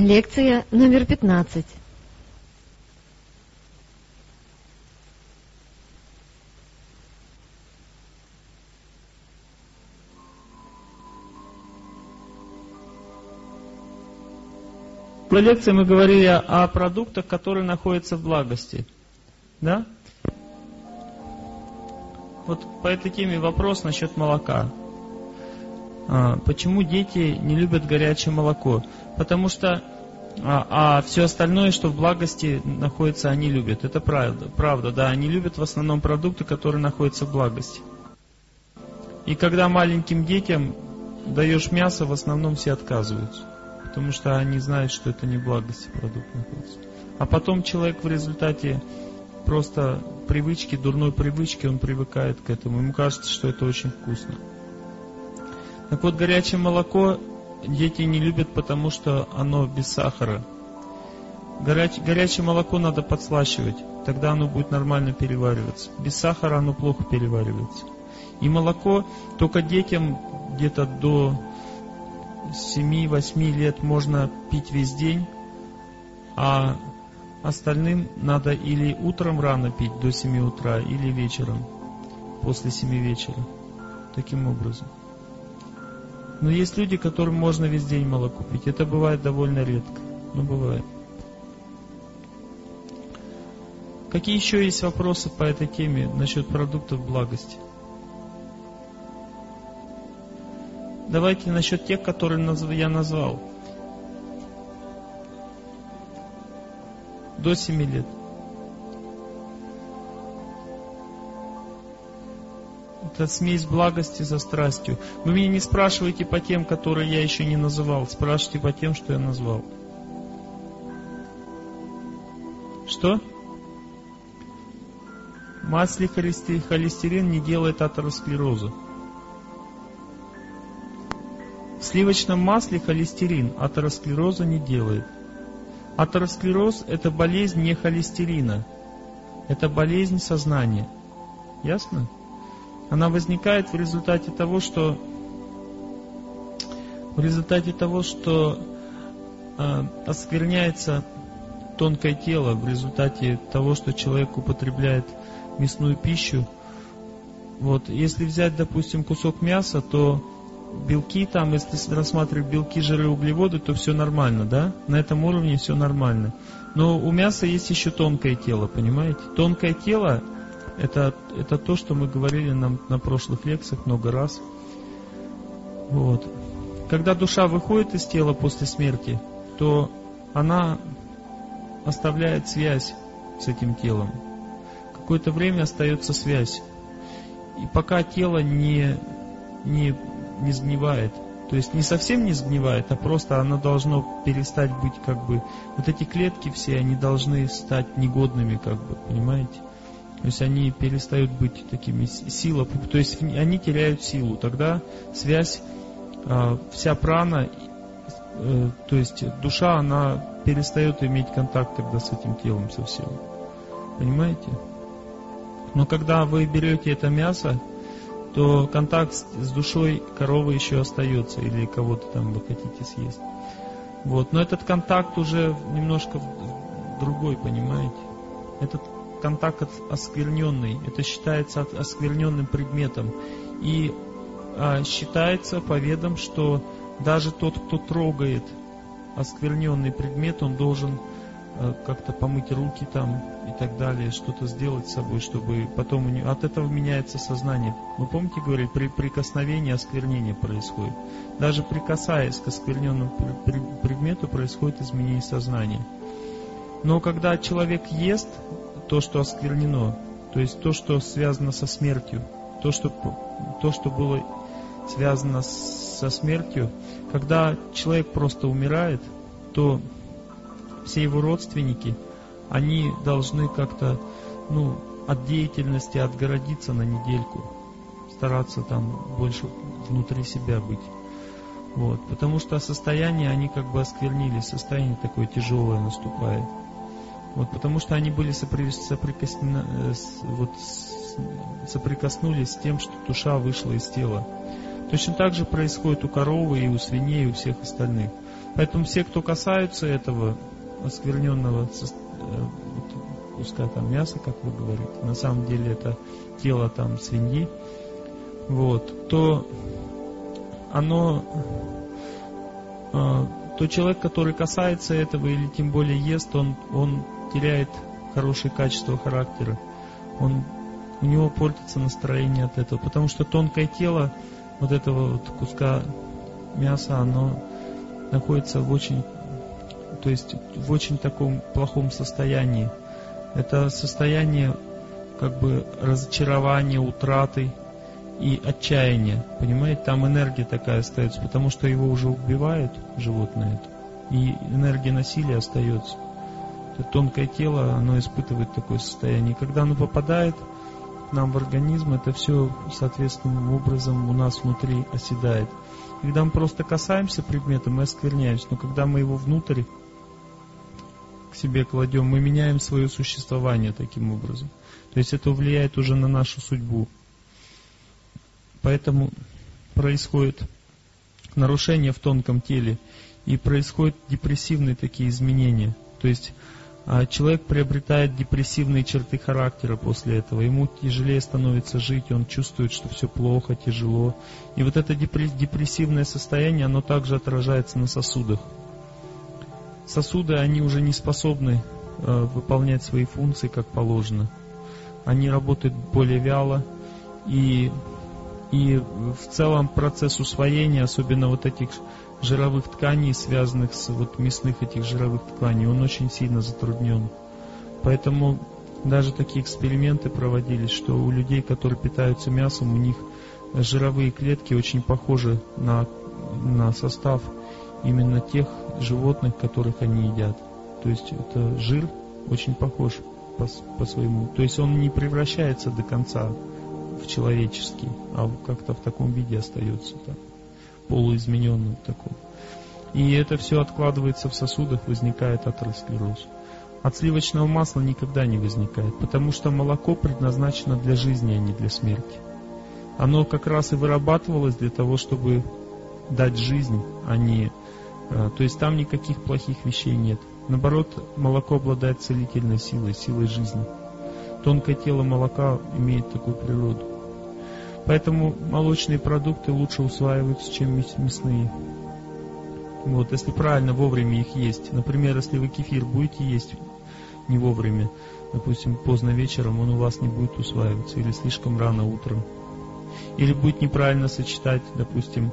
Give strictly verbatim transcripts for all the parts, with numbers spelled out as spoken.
Лекция номер пятнадцать. В прошлой лекции мы говорили о продуктах, которые находятся в благости. Да? Вот по этой теме вопрос насчет молока. А, почему дети не любят горячее молоко? Потому что а, а все остальное, что в благости находится, они любят. Это правда, правда, да. Они любят в основном продукты, которые находятся в благости. И когда маленьким детям даешь мясо, в основном все отказываются. Потому что они знают, что это не в благости продукт находится. А потом человек в результате просто привычки, дурной привычки, он привыкает к этому. Ему кажется, что это очень вкусно. Так вот, горячее молоко дети не любят, потому что оно без сахара. Горяч, горячее молоко надо подслащивать, тогда оно будет нормально перевариваться. Без сахара оно плохо переваривается. И молоко только детям где-то до семи-восьми лет можно пить весь день, а остальным надо или утром рано пить до семи утра, или вечером, после семи вечера. Таким образом. Но есть люди, которым можно весь день молоко пить. Это бывает довольно редко, но бывает. Какие еще есть вопросы по этой теме насчет продуктов благости? Давайте насчет тех, которые я назвал. До семи лет. Это смесь благости со страстью. Вы меня не спрашиваете по тем, которые я еще не называл. Спрашивайте по тем, что я назвал. Что? Масле холестерин не делает атеросклероза. В сливочном масле холестерин атеросклероза не делает. Атеросклероз – это болезнь не холестерина. Это болезнь сознания. Ясно? Она возникает в результате того, что в результате того, что э, оскверняется тонкое тело, в результате того, что человек употребляет мясную пищу. Вот, если взять, допустим, кусок мяса, то белки там, если рассматривать белки, жиры, углеводы, то все нормально, да? На этом уровне все нормально. Но у мяса есть еще тонкое тело, понимаете? Тонкое тело это, это то, что мы говорили нам на прошлых лекциях много раз. Вот. Когда душа выходит из тела после смерти, то она оставляет связь с этим телом. Какое-то время остается связь. И пока тело не, не не сгнивает. То есть не совсем не сгнивает, а просто оно должно перестать быть как бы... Вот эти клетки все, они должны стать негодными, как бы, понимаете? То есть они перестают быть такими силой, то есть они теряют силу. Тогда связь, вся прана, то есть душа, она перестает иметь контакт тогда с этим телом совсем. Понимаете? Но когда вы берете это мясо, то контакт с душой коровы еще остается, или кого-то там вы хотите съесть. Вот. Но этот контакт уже немножко другой, понимаете? Этот контакт оскверненный, это считается оскверненным предметом. И а, считается по ведам, что даже тот, кто трогает оскверненный предмет, он должен а, как-то помыть руки там и так далее, что-то сделать с собой, чтобы потом у него... От этого меняется сознание. Вы помните, говорили, при прикосновении осквернение происходит. Даже прикасаясь к оскверненному предмету, происходит изменение сознания. Но когда человек ест то, что осквернено, то есть то, что связано со смертью, то, что, то, что было связано со смертью, когда человек просто умирает, то все его родственники, они должны как-то, ну, от деятельности отгородиться на недельку, стараться там больше внутри себя быть. Вот, потому что состояние, они как бы осквернили, состояние такое тяжелое наступает. Вот, потому что они были соприкосну... вот, соприкоснулись с тем, что душа вышла из тела. Точно так же происходит у коровы и у свиней, и у всех остальных. Поэтому все, кто касаются этого оскверненного куска там мяса, как вы говорите, на самом деле это тело там свиньи, вот, то оно, то человек, который касается этого или тем более ест, он, он теряет хорошие качества характера, он, у него портится настроение от этого, потому что тонкое тело вот этого вот куска мяса, оно находится в очень, то есть в очень таком плохом состоянии. Это состояние как бы разочарования, утраты и отчаяния. Понимаете, там энергия такая остается, потому что его уже убивают, животное это, и энергия насилия остается. Это тонкое тело, оно испытывает такое состояние. И когда оно попадает к нам в организм, это все соответственным образом у нас внутри оседает. Когда мы просто касаемся предмета, мы оскверняемся, но когда мы его внутрь к себе кладем, мы меняем свое существование таким образом. То есть это влияет уже на нашу судьбу. Поэтому происходит нарушение в тонком теле и происходят депрессивные такие изменения. То есть человек приобретает депрессивные черты характера после этого. Ему тяжелее становится жить, он чувствует, что все плохо, тяжело. И вот это депрессивное состояние, оно также отражается на сосудах. Сосуды, они уже не способны э, выполнять свои функции как положено. Они работают более вяло. И, и в целом процесс усвоения, особенно вот этих жировых тканей, связанных с вот мясных этих жировых тканей, он очень сильно затруднен. Поэтому даже такие эксперименты проводились, что у людей, которые питаются мясом, у них жировые клетки очень похожи на, на состав именно тех животных, которых они едят. То есть это жир очень похож по, по своему. То есть он не превращается до конца в человеческий, а как-то в таком виде остается так, полуизмененным таком. И это все откладывается в сосудах, возникает атеросклероз. От сливочного масла никогда не возникает, потому что молоко предназначено для жизни, а не для смерти. Оно как раз и вырабатывалось для того, чтобы дать жизнь, а не... То есть там никаких плохих вещей нет. Наоборот, молоко обладает целительной силой, силой жизни. Тонкое тело молока имеет такую природу. Поэтому молочные продукты лучше усваиваются, чем мясные. Вот, если правильно, вовремя их есть. Например, если вы кефир будете есть не вовремя, допустим, поздно вечером, он у вас не будет усваиваться, или слишком рано утром. Или будет неправильно сочетать, допустим,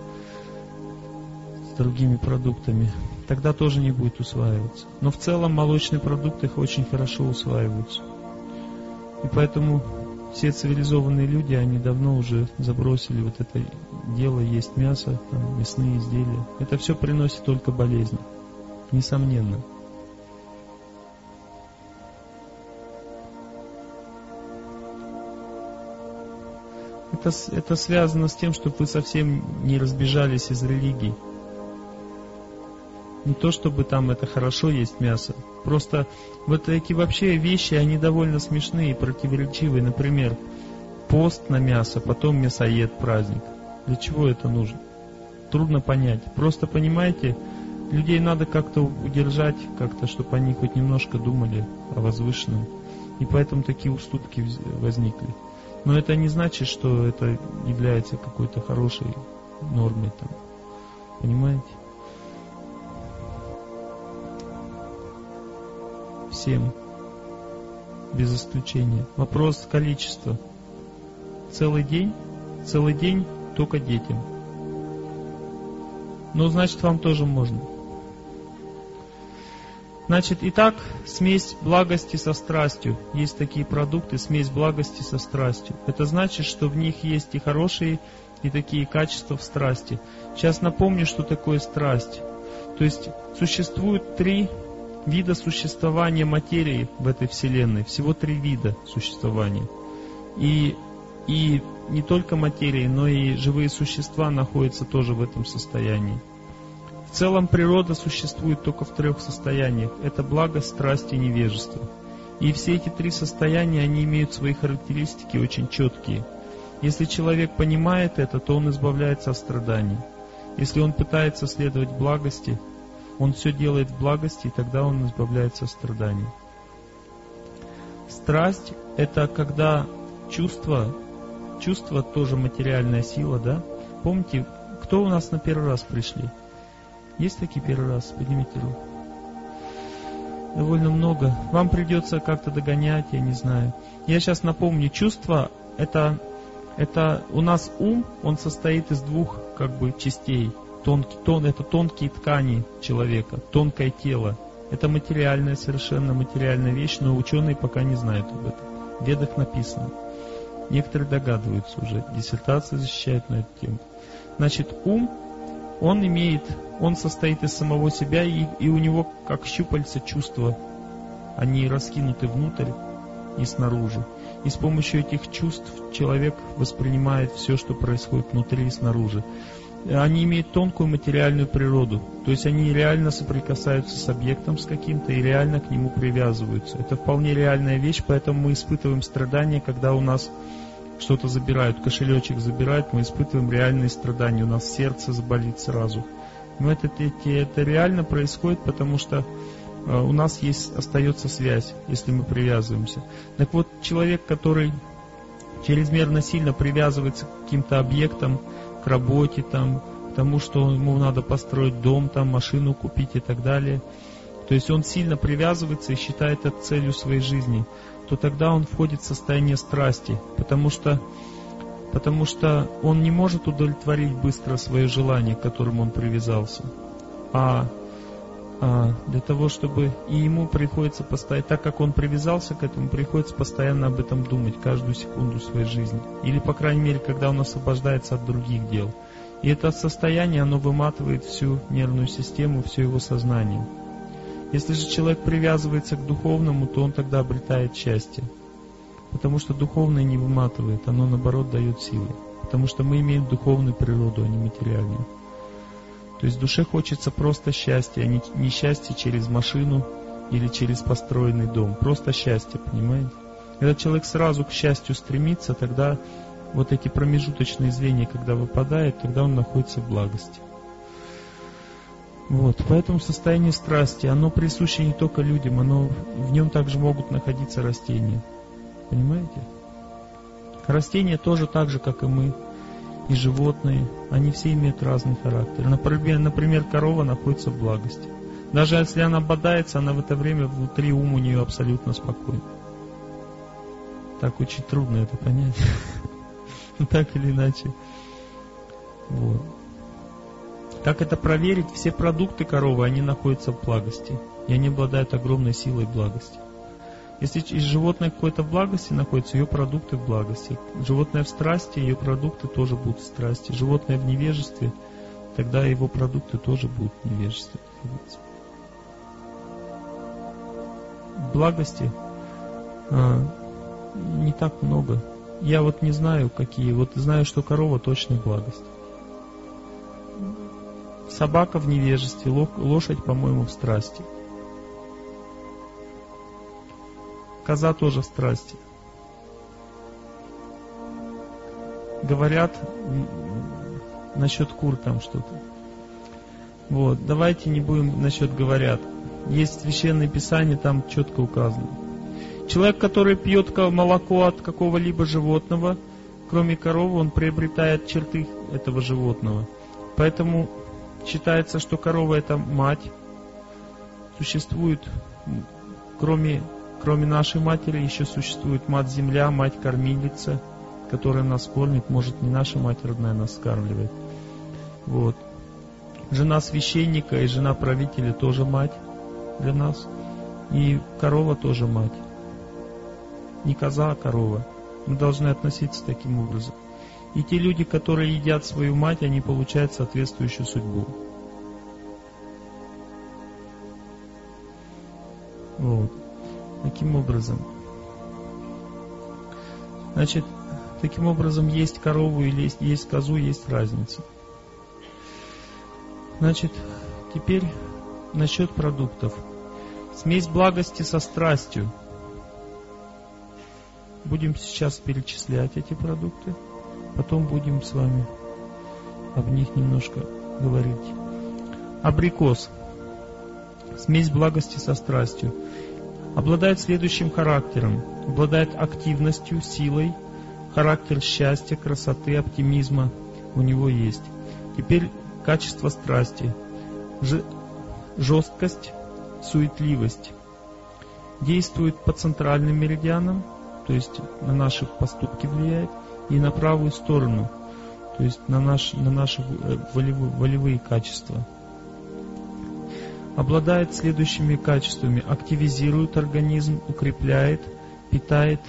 с другими продуктами. Тогда тоже не будет усваиваться. Но в целом молочные продукты их очень хорошо усваиваются. И поэтому все цивилизованные люди, они давно уже забросили вот это дело есть мясо, там, мясные изделия. Это все приносит только болезни. Несомненно. Это, это связано с тем, чтобы вы совсем не разбежались из религии. Не то, чтобы там это хорошо есть мясо. Просто вот такие вообще вещи, они довольно смешные и противоречивые. Например, пост на мясо, потом мясоед праздник. Для чего это нужно? Трудно понять. Просто понимаете, людей надо как-то удержать, как-то, чтобы они хоть немножко думали о возвышенном. И поэтому такие уступки возникли. Но это не значит, что это является какой-то хорошей нормой там. Понимаете? Всем, без исключения. Вопрос количества. Целый день? Целый день только детям. Ну, значит, вам тоже можно. Значит, итак, смесь благости со страстью. Есть такие продукты, смесь благости со страстью. Это значит, что в них есть и хорошие, и такие качества в страсти. Сейчас напомню, что такое страсть. То есть, существует три вида существования материи в этой вселенной. Всего три вида существования. И, и не только материи, но и живые существа находятся тоже в этом состоянии. В целом природа существует только в трех состояниях. Это благость, страсть и невежество. И все эти три состояния, они имеют свои характеристики очень четкие. Если человек понимает это, то он избавляется от страданий. Если он пытается следовать благости, Он все делает в благости, и тогда он избавляется от страданий. Страсть — это когда чувство, чувство тоже материальная сила, да? Помните, кто у нас на первый раз пришли? Есть такие первый раз? Поднимите руку. Довольно много. Вам придется как-то догонять, я не знаю. Я сейчас напомню, чувство — это, это у нас ум, он состоит из двух как бы частей. Тонкий, тон, это тонкие ткани человека, тонкое тело. Это материальная, совершенно материальная вещь, но ученые пока не знают об этом. В Ведах написано. Некоторые догадываются уже, диссертации защищают на эту тему. Значит, ум, он имеет, он состоит из самого себя, и, и у него как щупальца чувства, они раскинуты внутрь и снаружи. И с помощью этих чувств человек воспринимает все, что происходит внутри и снаружи. Они имеют тонкую материальную природу, то есть они реально соприкасаются с объектом с каким-то и реально к нему привязываются. Это вполне реальная вещь, поэтому мы испытываем страдания, когда у нас что-то забирают, кошелечек забирают, мы испытываем реальные страдания, у нас сердце заболит сразу. Но это, это, это реально происходит, потому что у нас есть, остается связь, если мы привязываемся. Так вот, человек, который чрезмерно сильно привязывается к каким-то объектам, к работе, там, к тому, что ему надо построить дом, там, машину купить и так далее, то есть он сильно привязывается и считает это целью своей жизни, то тогда он входит в состояние страсти, потому что, потому что он не может удовлетворить быстро свое желание, к которому он привязался. А, а для того, чтобы... И ему приходится постоянно, так как он привязался к этому, приходится постоянно об этом думать, каждую секунду своей жизни. Или, по крайней мере, когда он освобождается от других дел. И это состояние, оно выматывает всю нервную систему, все его сознание. Если же человек привязывается к духовному, то он тогда обретает счастье. Потому что духовное не выматывает, оно наоборот дает силы. Потому что мы имеем духовную природу, а не материальную. То есть душе хочется просто счастья, а не, не счастье через машину или через построенный дом. Просто счастье, понимаете? Когда человек сразу к счастью стремится, тогда вот эти промежуточные звенья, когда выпадают, тогда он находится в благости. Вот, поэтому состояние страсти, оно присуще не только людям, оно, в нем также могут находиться растения. Понимаете? Растения тоже так же, как и мы, и животные, они все имеют разный характер. Например, например, корова находится в благости. Даже если она бодается, она в это время внутри ум у нее абсолютно спокойна. Так очень трудно это понять. Так или иначе. Вот. Как это проверить? Все продукты коровы, они находятся в благости. И они обладают огромной силой благости. Если животное какое-то в благости находится, ее продукты в благости. Животное в страсти, ее продукты тоже будут в страсти. Животное в невежестве, тогда его продукты тоже будут в невежестве находиться. В благости а, не так много. Я вот не знаю, какие. Вот знаю, что корова точно в благости. Собака в невежестве, лошадь, по-моему, в страсти. Коза тоже в страсти. Говорят насчет кур там что-то. Вот, давайте не будем насчет говорят. Есть священное писание, там четко указано. Человек, который пьет молоко от какого-либо животного, кроме коровы, он приобретает черты этого животного. Поэтому считается, что корова — это мать. Существует, кроме, кроме нашей матери, еще существует мать-земля, мать-кормилица, которая нас кормит. Может, не наша мать родная нас скармливает. Вот. Жена священника и жена правителя тоже мать для нас. И корова тоже мать. Не коза, а корова. Мы должны относиться таким образом. И те люди, которые едят свою мать, они получают соответствующую судьбу. Вот. Таким образом. Значит, таким образом есть корову или есть, есть козу, есть разница. Значит, теперь насчет продуктов. Смесь благости со страстью. Будем сейчас перечислять эти продукты. Потом будем с вами об них немножко говорить. Абрикос. смесь благости со страстью. Обладает следующим характером. Обладает активностью, силой, характер счастья, красоты, оптимизма у него есть. Теперь качество страсти. Ж... Жесткость, суетливость. Действует по центральным меридианам, то есть на наши поступки влияет, и на правую сторону, то есть на, наш, на наши волевые, волевые качества. Обладает следующими качествами. Активизирует организм, укрепляет, питает.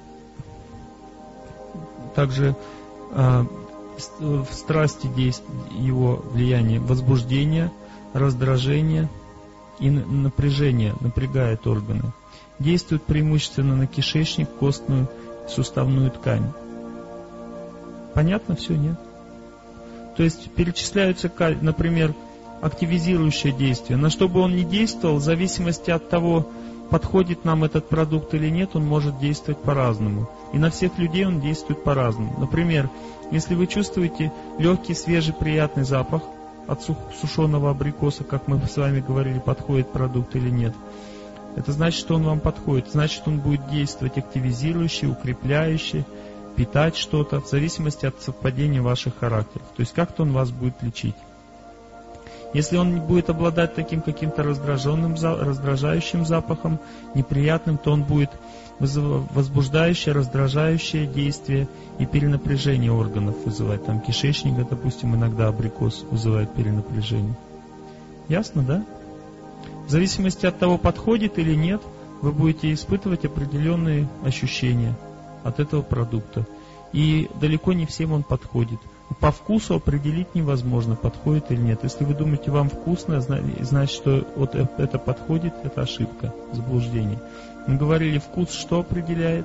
Также э, в страсти действует его влияние возбуждение, раздражение и напряжение, напрягает органы. Действует преимущественно на кишечник, костную, суставную ткань. Понятно все, нет? То есть перечисляются, например, активизирующее действие. На что бы он ни действовал, в зависимости от того, подходит нам этот продукт или нет, он может действовать по-разному. И на всех людей он действует по-разному. Например, если вы чувствуете легкий, свежий, приятный запах от сушеного абрикоса, как мы с вами говорили, подходит продукт или нет, это значит, что он вам подходит. Значит, он будет действовать активизирующе, укрепляюще, питать что-то, в зависимости от совпадения ваших характеров. То есть как-то он вас будет лечить. Если он будет обладать таким каким-то раздраженным, раздражающим запахом, неприятным, то он будет возбуждающее, раздражающее действие и перенапряжение органов вызывать. Там кишечник, допустим, иногда абрикос вызывает перенапряжение. Ясно, да? В зависимости от того, подходит или нет, вы будете испытывать определенные ощущения от этого продукта. И далеко не всем он подходит. По вкусу определить невозможно, подходит или нет. Если вы думаете, вам вкусно, значит, что вот это подходит, это ошибка, заблуждение. Мы говорили, вкус что определяет?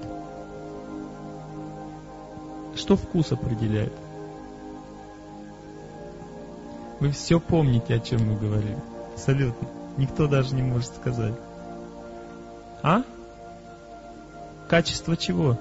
Что вкус определяет? Вы все помните, о чем мы говорили. Абсолютно. Никто даже не может сказать. А? Качество чего?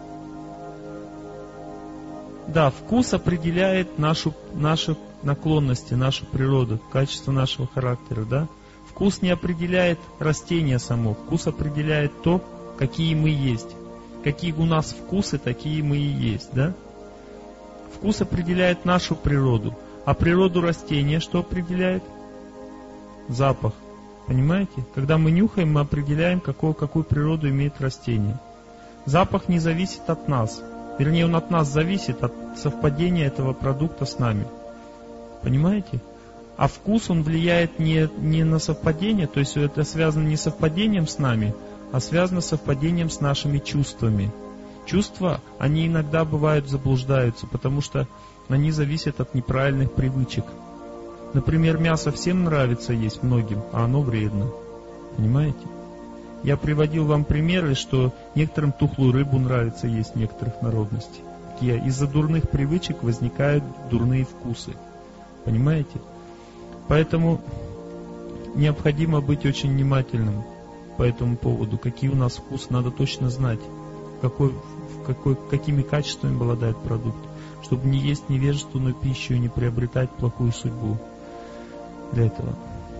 Да, вкус определяет нашу, наши наклонности, нашу природу, качество нашего характера, да? Вкус не определяет растение само, вкус определяет то, какие мы есть. Какие у нас вкусы, такие мы и есть, да? Вкус определяет нашу природу, а природу растения что определяет? Запах. Понимаете? Когда мы нюхаем, мы определяем, какую, какую природу имеет растение. Запах не зависит от нас. Вернее, он от нас зависит, от совпадения этого продукта с нами. Понимаете? А вкус, он влияет не, не на совпадение, то есть это связано не с совпадением с нами, а связано с совпадением с нашими чувствами. Чувства, они иногда бывают заблуждаются, потому что они зависят от неправильных привычек. Например, мясо всем нравится есть многим, а оно вредно. Понимаете? Я приводил вам примеры, что некоторым тухлую рыбу нравится есть некоторых народностей. Из-за дурных привычек возникают дурные вкусы. Понимаете? Поэтому необходимо быть очень внимательным по этому поводу. Какие у нас вкусы, надо точно знать, какой, какой, какими качествами обладает продукт, чтобы не есть невежественную пищу и не приобретать плохую судьбу для этого.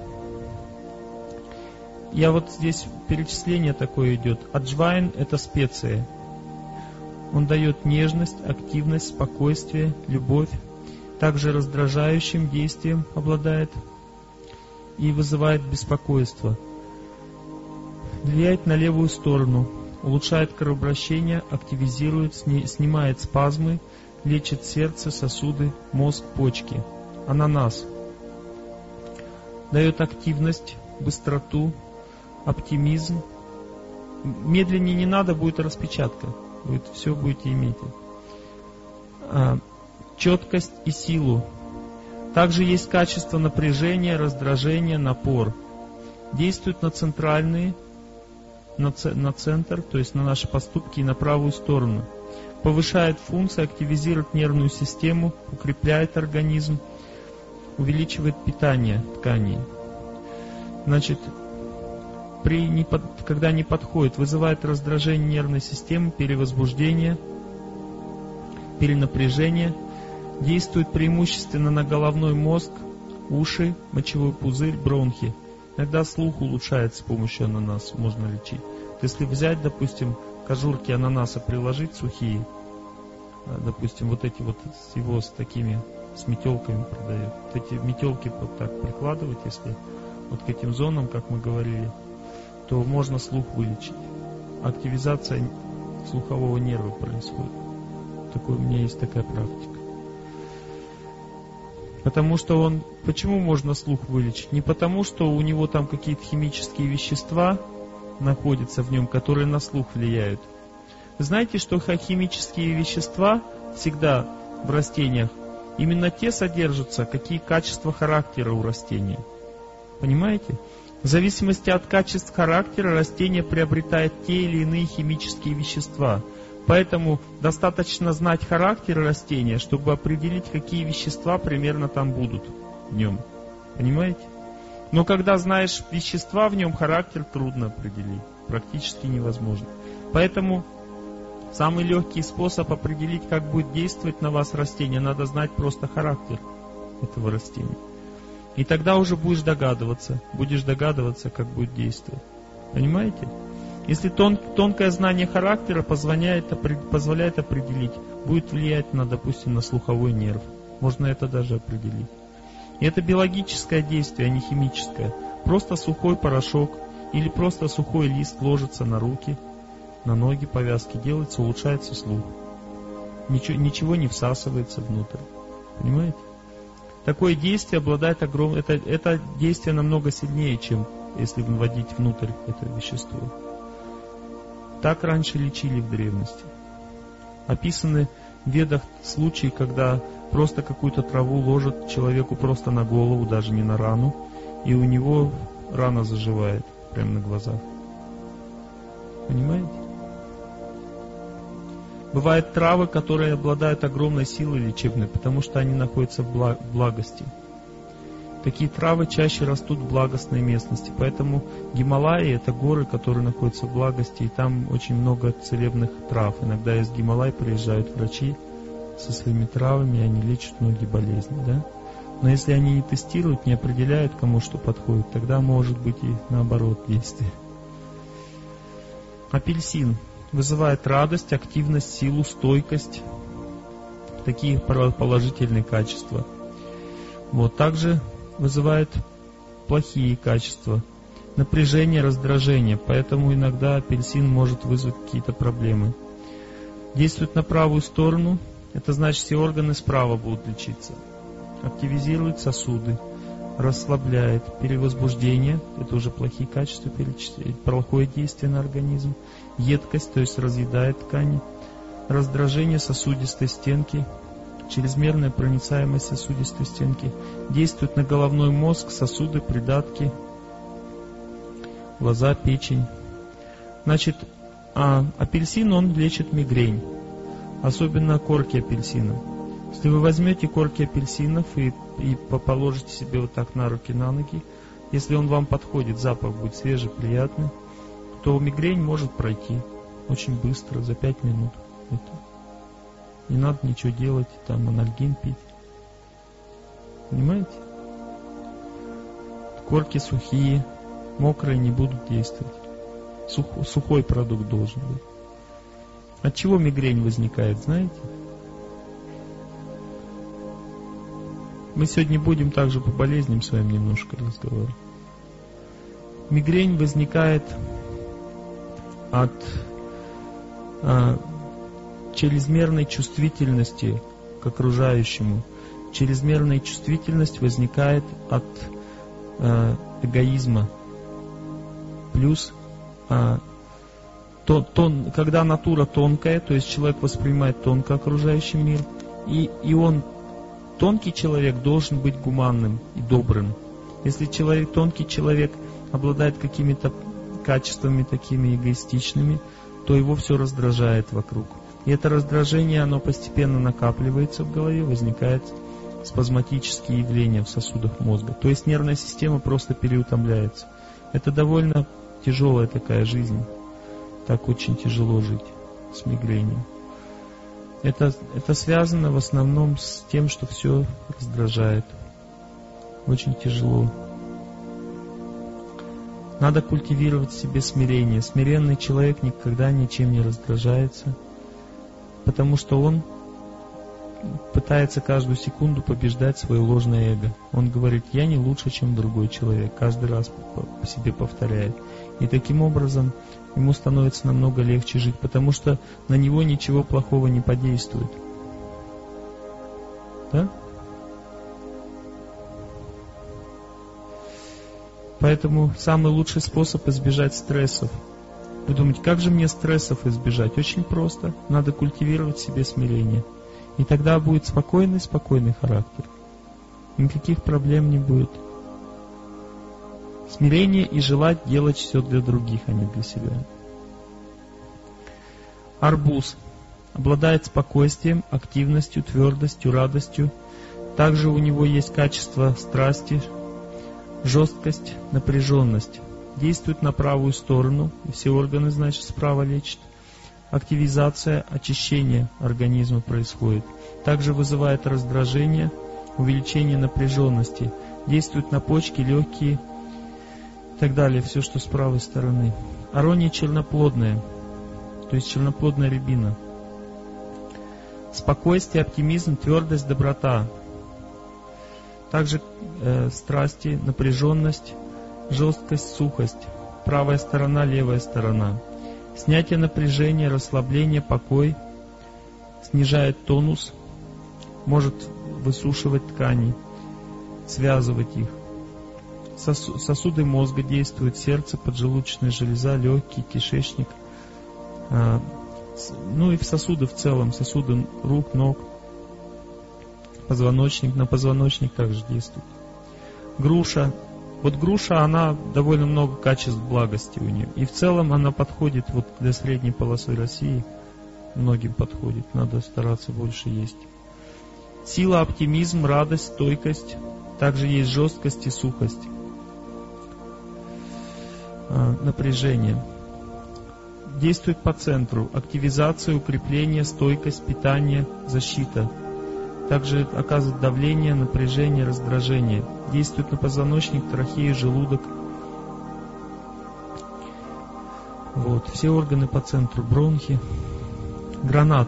Я вот здесь перечисление такое идет. Аджвайн — это специя. Он дает нежность, активность, спокойствие, любовь. Также раздражающим действием обладает и вызывает беспокойство. Влияет на левую сторону, улучшает кровообращение, активизирует, снимает спазмы, лечит сердце, сосуды, мозг, почки. Ананас дает активность, быстроту, оптимизм. Медленнее не надо, будет распечатка. Будет, все будете иметь. А, четкость и силу. Также есть качество напряжения, раздражения, напор. Действует на центральные, на, ц, на центр, то есть на наши поступки и на правую сторону. Повышает функции, активизирует нервную систему, укрепляет организм, увеличивает питание тканей. Значит, при, не под, когда не подходит, вызывает раздражение нервной системы, перевозбуждение, перенапряжение, действует преимущественно на головной мозг, уши, мочевой пузырь, бронхи. Иногда слух улучшается с помощью ананаса, можно лечить. Если взять, допустим, кожурки ананаса приложить сухие, допустим, вот эти вот его с такими, с метелками продают. Вот эти метелки вот так прикладывать, если вот к этим зонам, как мы говорили, то можно слух вылечить. Активизация слухового нерва происходит. Такой, у меня есть такая практика. Потому что он... Почему можно слух вылечить? Не потому, что у него там какие-то химические вещества находятся в нем, которые на слух влияют. Вы знаете, что химические вещества всегда в растениях, именно те содержатся, какие качества характера у растения. Понимаете? В зависимости от качеств характера растение приобретает те или иные химические вещества. Поэтому достаточно знать характер растения, чтобы определить, какие вещества примерно там будут в нем. Понимаете? Но когда знаешь вещества в нем, характер трудно определить. Практически невозможно. Поэтому самый легкий способ определить, как будет действовать на вас растение, надо знать просто характер этого растения. И тогда уже будешь догадываться, будешь догадываться, как будет действовать. Понимаете? Если тон, тонкое знание характера позволяет, позволяет определить, будет влиять на, допустим, на слуховой нерв. Можно это даже определить. И это биологическое действие, а не химическое. Просто сухой порошок или просто сухой лист ложится на руки, на ноги, повязки делается, улучшается слух. Ничего, ничего не всасывается внутрь. Понимаете? Такое действие обладает огромным... Это, это действие намного сильнее, чем если вводить внутрь это вещество. Так раньше лечили в древности. Описаны в Ведах случаи, когда просто какую-то траву ложат человеку просто на голову, даже не на рану, и у него рана заживает прямо на глазах. Понимаете? Бывают травы, которые обладают огромной силой лечебной, потому что они находятся в благости. Такие травы чаще растут в благостной местности, поэтому Гималаи — это горы, которые находятся в благости, и там очень много целебных трав. Иногда из Гималай приезжают врачи со своими травами, и они лечат многие болезни, да? Но если они не тестируют, не определяют, кому что подходит, тогда может быть и наоборот действие. Апельсин вызывает радость, активность, силу, стойкость, такие положительные качества. Вот, также вызывает плохие качества, напряжение, раздражение, поэтому иногда апельсин может вызвать какие-то проблемы. Действует на правую сторону, это значит, все органы справа будут лечиться. Активизирует сосуды, расслабляет, перевозбуждение, это уже плохие качества, плохое действие на организм, едкость, то есть разъедает ткани, раздражение сосудистой стенки, чрезмерная проницаемость сосудистой стенки, действует на головной мозг, сосуды, придатки, глаза, печень. Значит, а апельсин, он лечит мигрень, особенно корки апельсина. Если вы возьмете корки апельсинов и, и положите себе вот так на руки, на ноги, если он вам подходит, запах будет свежий, приятный, то мигрень может пройти очень быстро, за пять минут. Это. Не надо ничего делать, там анальгин пить. Понимаете? Корки сухие, мокрые не будут действовать. Сух, сухой продукт должен быть. От чего мигрень возникает, знаете? Мы сегодня будем также по болезням с вами немножко разговаривать. Мигрень возникает от а, чрезмерной чувствительности к окружающему. Чрезмерная чувствительность возникает от а, эгоизма. Плюс, а, то, то, когда натура тонкая, то есть человек воспринимает тонко окружающий мир, и, и он тонкий человек должен быть гуманным и добрым. Если человек, тонкий человек обладает какими-то качествами такими эгоистичными, то его все раздражает вокруг. И это раздражение, оно постепенно накапливается в голове, возникает спазматические явления в сосудах мозга. То есть нервная система просто переутомляется. Это довольно тяжелая такая жизнь. Так очень тяжело жить с мигренью. Это, это связано в основном с тем, что все раздражает. Очень тяжело. Надо культивировать в себе смирение. Смиренный человек никогда ничем не раздражается, потому что он пытается каждую секунду побеждать свое ложное эго. Он говорит: я не лучше, чем другой человек. Каждый раз по себе повторяет. И таким образом ему становится намного легче жить, потому что на него ничего плохого не подействует. Да? Поэтому самый лучший способ избежать стрессов. Вы думаете, как же мне стрессов избежать? Очень просто. Надо культивировать в себе смирение. И тогда будет спокойный, спокойный характер. Никаких проблем не будет. Смирение и желать делать все для других, а не для себя. Арбуз обладает спокойствием, активностью, твердостью, радостью. Также у него есть качество страсти, жесткость, напряженность. Действует на правую сторону, и все органы, значит, справа лечит. Активизация, очищение организма происходит. Также вызывает раздражение, увеличение напряженности. Действует на почки, легкие и так далее. Все, что с правой стороны. Арония черноплодная, то есть черноплодная рябина. Спокойствие, оптимизм, твердость, доброта. Также э, страсти, напряженность, жесткость, сухость. Правая сторона, левая сторона. Снятие напряжения, расслабление, покой. Снижает тонус. Может высушивать ткани, связывать их. Сосу- сосуды мозга действуют. Сердце, поджелудочная железа, легкий, кишечник. Э, ну и в сосуды в целом. Сосуды рук, ног. Позвоночник, на позвоночник также действует. Груша. Вот груша, она довольно много качеств благости у нее. И в целом она подходит вот для средней полосы России. Многим подходит. Надо стараться больше есть. Сила, оптимизм, радость, стойкость. Также есть жесткость и сухость. А, напряжение. Действует по центру. Активизация, укрепление, стойкость, питание, защита. Также оказывает давление, напряжение, раздражение. Действует на позвоночник, трахею, желудок. Вот. Все органы по центру, бронхи. Гранат.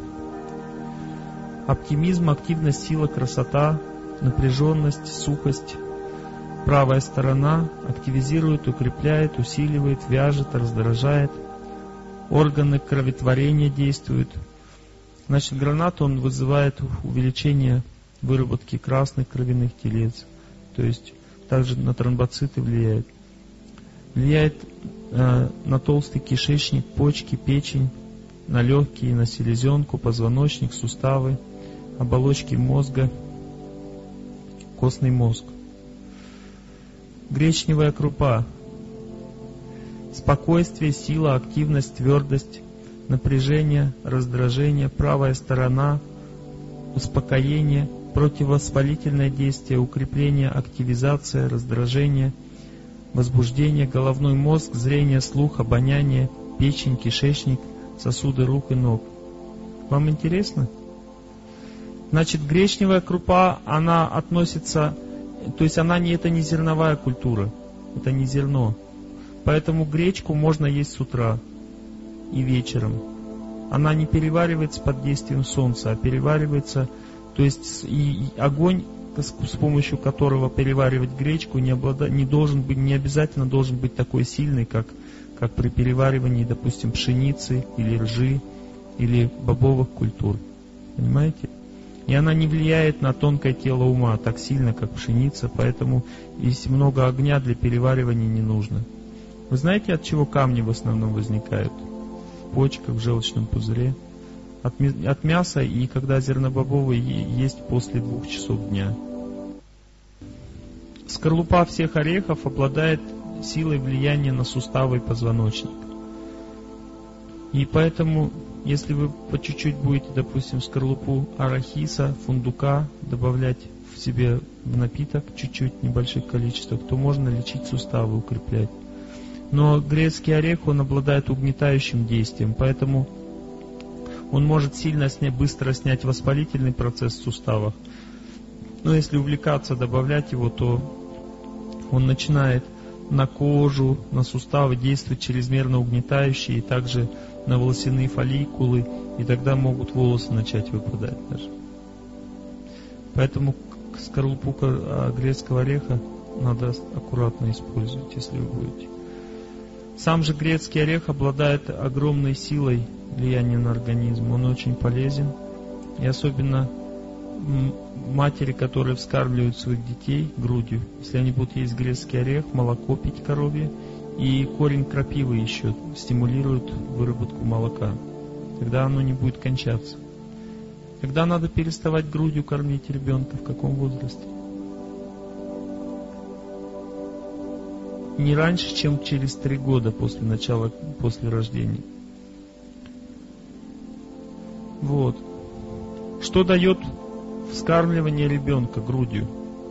Оптимизм, активность, сила, красота, напряженность, сухость. Правая сторона активизирует, укрепляет, усиливает, вяжет, раздражает. Органы кроветворения действуют. Значит, гранат, он вызывает увеличение выработки красных кровяных телец. То есть, также на тромбоциты влияет. Влияет э, на толстый кишечник, почки, печень, на легкие, на селезенку, позвоночник, суставы, оболочки мозга, костный мозг. Гречневая крупа. Спокойствие, сила, активность, твердость, напряжение, раздражение, правая сторона, успокоение, противовоспалительное действие, укрепление, активизация, раздражение, возбуждение, головной мозг, зрение, слух, обоняние, печень, кишечник, сосуды рук и ног. Вам интересно? Значит, гречневая крупа, она относится, то есть она не, это не зерновая культура, это не зерно. Поэтому гречку можно есть с утра и вечером. Она не переваривается под действием солнца, а переваривается, то есть и огонь, с помощью которого переваривать гречку, не, облада, не должен быть, не обязательно должен быть такой сильный, как, как при переваривании, допустим, пшеницы или ржи или бобовых культур. Понимаете? И она не влияет на тонкое тело ума так сильно, как пшеница, поэтому если много огня для переваривания не нужно. Вы знаете, от чего камни в основном возникают? В почках, в желчном пузыре. От, от мяса, и когда зернобобовые есть после двух часов дня. Скорлупа всех орехов обладает силой влияния на суставы и позвоночник. И поэтому, если вы по чуть-чуть будете, допустим, скорлупу арахиса, фундука добавлять в себе в напиток, чуть-чуть, в небольших количествах, то можно лечить суставы, укреплять. Но грецкий орех, он обладает угнетающим действием, поэтому он может сильно снять, быстро снять воспалительный процесс в суставах. Но если увлекаться, добавлять его, то он начинает на кожу, на суставы действует чрезмерно угнетающе, и также на волосяные фолликулы, и тогда могут волосы начать выпадать даже. Поэтому скорлупу грецкого ореха надо аккуратно использовать, если вы будете. Сам же грецкий орех обладает огромной силой влияния на организм. Он очень полезен. И особенно матери, которые вскармливают своих детей грудью, если они будут есть грецкий орех, молоко пить коровье, и корень крапивы еще стимулирует выработку молока. Тогда оно не будет кончаться. Когда надо переставать грудью кормить ребенка, в каком возрасте? Не раньше, чем через три года после начала, после рождения. Вот. Что дает вскармливание ребенка грудью?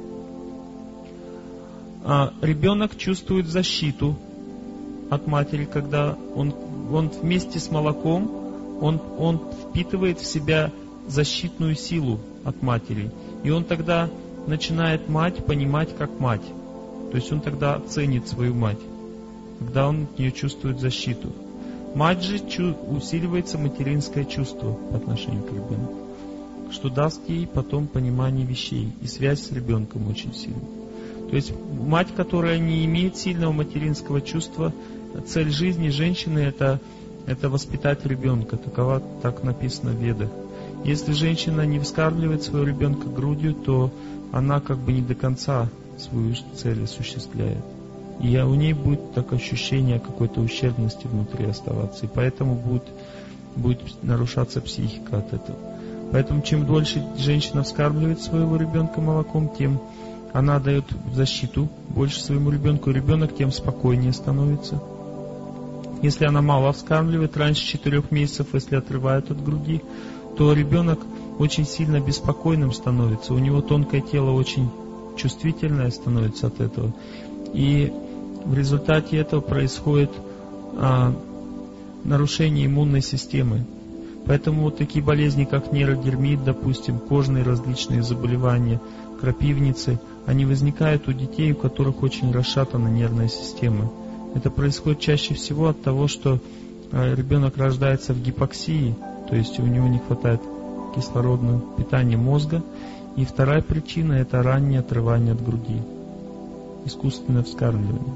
А, ребенок чувствует защиту от матери, когда он, он вместе с молоком, он, он впитывает в себя защитную силу от матери. И он тогда начинает мать понимать как мать. То есть он тогда ценит свою мать, когда он от нее чувствует защиту. Мать же усиливается материнское чувство по отношению к ребенку, что даст ей потом понимание вещей. И связь с ребенком очень сильная. То есть мать, которая не имеет сильного материнского чувства, цель жизни женщины это, это воспитать ребенка. Такова, так написано в Ведах. Если женщина не вскармливает своего ребенка грудью, то она как бы не до конца свою цель осуществляет. И у ней будет такое ощущение какой-то ущербности внутри оставаться. И поэтому будет, будет нарушаться психика от этого. Поэтому чем дольше женщина вскармливает своего ребенка молоком, тем она дает защиту больше своему ребенку. И ребенок тем спокойнее становится. Если она мало вскармливает, раньше четырех месяцев, если отрывают от груди, то ребенок очень сильно беспокойным становится. У него тонкое тело очень чувствительное становится от этого. И в результате этого происходит а, нарушение иммунной системы. Поэтому вот такие болезни, как нейродермит, допустим, кожные различные заболевания, крапивницы, они возникают у детей, у которых очень расшатана нервная система. Это происходит чаще всего от того, что а, ребенок рождается в гипоксии, то есть у него не хватает кислородного питания мозга. И вторая причина – это раннее отрывание от груди, искусственное вскармливание.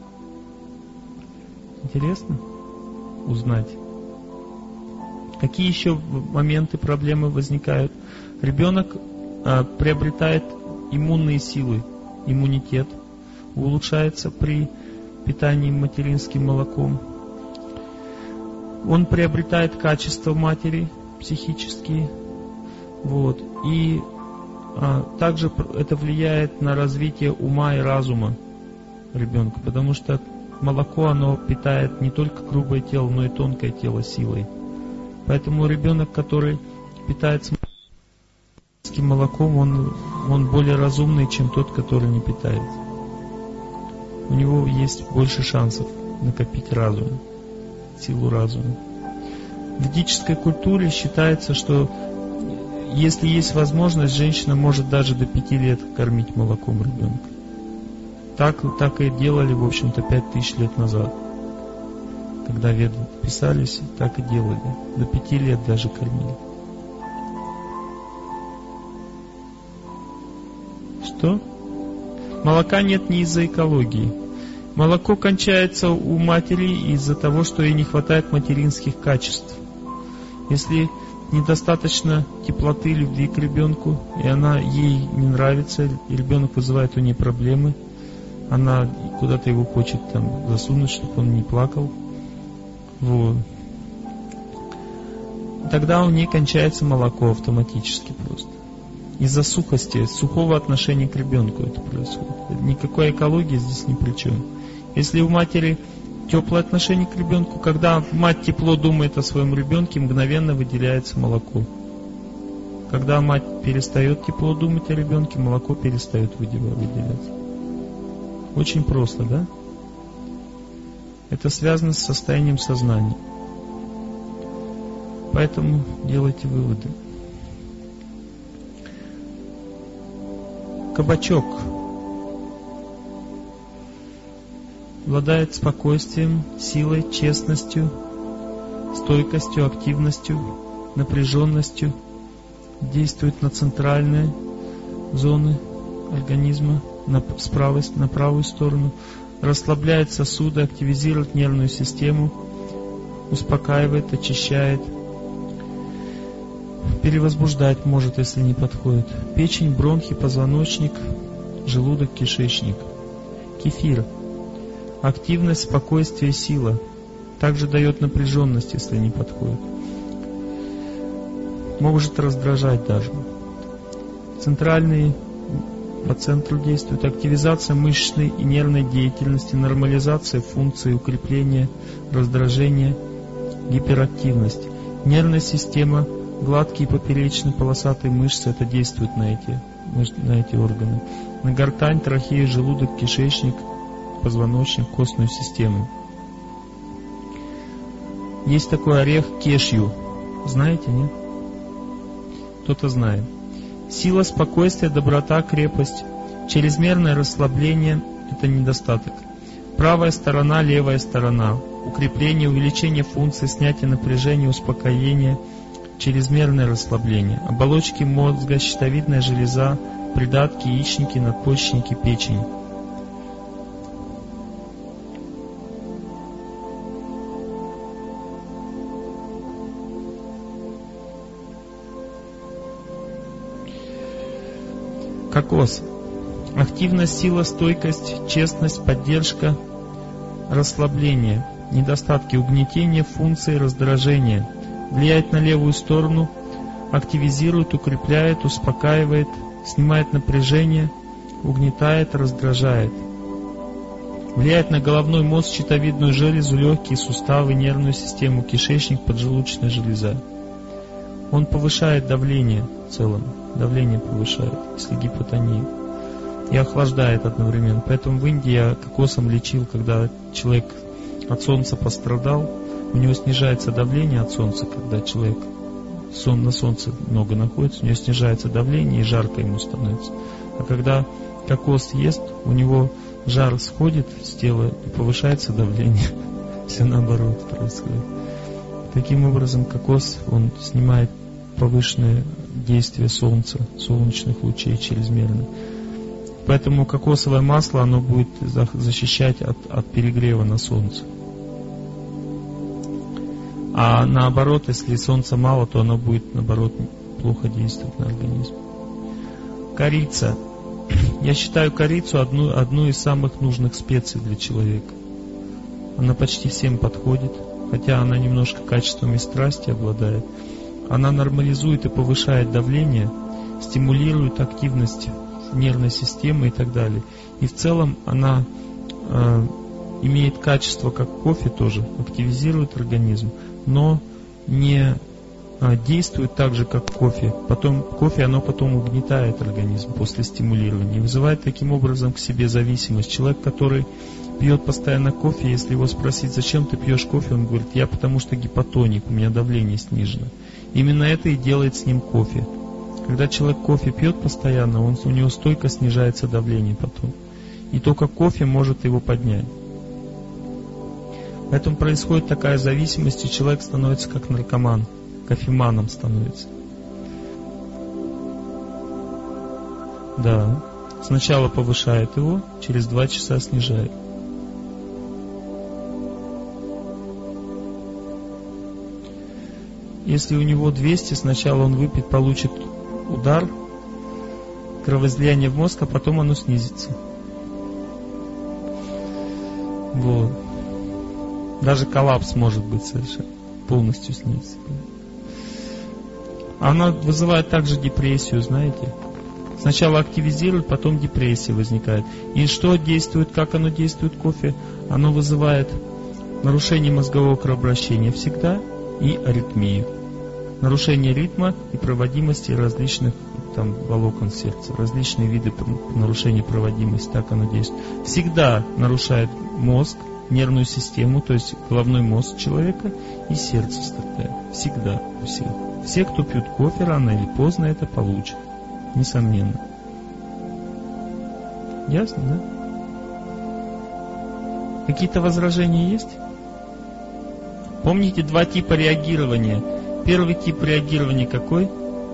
Интересно узнать, какие еще моменты, проблемы возникают. Ребенок а, приобретает иммунные силы, иммунитет улучшается при питании материнским молоком. Он приобретает качества матери психические, вот, и а, также это влияет на развитие ума и разума ребенка, потому что молоко, оно питает не только грубое тело, но и тонкое тело силой. Поэтому ребенок, который питается материнским молоком, он, он более разумный, чем тот, который не питается. У него есть больше шансов накопить разум, силу разума. В ведической культуре считается, что если есть возможность, женщина может даже до пяти лет кормить молоком ребенка. Так, так и делали, в общем-то, пять тысяч лет назад. Когда Веды писались, так и делали. До пяти лет даже кормили. Что? Молока нет не из-за экологии. Молоко кончается у матери из-за того, что ей не хватает материнских качеств. Если недостаточно теплоты, любви к ребенку, и она ей не нравится, и ребенок вызывает у нее проблемы, она куда-то его хочет там засунуть, чтобы он не плакал, вот. Тогда у нее кончается молоко автоматически просто. Из-за сухости, сухого отношения к ребенку это происходит. Никакой экологии здесь ни при чем. Если у матери теплое отношение к ребенку, когда мать тепло думает о своем ребенке, мгновенно выделяется молоко. Когда мать перестает тепло думать о ребенке, молоко перестает выделяться. Очень просто, да? Это связано с состоянием сознания. Поэтому делайте выводы. Кабачок. обладает спокойствием, силой, честностью, стойкостью, активностью, напряженностью, действует на центральные зоны организма, на, с правой, на правую сторону, расслабляет сосуды, активизирует нервную систему, успокаивает, очищает, перевозбуждать может, если не подходит. Печень, бронхи, позвоночник, желудок, кишечник. Кефир. Активность, спокойствие, сила. Также дает напряженность, если не подходит. Может раздражать даже. Центральные по центру действуют активизация мышечной и нервной деятельности, нормализация функций, укрепление, раздражение, гиперактивность. Нервная система, гладкие поперечные полосатые мышцы, это действует на эти, на эти органы. На гортань, трахею, желудок, кишечник, позвоночник, костную систему. Есть такой орех кешью. Знаете, нет? Кто-то знает. Сила, спокойствие, доброта, крепость. Чрезмерное расслабление – это недостаток. Правая сторона, левая сторона. Укрепление, увеличение функций, снятие напряжения, успокоение, чрезмерное расслабление. Оболочки мозга, щитовидная железа, придатки, яичники, надпочечники, печень. Кокос. Активность, сила, стойкость, честность, поддержка, расслабление, недостатки, угнетения, функции, раздражение. Влияет на левую сторону, активизирует, укрепляет, успокаивает, снимает напряжение, угнетает, раздражает. Влияет на головной мозг, щитовидную железу, легкие, суставы, нервную систему, кишечник, поджелудочная железа. Он повышает давление в целом. Давление повышает, если гипотония. И охлаждает одновременно. Поэтому в Индии я кокосом лечил, когда человек от солнца пострадал. У него снижается давление от солнца, когда человек сон, на солнце много находится, у него снижается давление и жарко ему становится. А когда кокос ест, у него жар сходит с тела и повышается давление. Все наоборот происходит. Таким образом, кокос, он снимает повышенное действие солнца, солнечных лучей чрезмерно. Поэтому кокосовое масло, оно будет защищать от, от перегрева на солнце. А наоборот, если солнца мало, то оно будет, наоборот, плохо действовать на организм. Корица. Я считаю корицу одну, одну из самых нужных специй для человека. Она почти всем подходит, хотя она немножко качествами страсти обладает. Она нормализует и повышает давление, стимулирует активность нервной системы и так далее. И в целом она э, имеет качество, как кофе тоже, активизирует организм, но не э, действует так же, как кофе. Потом кофе, оно потом угнетает организм после стимулирования и вызывает таким образом к себе зависимость. Человек, который пьет постоянно кофе, если его спросить, зачем ты пьешь кофе, он говорит, я потому что гипотоник, у меня давление снижено. Именно это и делает с ним кофе. Когда человек кофе пьет постоянно, он, у него стойко снижается давление потом. И только кофе может его поднять. Поэтому происходит такая зависимость, и человек становится как наркоман, кофеманом становится. Да. Сначала повышает его, через два часа снижает. Если у него двести, сначала он выпьет, получит удар, кровоизлияние в мозг, а потом оно снизится. Вот. Даже коллапс может быть совершенно. Полностью снизится. Она вызывает также депрессию, знаете. Сначала активизирует, потом депрессия возникает. И что действует, как оно действует, кофе? Оно вызывает нарушение мозгового кровообращения всегда и аритмию. Нарушение ритма и проводимости различных там, волокон сердца, различные виды нарушения проводимости, так оно действует. Всегда нарушает мозг, нервную систему, то есть головной мозг человека и сердце страдает. Всегда у всех. Все, кто пьют кофе, рано или поздно это получат. Несомненно. Ясно, да? Какие-то возражения есть? Помните два типа реагирования. Первый тип реагирования какой?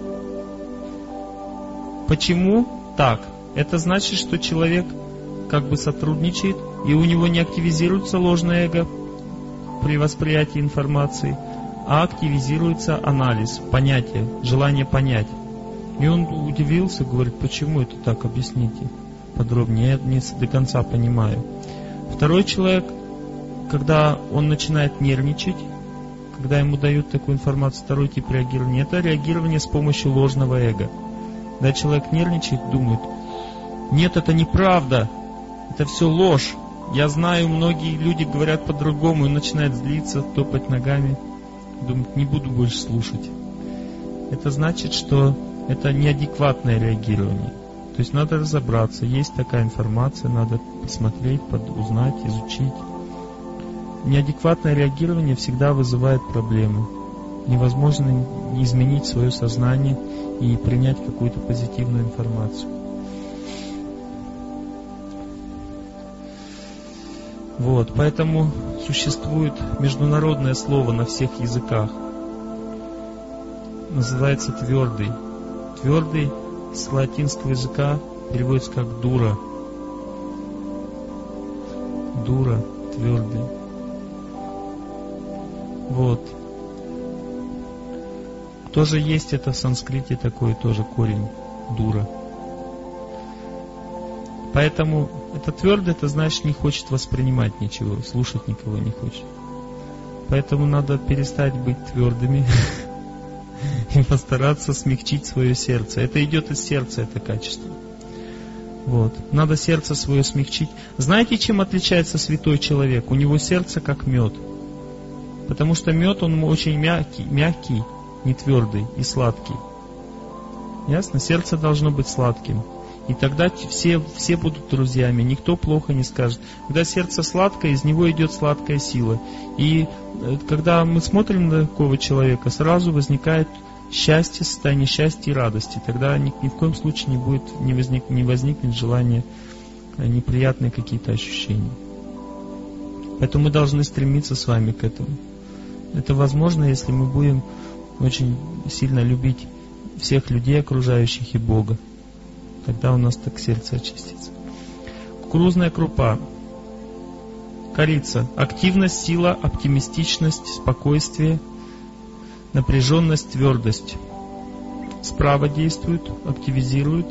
Почему так? Это значит, что человек как бы сотрудничает, и у него не активизируется ложное эго при восприятии информации, а активизируется анализ, понятие, желание понять. И он удивился, говорит, почему это так, объясните подробнее, я не до конца понимаю. Второй человек, когда он начинает нервничать, когда ему дают такую информацию, второй тип реагирования, это реагирование с помощью ложного эго. Когда человек нервничает, думает, нет, это неправда, это все ложь. Я знаю, многие люди говорят по-другому, и начинает злиться, топать ногами, думает, не буду больше слушать. Это значит, что это неадекватное реагирование. То есть надо разобраться, есть такая информация, надо посмотреть, узнать, изучить. Неадекватное реагирование всегда вызывает проблемы. Невозможно изменить свое сознание и принять какую-то позитивную информацию. Вот, поэтому существует международное слово на всех языках. Называется твердый. Твердый с латинского языка переводится как дура. Дура, твердый. Вот. Тоже есть это в санскрите такой тоже корень дура. Поэтому это твердо, это значит не хочет воспринимать ничего, слушать никого не хочет. Поэтому надо перестать быть твердыми и постараться смягчить свое сердце. Это идет из сердца, это качество. Вот. Надо сердце свое смягчить. Знаете, чем отличается святой человек? У него сердце как мед. Потому что мед, он очень мягкий, мягкий, не твердый и сладкий. Ясно? Сердце должно быть сладким. И тогда все, все будут друзьями, никто плохо не скажет. Когда сердце сладкое, из него идет сладкая сила. И когда мы смотрим на такого человека, сразу возникает счастье, состояние счастья и радости. Тогда ни, ни в коем случае не будет, не, возник, не возникнет желания, неприятные какие-то ощущения. Поэтому мы должны стремиться с вами к этому. Это возможно, если мы будем очень сильно любить всех людей окружающих и Бога. Тогда у нас так сердце очистится. Кукурузная крупа. Корица. Активность, сила, оптимистичность, спокойствие, напряженность, твердость. Справа действует, активизирует,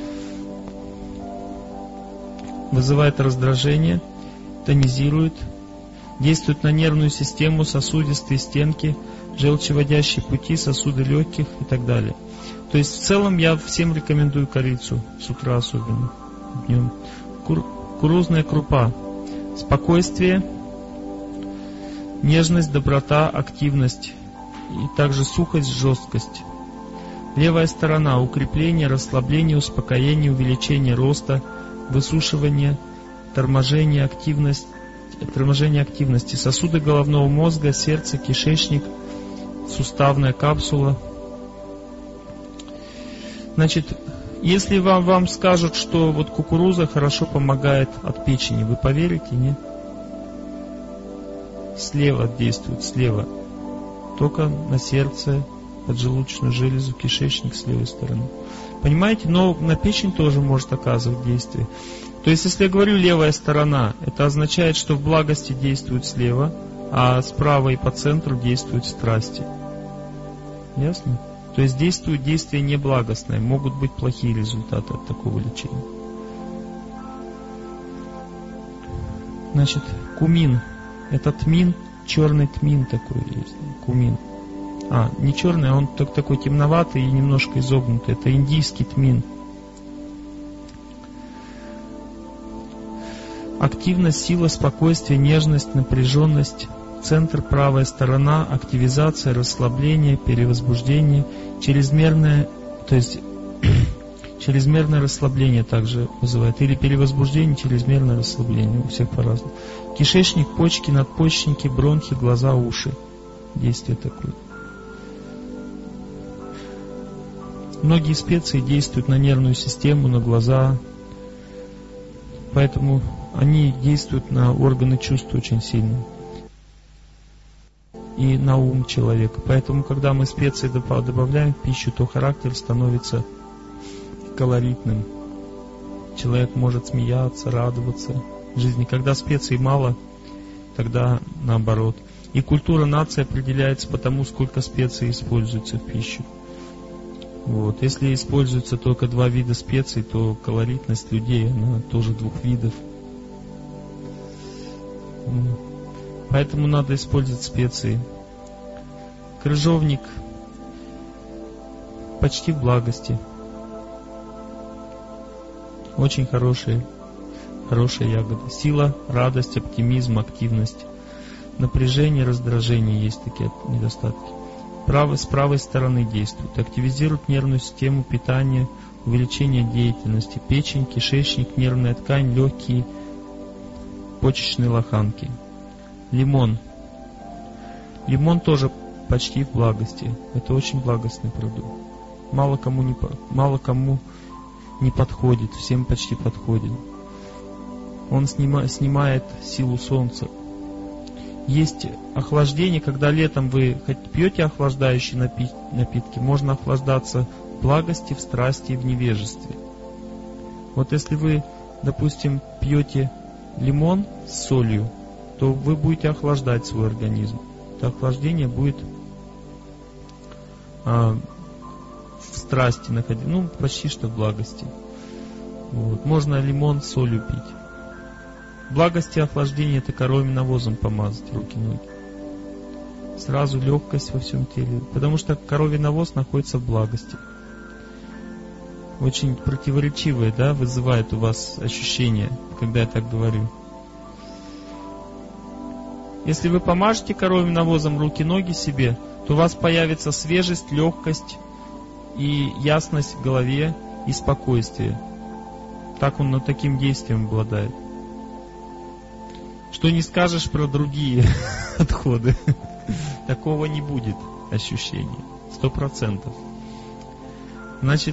вызывает раздражение, тонизирует, действует на нервную систему, сосудистые стенки, желчеводящие пути, сосуды легких и так далее. То есть в целом я всем рекомендую корицу, с утра особенно, днем. Кур- кукурузная крупа. Спокойствие, нежность, доброта, активность и также сухость, жесткость. Левая сторона. Укрепление, расслабление, успокоение, увеличение роста, высушивание, торможение, активность, торможение активности. Сосуды головного мозга, сердце, кишечник, суставная капсула. Значит, если вам, вам скажут, что вот кукуруза хорошо помогает от печени, вы поверите, нет? Слева действует, слева. Только на сердце, поджелудочную железу, кишечник с левой стороны. Понимаете? Но на печень тоже может оказывать действие. То есть, если я говорю левая сторона, это означает, что в благости действует слева, а справа и по центру действуют страсти. Ясно? То есть действует действие неблагостное, могут быть плохие результаты от такого лечения. Значит, кумин. Это тмин, черный тмин такой есть. Кумин. А, не черный, а он только такой темноватый и немножко изогнутый. Это индийский тмин. Активность, сила, спокойствие, нежность, напряженность. Центр, правая сторона, активизация, расслабление, перевозбуждение, чрезмерное, то есть чрезмерное расслабление также вызывает, или перевозбуждение, чрезмерное расслабление, у всех по-разному. Кишечник, почки, надпочечники, бронхи, глаза, уши. Действие такое. Многие специи действуют на нервную систему, на глаза, Поэтому они действуют на органы чувств очень сильно. И на ум человека. Поэтому, когда мы специи добавляем в пищу, то характер становится колоритным. Человек может смеяться, радоваться жизни. Когда специй мало, тогда наоборот. И культура нации определяется по тому, сколько специй используется в пищу. Вот. Если используется только два вида специй, то колоритность людей, она тоже двух видов. Поэтому надо использовать специи. Крыжовник почти в благости. Очень хорошие, хорошая ягода. Сила, радость, оптимизм, активность. Напряжение, раздражение, есть такие недостатки. Право, с правой стороны действует. Активизирует нервную систему, питание, увеличение деятельности, печень, кишечник, нервная ткань, легкие, почечные лоханки. Лимон. Лимон тоже почти в благости. Это очень благостный продукт. Мало кому не, мало кому не подходит, всем почти подходит. Он снима, снимает силу солнца. Есть охлаждение, когда летом вы хоть пьете охлаждающие напи- напитки, можно охлаждаться в благости, в страсти и в невежестве. Вот если вы, допустим, пьете лимон с солью, то вы будете охлаждать свой организм. Это охлаждение будет а, в страсти находиться, ну, почти что в благости. Вот. Можно лимон с солью пить. Благости и охлаждение — это коровьим навозом помазать руки, ноги. Сразу легкость во всем теле. Потому что коровий навоз находится в благости. Очень противоречивое, да, вызывает у вас ощущение, когда я так говорю. Если вы помажете коровьим навозом руки, ноги себе, то у вас появится свежесть, легкость и ясность в голове и спокойствие. Так он над таким действием обладает. Что не скажешь про другие отходы. Такого не будет ощущения. Сто процентов. Значит,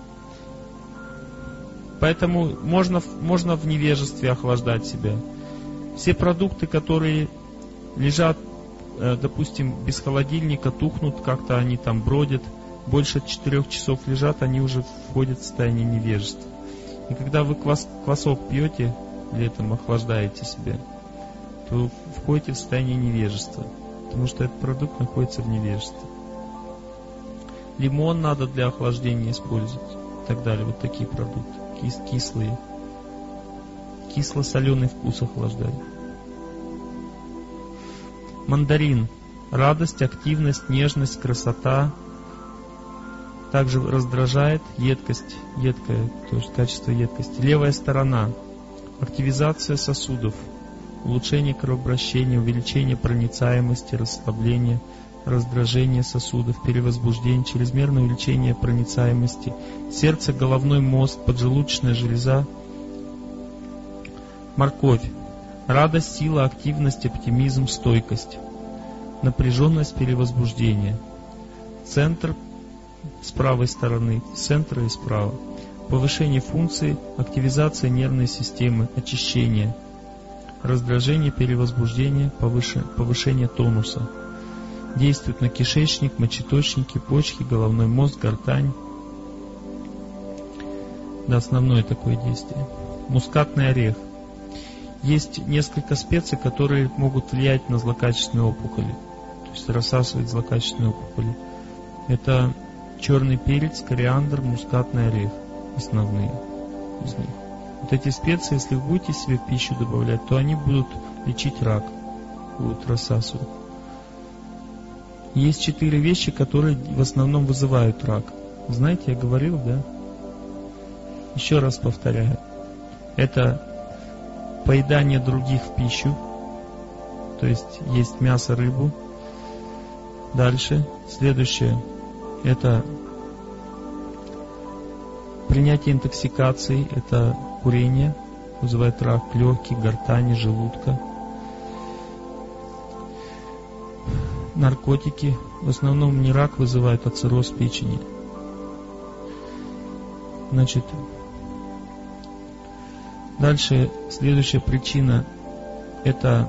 поэтому можно, можно в невежестве охлаждать себя. Все продукты, которые лежат, допустим, без холодильника, тухнут, как-то они там бродят, больше четырех часов лежат, они уже входят в состояние невежества. И когда вы квас, квасок пьете, летом охлаждаете себя, то входите в состояние невежества, потому что этот продукт находится в невежестве. Лимон надо для охлаждения использовать, и так далее. Вот такие продукты, кис, кислые. Кисло-соленый вкус охлаждает. Мандарин. Радость, активность, нежность, красота. Также раздражает, едкость, едкое, то есть качество едкости. Левая сторона. Активизация сосудов. Улучшение кровообращения, увеличение проницаемости, расслабление, раздражение сосудов, перевозбуждение, чрезмерное увеличение проницаемости, сердце, головной мозг, поджелудочная железа. Морковь. Радость, сила, активность, оптимизм, стойкость. Напряженность, перевозбуждение. Центр с правой стороны, с центра и справа. Повышение функций, активизация нервной системы, очищение. Раздражение, перевозбуждение, повыше, повышение тонуса. Действует на кишечник, мочеточники, почки, головной мозг, гортань. Да, основное такое действие. Мускатный орех. Есть несколько специй, которые могут влиять на злокачественные опухоли, то есть рассасывать злокачественные опухоли. Это черный перец, кориандр, мускатный орех. Основные из них. Вот эти специи, если вы будете себе в пищу добавлять, то они будут лечить рак, будут рассасывать. Есть четыре вещи, которые в основном вызывают рак. Знаете, я говорил, да? Еще раз повторяю. Это поедание других в пищу, то есть есть мясо, рыбу. Дальше, следующее, это принятие интоксикации, это курение, вызывает рак легких, гортани, желудка. Наркотики, в основном не рак вызывает, а цирроз печени. Значит, Дальше следующая причина это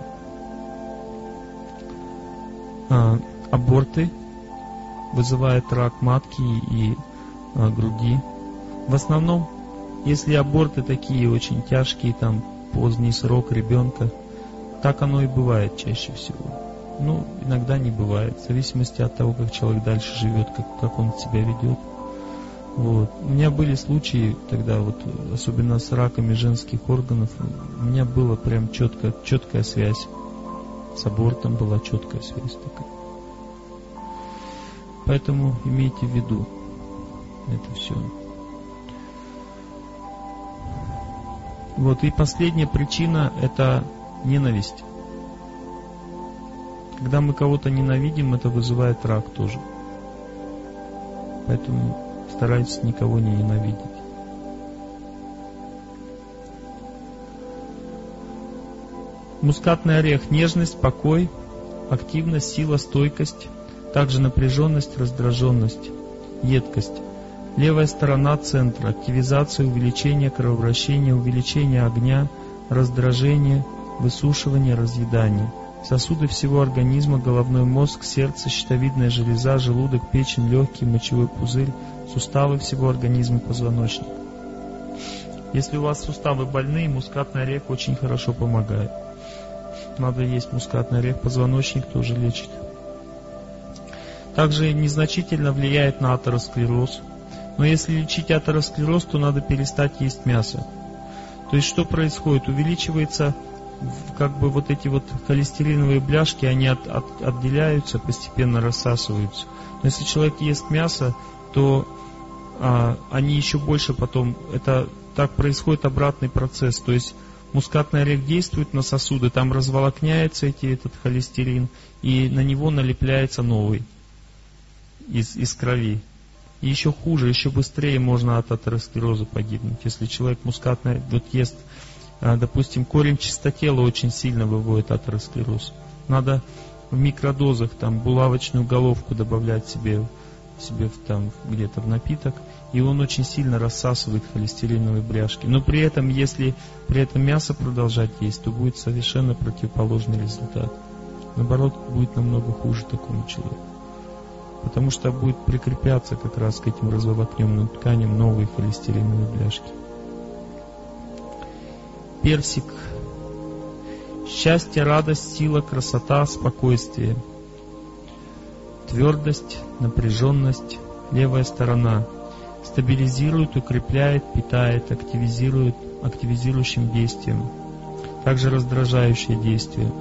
а, аборты, вызывает рак матки и а, груди. В основном, если аборты такие очень тяжкие, там поздний срок ребенка, так оно и бывает чаще всего. Ну, иногда не бывает, в зависимости от того, как человек дальше живет, как, как он себя ведет. Вот. У меня были случаи тогда, вот, особенно с раками женских органов, у меня была прям четкая, четкая связь. С абортом была четкая связь такая. Поэтому имейте в виду это все. Вот, и последняя причина это ненависть. Когда мы кого-то ненавидим, это вызывает рак тоже. Поэтому старайтесь никого не ненавидеть. Мускатный орех. Нежность, покой, активность, сила, стойкость, также напряженность, раздраженность, едкость. Левая сторона центра. Активизация, увеличение кровообращения, увеличение огня, раздражение, высушивание, разъедание. Сосуды всего организма, головной мозг, сердце, щитовидная железа, желудок, печень, легкие, мочевой пузырь, суставы всего организма, позвоночник. Если у вас суставы больные, мускатный орех очень хорошо помогает. Надо есть мускатный орех, позвоночник тоже лечит. Также незначительно влияет на атеросклероз. Но если лечить атеросклероз, то надо перестать есть мясо. То есть что происходит? Увеличивается как бы вот эти вот холестериновые бляшки, они от, от, отделяются, постепенно рассасываются. Но если человек ест мясо, то а, они еще больше потом, это так происходит обратный процесс. То есть мускатный орех действует на сосуды, там разволокняется эти, этот холестерин, и на него налепляется новый из, из крови. И еще хуже, еще быстрее можно от атеросклероза погибнуть. Если человек мускатный вот ест, допустим, корень чистотела очень сильно выводит атеросклероз. Надо в микродозах там булавочную головку добавлять себе, себе в, там, где-то в напиток, и он очень сильно рассасывает холестериновые бляшки. Но при этом, если при этом мясо продолжать есть, то будет совершенно противоположный результат. Наоборот, будет намного хуже такому человеку. Потому что будет прикрепляться как раз к этим разволокненным тканям новые холестериновые бляшки. Персик. Счастье, радость, сила, красота, спокойствие. Твердость, напряженность, левая сторона. Стабилизирует, укрепляет, питает, активизирует, активизирующим действием. Также раздражающее действие.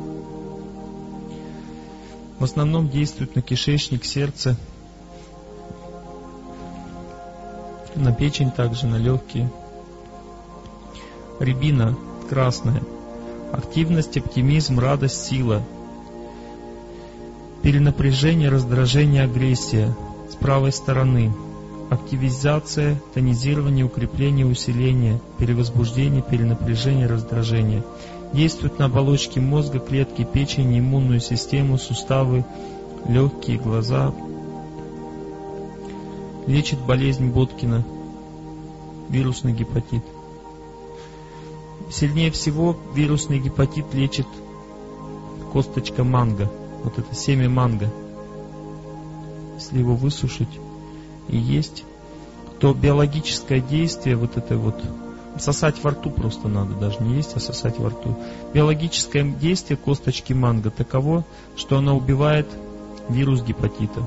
В основном действует на кишечник, сердце, на печень, также на легкие. Рябина красная. Активность, оптимизм, радость, сила. Перенапряжение, раздражение, агрессия. С правой стороны. Активизация, тонизирование, укрепление, усиление, перевозбуждение, перенапряжение, раздражение. Действует на оболочки мозга, клетки печени, иммунную систему, суставы, легкие, глаза. Лечит болезнь Боткина, вирусный гепатит. Сильнее всего вирусный гепатит лечит косточка манго. Вот это семя манго. Если его высушить и есть, то биологическое действие вот это вот, сосать во рту просто надо, даже не есть, а сосать во рту. Биологическое действие косточки манго таково, что она убивает вирус гепатита.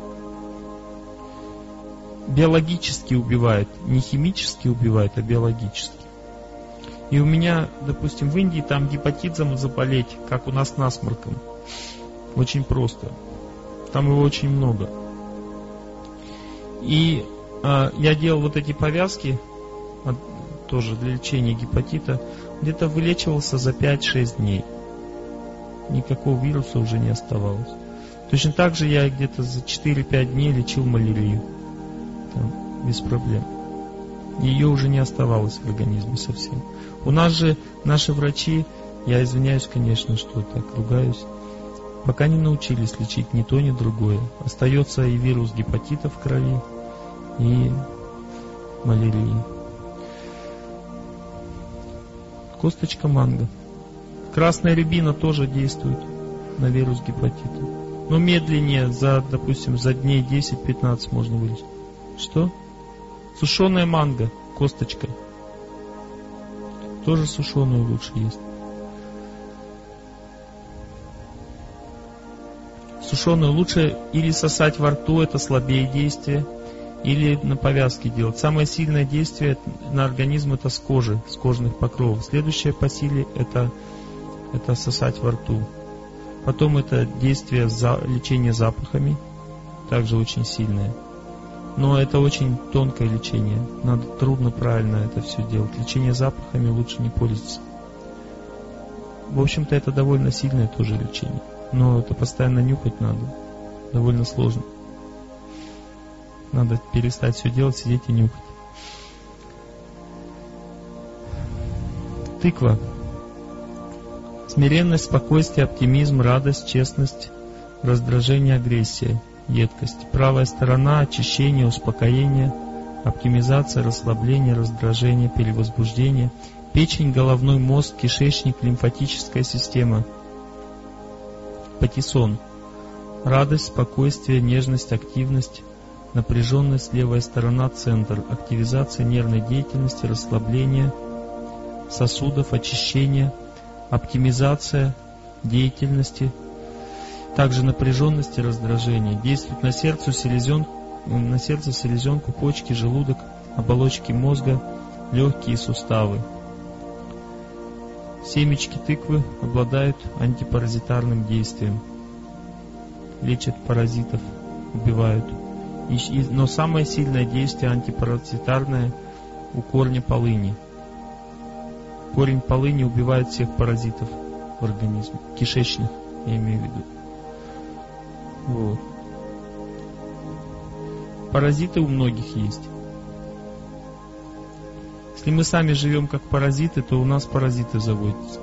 Биологически убивает, не химически убивает, а биологически. И у меня, допустим, в Индии там гепатитом заболеть, как у нас насморком. Очень просто. Там его очень много. И э, я делал вот эти повязки, тоже для лечения гепатита, где-то вылечивался за пять-шесть дней. Никакого вируса уже не оставалось. Точно так же я где-то за четыре-пять дней лечил малярию. Там, без проблем. Ее уже не оставалось в организме совсем. У нас же наши врачи, я извиняюсь, конечно, что так ругаюсь, пока не научились лечить ни то, ни другое. Остается и вирус гепатита в крови, и малярия. Косточка манго. Красная рябина тоже действует на вирус гепатита. Но медленнее, за, допустим, за дней десять-пятнадцать можно вылечить. Что? Сушеная манго, косточка. Тоже сушеную лучше есть. Сушеную лучше или сосать во рту, это слабее действие, или на повязке делать. Самое сильное действие на организм это с кожи, с кожных покровов. Следующее по силе это, это сосать во рту. Потом это действие за, лечения запахами, также очень сильное. Но это очень тонкое лечение. Надо трудно правильно это все делать. Лечение запахами лучше не пользоваться. В общем-то это довольно сильное тоже лечение. Но это постоянно нюхать надо. Довольно сложно. Надо перестать все делать, сидеть и нюхать. Тыква. Смиренность, спокойствие, оптимизм, радость, честность, раздражение, агрессия, едкость. Правая сторона, очищение, успокоение, оптимизация, расслабление, раздражение, перевозбуждение. Печень, головной мозг, кишечник, лимфатическая система. Патиссон. Радость, спокойствие, нежность, активность, напряженность, левая сторона, центр. Активизация нервной деятельности, расслабление сосудов, очищение, оптимизация деятельности, также напряженность и раздражение. Действует на сердце, селезенку, на сердце, селезенку, почки, желудок, оболочки мозга, легкие и суставы. Семечки тыквы обладают антипаразитарным действием. Лечат паразитов, убивают. И, и, но самое сильное действие антипаразитарное у корня полыни. Корень полыни убивает всех паразитов в организме. Кишечных, я имею в виду. Вот. Паразиты у многих есть. Если мы сами живем как паразиты, то у нас паразиты заводятся.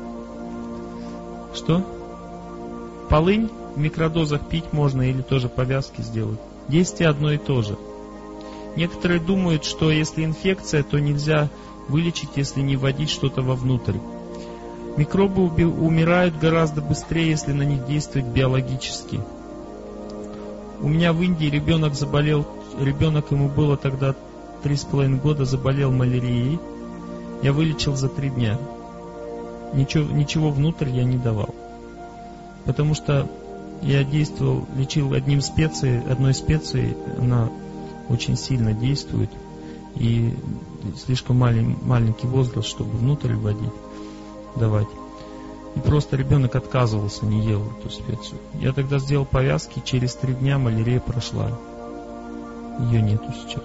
Что? Полынь в микродозах пить можно или тоже повязки сделать. Действие одно и то же. Некоторые думают, что если инфекция, то нельзя вылечить, если не вводить что-то вовнутрь. Микробы умирают гораздо быстрее, если на них действовать биологически. У меня в Индии ребенок заболел, ребенок ему было тогда три с половиной года, заболел малярией. Я вылечил за три дня. Ничего, ничего внутрь я не давал. Потому что я действовал, лечил одним специей, одной специей, она очень сильно действует. И слишком малень, маленький возраст, чтобы внутрь вводить, давать. И просто ребенок отказывался, не ел эту специю. Я тогда сделал повязки, через три дня малярия прошла. Ее нету сейчас.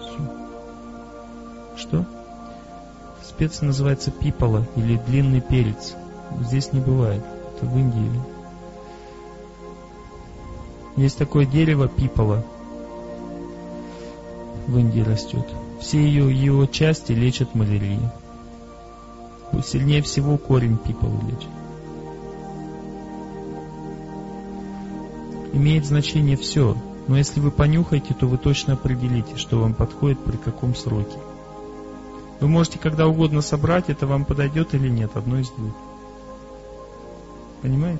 Что? Специя называется пипола или длинный перец. Здесь не бывает. Это в Индии. Есть такое дерево пипола. В Индии растет. Все ее, его части лечат малярию. Сильнее всего корень пиполы лечит. Имеет значение все. Но если вы понюхаете, то вы точно определите, что вам подходит при каком сроке. Вы можете когда угодно собрать, это вам подойдет или нет, одно из двух. Понимаете?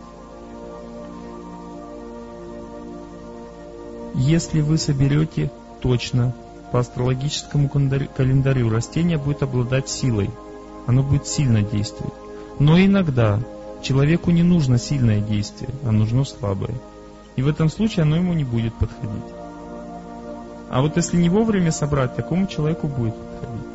Если вы соберете точно по астрологическому календарю, растение будет обладать силой. Оно будет сильно действовать. Но иногда человеку не нужно сильное действие, а нужно слабое. И в этом случае оно ему не будет подходить. А вот если не вовремя собрать, такому человеку будет подходить.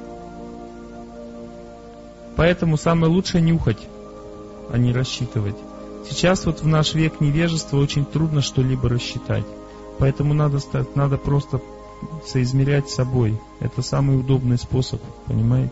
Поэтому самое лучшее нюхать, а не рассчитывать. Сейчас вот в наш век невежества очень трудно что-либо рассчитать. Поэтому надо, надо просто соизмерять с собой. Это самый удобный способ, понимаете?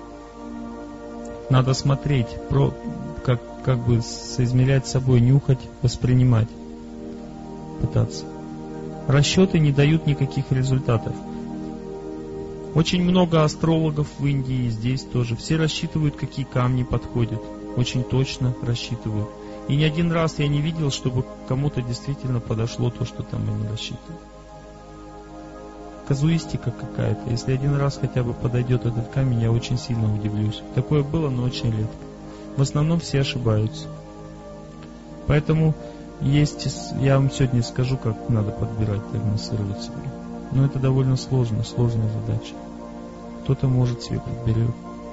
Надо смотреть, про, как, как бы соизмерять с собой, нюхать, воспринимать. Пытаться. Расчеты не дают никаких результатов. Очень много астрологов в Индии и здесь тоже. Все рассчитывают, какие камни подходят. Очень точно рассчитывают. И ни один раз я не видел, чтобы кому-то действительно подошло то, что там они рассчитывают. Казуистика какая-то. Если один раз хотя бы подойдет этот камень, я очень сильно удивлюсь. Такое было, но очень редко. В основном все ошибаются. Поэтому есть, я вам сегодня скажу, как надо подбирать, диагностировать себе. Но это довольно сложно, сложная задача. Кто-то может себе подберет.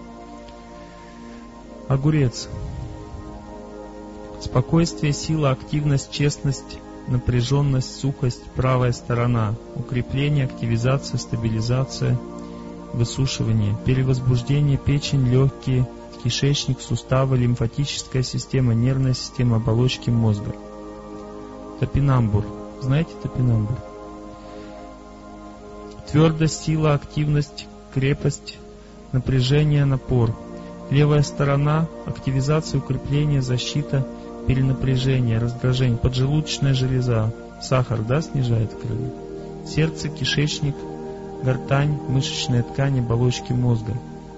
Огурец. Спокойствие, сила, активность, честность, напряженность, сухость, правая сторона, укрепление, активизация, стабилизация, высушивание, перевозбуждение, печень, легкие, кишечник, суставы, лимфатическая система, нервная система, оболочки мозга. Топинамбур. Знаете топинамбур? Твердость, сила, активность, крепость, напряжение, напор. Левая сторона, активизация, укрепление, защита, перенапряжение, раздражение, поджелудочная железа, сахар, да, снижает крови. Сердце, кишечник, гортань, мышечная ткань, оболочки мозга.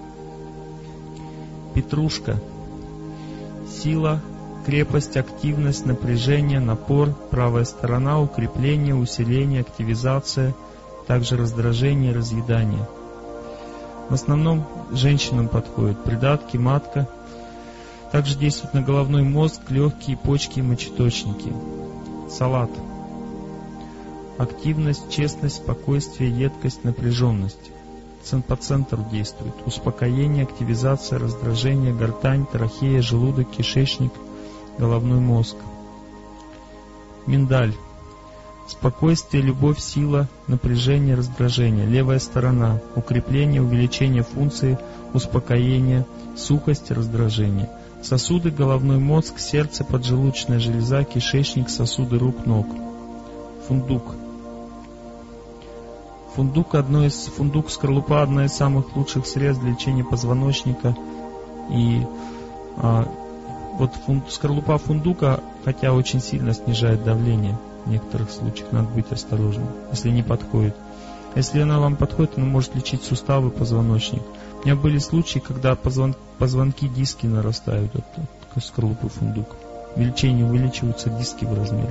Петрушка. Сила, крепость, активность, напряжение, напор, правая сторона, укрепление, усиление, активизация, также раздражение, разъедание. В основном женщинам подходят придатки, матка. Также действует на головной мозг, легкие, почки и мочеточники. Салат. Активность, честность, спокойствие, едкость, напряженность. По центру действует. Успокоение, активизация, раздражение, гортань, трахея, желудок, кишечник, головной мозг. Миндаль. Спокойствие, любовь, сила, напряжение, раздражение. Левая сторона. Укрепление, увеличение функции, успокоение, сухость, раздражение. Сосуды, головной мозг, сердце, поджелудочная железа, кишечник, сосуды рук, ног. Фундук. Фундук, одно из, фундук, скорлупа, одна из самых лучших средств для лечения позвоночника. И а, вот фунд, скорлупа фундука, хотя очень сильно снижает давление, в некоторых случаях надо быть осторожным, если не подходит. Если она вам подходит, она может лечить суставы, позвоночник. У меня были случаи, когда позвон, позвонки, диски нарастают от, от скорлупы фундука. В лечении увеличиваются диски в размере.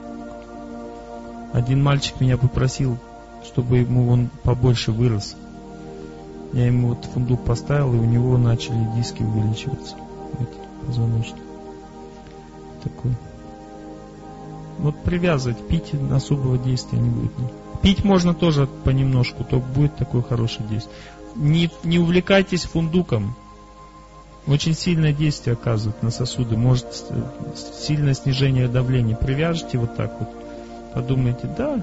Один мальчик меня попросил, чтобы ему он побольше вырос. Я ему вот фундук поставил, и у него начали диски увеличиваться. Вот, позвоночник. Такой. Вот привязывать, пить особого действия не будет. Пить можно тоже понемножку, только будет такое хорошее действие. Не, не увлекайтесь фундуком. Очень сильное действие оказывает на сосуды. Может сильное снижение давления. Привяжете вот так вот. Подумайте, да.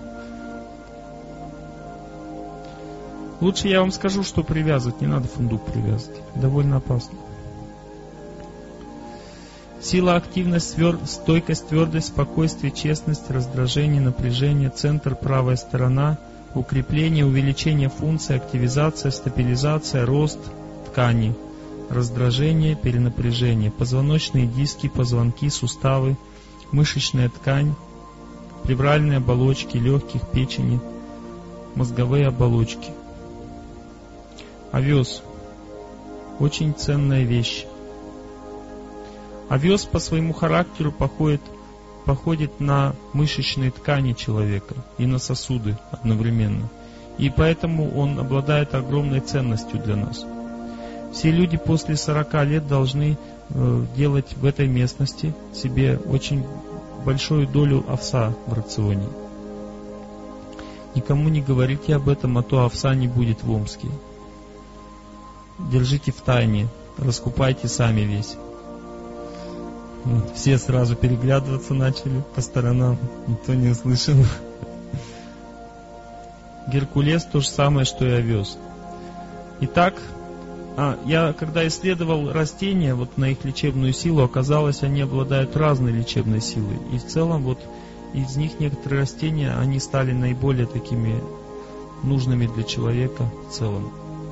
Лучше я вам скажу, что привязывать. Не надо фундук привязывать. Довольно опасно. Сила, активность, твер... стойкость, твердость, спокойствие, честность, раздражение, напряжение, центр, правая сторона, укрепление, увеличение функции, активизация, стабилизация, рост ткани, раздражение, перенапряжение, позвоночные диски, позвонки, суставы, мышечная ткань, плевральные оболочки, легких, печени, мозговые оболочки. Овес. Очень ценная вещь. Овес по своему характеру походит, походит на мышечные ткани человека и на сосуды одновременно. И поэтому он обладает огромной ценностью для нас. Все люди после сорока лет должны э, делать в этой местности себе очень большую долю овса в рационе. Никому не говорите об этом, а то овса не будет в Омске. Держите в тайне, раскупайте сами весь. Все сразу переглядываться начали по сторонам, никто не услышал. Геркулес то же самое, что и овес. Итак, а, я когда исследовал растения, вот на их лечебную силу, оказалось, они обладают разной лечебной силой. И в целом, вот из них некоторые растения, они стали наиболее такими нужными для человека в целом.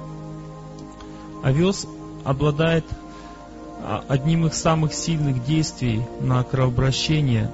Овес обладает одним из самых сильных действий на кровообращение,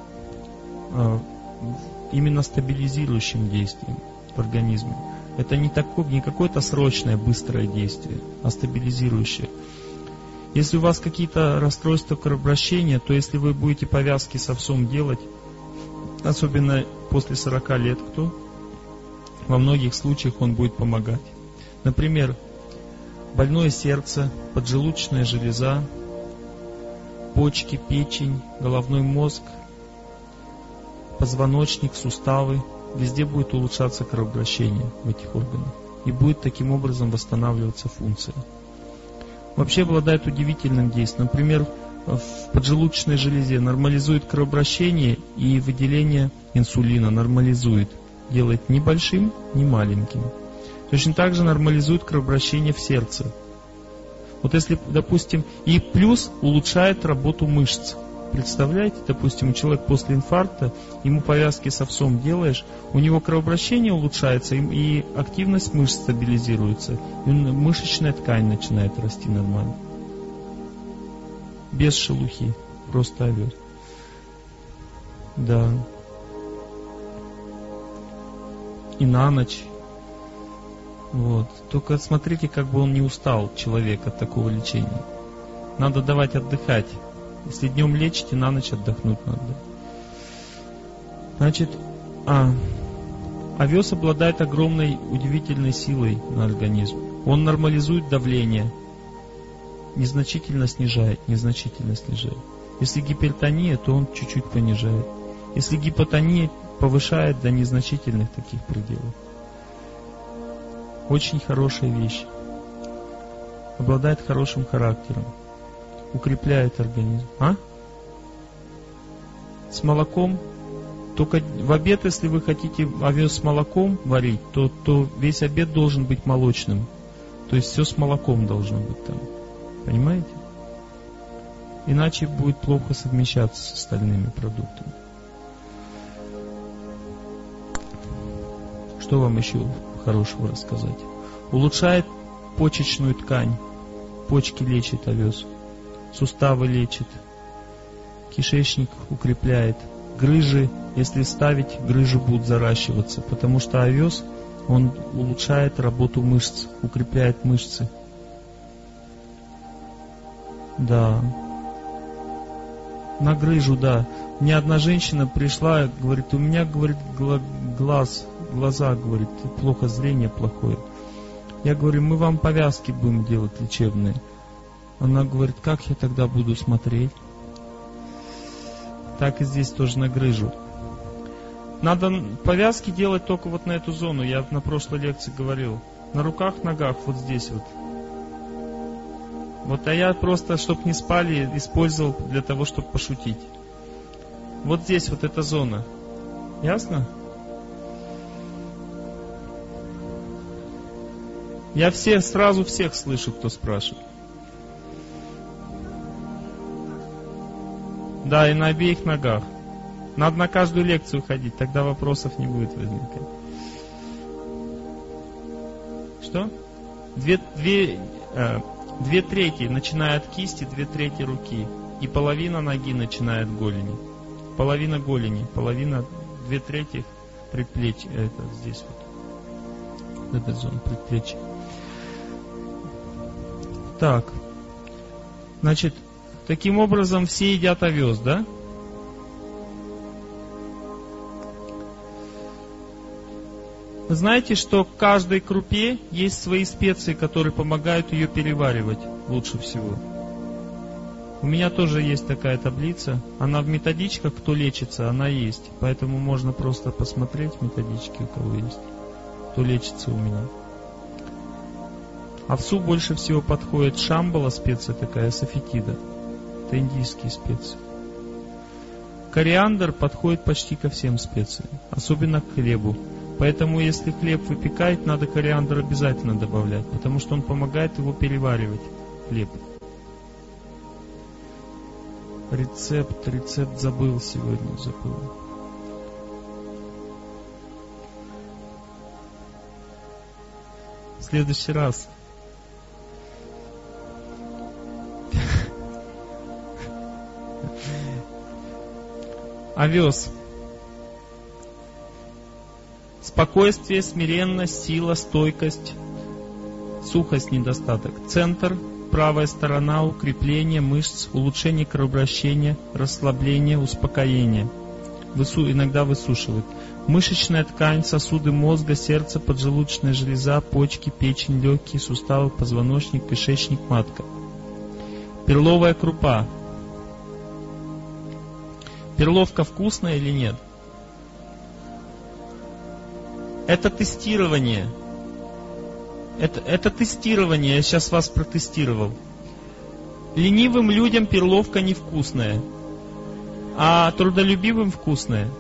именно стабилизирующим действием в организме. Это не, такое, не какое-то срочное, быстрое действие, а стабилизирующее. Если у вас какие-то расстройства кровообращения, то если вы будете повязки с овсом делать, особенно после сорока лет, кто, во многих случаях он будет помогать. Например, больное сердце, поджелудочная железа, почки, печень, головной мозг, позвоночник, суставы. Везде будет улучшаться кровообращение в этих органах. И будет таким образом восстанавливаться функция. Вообще обладает удивительным действием. Например, в поджелудочной железе нормализует кровообращение и выделение инсулина, нормализует. Делает ни большим, ни маленьким. Точно так же нормализует кровообращение в сердце. Вот если, допустим, и плюс улучшает работу мышц. Представляете, допустим, человек после инфаркта, ему повязки с овсом делаешь, у него кровообращение улучшается, и активность мышц стабилизируется, и мышечная ткань начинает расти нормально. Без шелухи, просто овес. Да. И на ночь. Вот. Только смотрите, как бы он не устал, человек, от такого лечения. Надо давать отдыхать. Если днем лечите, на ночь отдохнуть надо. Значит, а, овес обладает огромной, удивительной силой на организм. Он нормализует давление, незначительно снижает, незначительно снижает. Если гипертония, то он чуть-чуть понижает. Если гипотония, повышает до незначительных таких пределов. Очень хорошая вещь. Обладает хорошим характером. Укрепляет организм. А? С молоком. Только в обед, если вы хотите овес с молоком варить, то, то весь обед должен быть молочным. То есть все с молоком должно быть там. Понимаете? Иначе будет плохо совмещаться с остальными продуктами. Что вам еще хорошего рассказать? Улучшает почечную ткань. Почки лечит овес. Суставы лечит. Кишечник укрепляет. Грыжи, если ставить, грыжи будут заращиваться. Потому что овес, он улучшает работу мышц. Укрепляет мышцы. Да. На грыжу, да. Мне одна женщина пришла, говорит, у меня, говорит, глаз, глаза, говорит, плохо, зрение плохое. Я говорю, мы вам повязки будем делать лечебные. Она говорит, как я тогда буду смотреть? Так и здесь тоже на грыжу. Надо повязки делать только вот на эту зону. Я на прошлой лекции говорил. На руках, ногах, вот здесь вот. Вот, а я просто, чтобы не спали, использовал для того, чтобы пошутить. Вот здесь вот эта зона. Ясно? Я все, сразу всех слышу, кто спрашивает. Да, и на обеих ногах. Надо на каждую лекцию ходить, тогда вопросов не будет возникать. Что? Две, две, э, две трети, начиная от кисти, две трети руки. И половина ноги, начиная от голени. Половина голени, половина, две трети предплечья. Это здесь вот. Это зона предплечья. Так. Значит, таким образом все едят овес, да? Вы знаете, что к каждой крупе есть свои специи, которые помогают ее переваривать лучше всего. У меня тоже есть такая таблица. Она в методичках, кто лечится, она есть. Поэтому можно просто посмотреть методички, у кого есть. Кто лечится у меня. Овсу больше всего подходит шамбала, специя такая, сафетида. Это индийские специи. Кориандр подходит почти ко всем специям, особенно к хлебу. Поэтому, если хлеб выпекать, надо кориандр обязательно добавлять, потому что он помогает его переваривать, хлеб. Рецепт, рецепт забыл сегодня, забыл. В следующий раз. Овес. Спокойствие, смиренность, сила, стойкость, сухость, недостаток. Центр, правая сторона, укрепление мышц, улучшение кровообращения, расслабление, успокоение. Высу, иногда высушивает. Мышечная ткань, сосуды мозга, сердце, поджелудочная железа, почки, печень, легкие, суставы, позвоночник, кишечник, матка. Перловая крупа. Перловка вкусная или нет? Это тестирование. Это, это тестирование, я сейчас вас протестировал. Ленивым людям перловка невкусная, а трудолюбивым вкусная.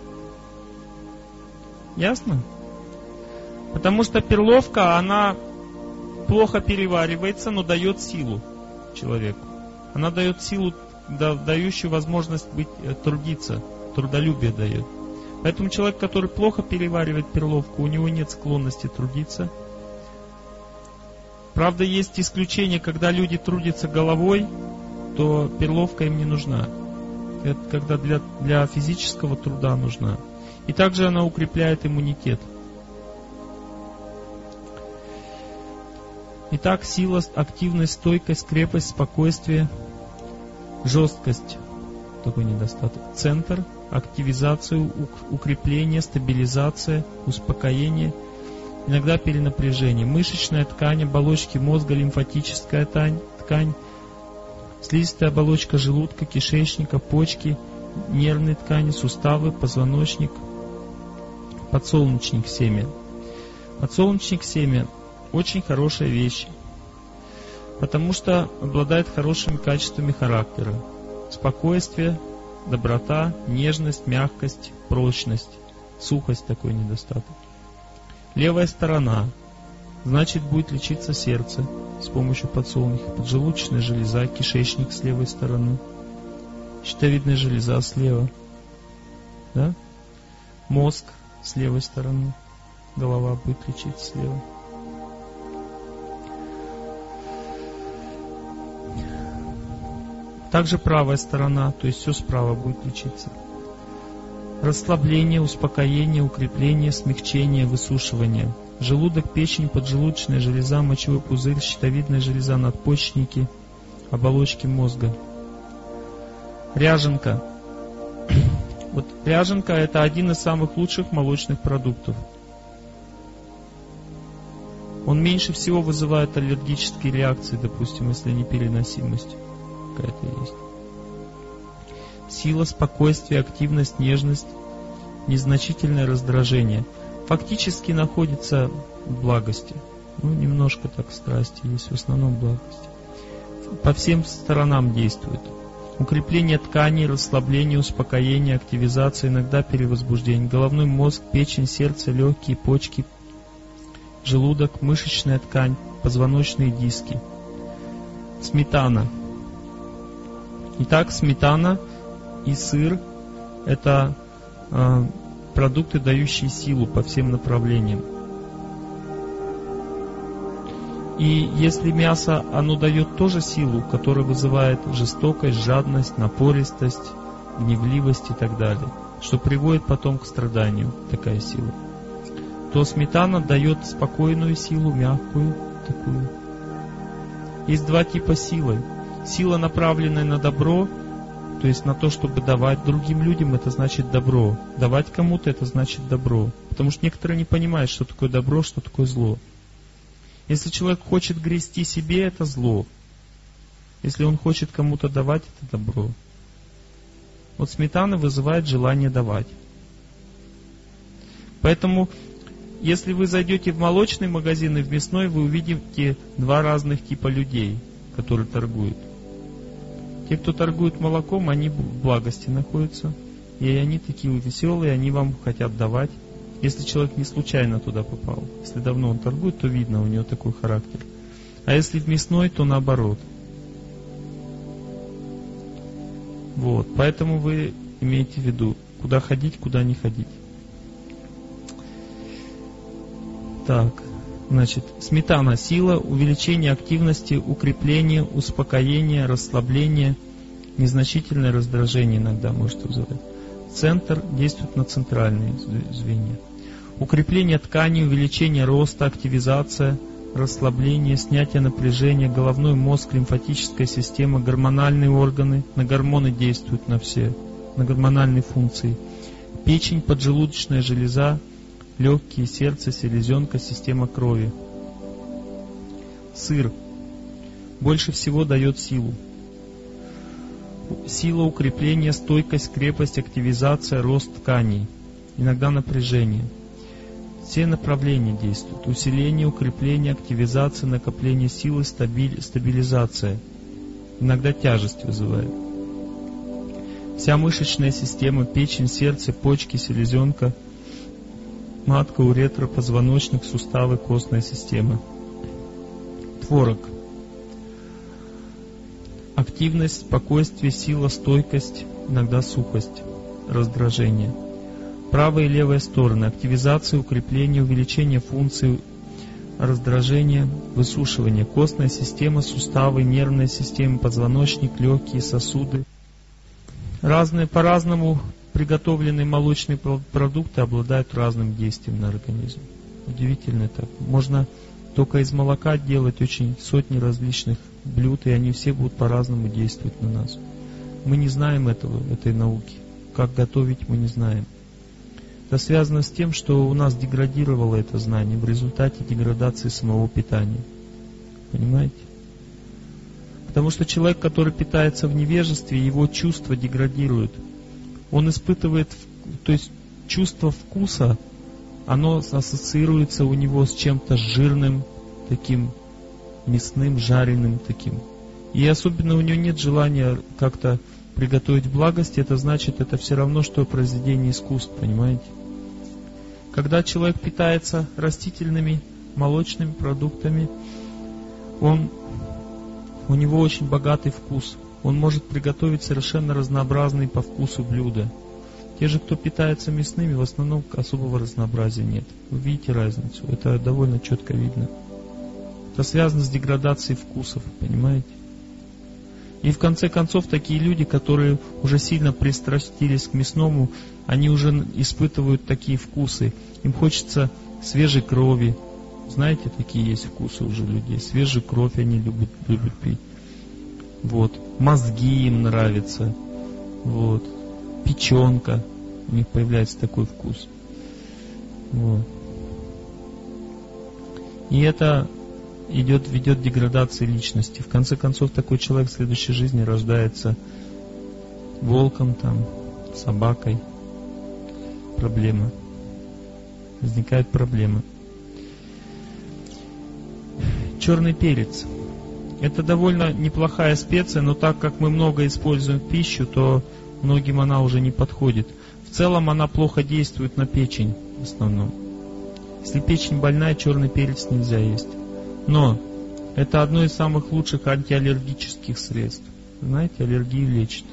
Ясно? Потому что перловка, она плохо переваривается, но дает силу человеку. Она дает силу, дающую возможность быть, трудиться, трудолюбие дает. Поэтому человек, который плохо переваривает перловку, у него нет склонности трудиться. Правда, есть исключения, когда люди трудятся головой, то перловка им не нужна. Это когда для, для физического труда нужна. И также она укрепляет иммунитет. Итак, сила, активность, стойкость, крепость, спокойствие, жесткость. Такой недостаток. Центр, активизацию, укрепление, стабилизация, успокоение, иногда перенапряжение. Мышечная ткань, оболочки мозга, лимфатическая ткань, ткань, слизистая оболочка желудка, кишечника, почки, нервные ткани, суставы, позвоночник, подсолнечник, семя. Подсолнечник, семя очень хорошая вещь, потому что обладает хорошими качествами характера. Спокойствие, доброта, нежность, мягкость, прочность, сухость такой недостаток. Левая сторона, значит, будет лечиться сердце с помощью подсолнуха, поджелудочная железа, кишечник с левой стороны, щитовидная железа слева, да? Мозг с левой стороны, голова будет лечиться слева. Также правая сторона, то есть все справа будет лечиться. Расслабление, успокоение, укрепление, смягчение, высушивание. Желудок, печень, поджелудочная железа, мочевой пузырь, щитовидная железа, надпочечники, оболочки мозга. Ряженка. Вот ряженка — это один из самых лучших молочных продуктов. Он меньше всего вызывает аллергические реакции, допустим, если непереносимость какая-то есть. Сила, спокойствие, активность, нежность, незначительное раздражение. Фактически находится в благости. Ну, немножко так страсти есть, в основном благости. По всем сторонам действует. Укрепление тканей, расслабление, успокоение, активизация, иногда перевозбуждение. Головной мозг, печень, сердце, легкие, почки, желудок, мышечная ткань, позвоночные диски. Сметана. Итак, сметана и сыр – это э, продукты, дающие силу по всем направлениям. И если мясо, оно дает тоже силу, которая вызывает жестокость, жадность, напористость, гневливость и так далее, что приводит потом к страданию, такая сила, то сметана дает спокойную силу, мягкую такую. Есть два типа силы. Сила, направленная на добро, то есть на то, чтобы давать другим людям, это значит добро. Давать кому-то, это значит добро. Потому что некоторые не понимают, что такое добро, что такое зло. Если человек хочет грести себе, это зло. Если он хочет кому-то давать, это добро. Вот сметана вызывает желание давать. Поэтому, если вы зайдете в молочный магазин и в мясной, вы увидите два разных типа людей, которые торгуют. Те, кто торгует молоком, они в благости находятся. И они такие веселые, они вам хотят давать. Если человек не случайно туда попал. Если давно он торгует, то видно, у него такой характер. А если в мясной, то наоборот. Вот. Поэтому вы имеете в виду, куда ходить, куда не ходить. Так. Значит, сметана – сила, увеличение активности, укрепление, успокоение, расслабление, незначительное раздражение иногда может вызывать. Центр действует на центральные звенья. Укрепление тканей, увеличение роста, активизация, расслабление, снятие напряжения, головной мозг, лимфатическая система, гормональные органы, на гормоны действуют на все, на гормональные функции. Печень, поджелудочная железа, легкие, сердце, селезенка, система крови. Сыр больше всего дает силу. Сила укрепления, стойкость, крепость, активизация, рост тканей. Иногда напряжение. Все направления действуют. Усиление, укрепление, активизация, накопление силы, стабиль, стабилизация. Иногда тяжесть вызывает. Вся мышечная система, печень, сердце, почки, селезенка, матка, уретра, позвоночник, суставы, костная система. Творог. Активность, спокойствие, сила, стойкость, иногда сухость, раздражение. Правая и левая стороны. Активизация, укрепление, увеличение функций, раздражение, высушивание. Костная система, суставы, нервная система, позвоночник, легкие, сосуды. Разные, по-разному приготовленные молочные продукты обладают разным действием на организм. Удивительно так. Можно только из молока делать очень сотни различных блюд, и они все будут по-разному действовать на нас. Мы не знаем этого, этой науки. Как готовить, мы не знаем. Это связано с тем, что у нас деградировало это знание в результате деградации самого питания. Понимаете? Потому что человек, который питается в невежестве, его чувства деградируют. Он испытывает, то есть чувство вкуса, оно ассоциируется у него с чем-то жирным, таким мясным, жареным таким. И особенно у него нет желания как-то приготовить благости, это значит, это все равно, что произведение искусства, понимаете? Когда человек питается растительными, молочными продуктами, он, у него очень богатый вкус. Он может приготовить совершенно разнообразные по вкусу блюда. Те же, кто питается мясными, в основном особого разнообразия нет. Вы видите разницу? Это довольно четко видно. Это связано с деградацией вкусов, понимаете? И в конце концов, такие люди, которые уже сильно пристрастились к мясному, они уже испытывают такие вкусы. Им хочется свежей крови. Знаете, такие есть вкусы уже людей. Свежую кровь они любят, любят пить. Вот. Мозги им нравятся. Вот. Печенка. У них появляется такой вкус. Вот. И это идет, ведет к деградации личности. В конце концов, такой человек в следующей жизни рождается волком, там, собакой. Проблема. Возникает проблема. Черный перец. Это довольно неплохая специя, но так как мы много используем в пищу, то многим она уже не подходит. В целом она плохо действует на печень в основном. Если печень больная, черный перец нельзя есть. Но это одно из самых лучших антиаллергических средств. Знаете, аллергию лечит.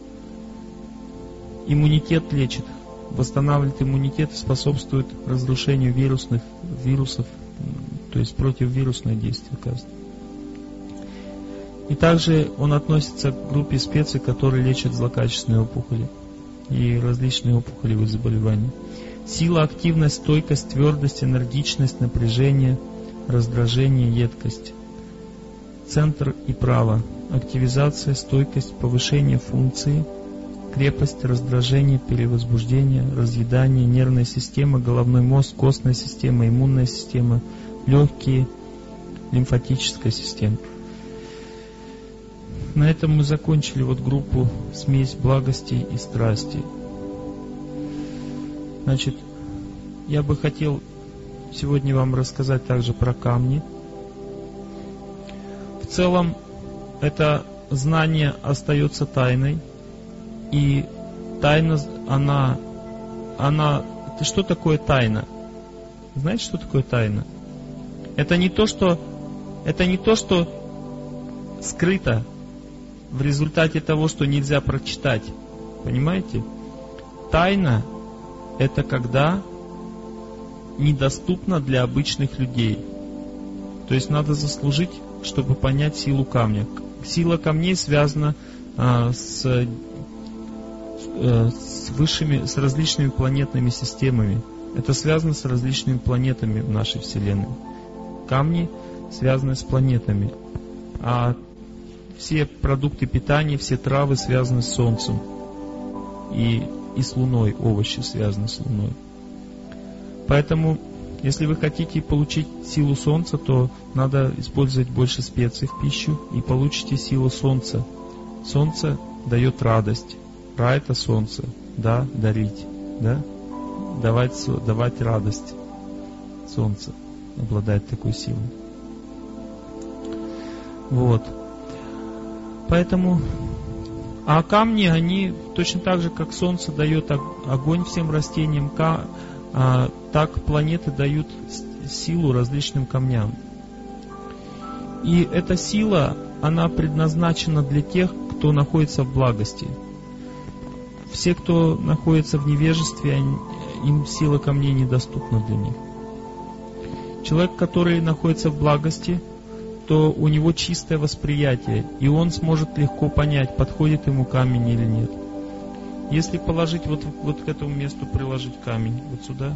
Иммунитет лечит. Восстанавливает иммунитет и способствует разрушению вирусных вирусов, то есть противовирусное действие оказывает. И также он относится к группе специй, которые лечат злокачественные опухоли и различные опухолевые заболевания. Сила, активность, стойкость, твердость, энергичность, напряжение, раздражение, едкость. Центр и право. Активизация, стойкость, повышение функции, крепость, раздражение, перевозбуждение, разъедание, нервная система, головной мозг, костная система, иммунная система, легкие, лимфатическая система. На этом мы закончили вот группу «Смесь благости и страсти». Значит, я бы хотел сегодня вам рассказать также про камни. В целом, это знание остается тайной. И тайна, она, она, это что такое тайна? Знаете, что такое тайна? Это не то, что, это не то, что скрыто в результате того, что нельзя прочитать. Понимаете? Тайна — это когда недоступно для обычных людей. То есть надо заслужить, чтобы понять силу камня. Сила камней связана а, с, а, с высшими, с различными планетными системами. Это связано с различными планетами в нашей Вселенной. Камни связаны с планетами. А все продукты питания, все травы связаны с Солнцем. И, и с Луной, овощи связаны с Луной. Поэтому, если вы хотите получить силу Солнца, то надо использовать больше специй в пищу, и получите силу Солнца. Солнце дает радость. Ра — это солнце. Да, дарить. Да? Давать, давать радость. Солнце обладает такой силой. Вот. Поэтому, а камни, они точно так же, как солнце дает огонь всем растениям, так планеты дают силу различным камням. И эта сила, она предназначена для тех, кто находится в благости. Все, кто находится в невежестве, им сила камней недоступна для них. Человек, который находится в благости, то у него чистое восприятие, и он сможет легко понять, подходит ему камень или нет. Если положить вот, вот к этому месту, приложить камень, вот сюда,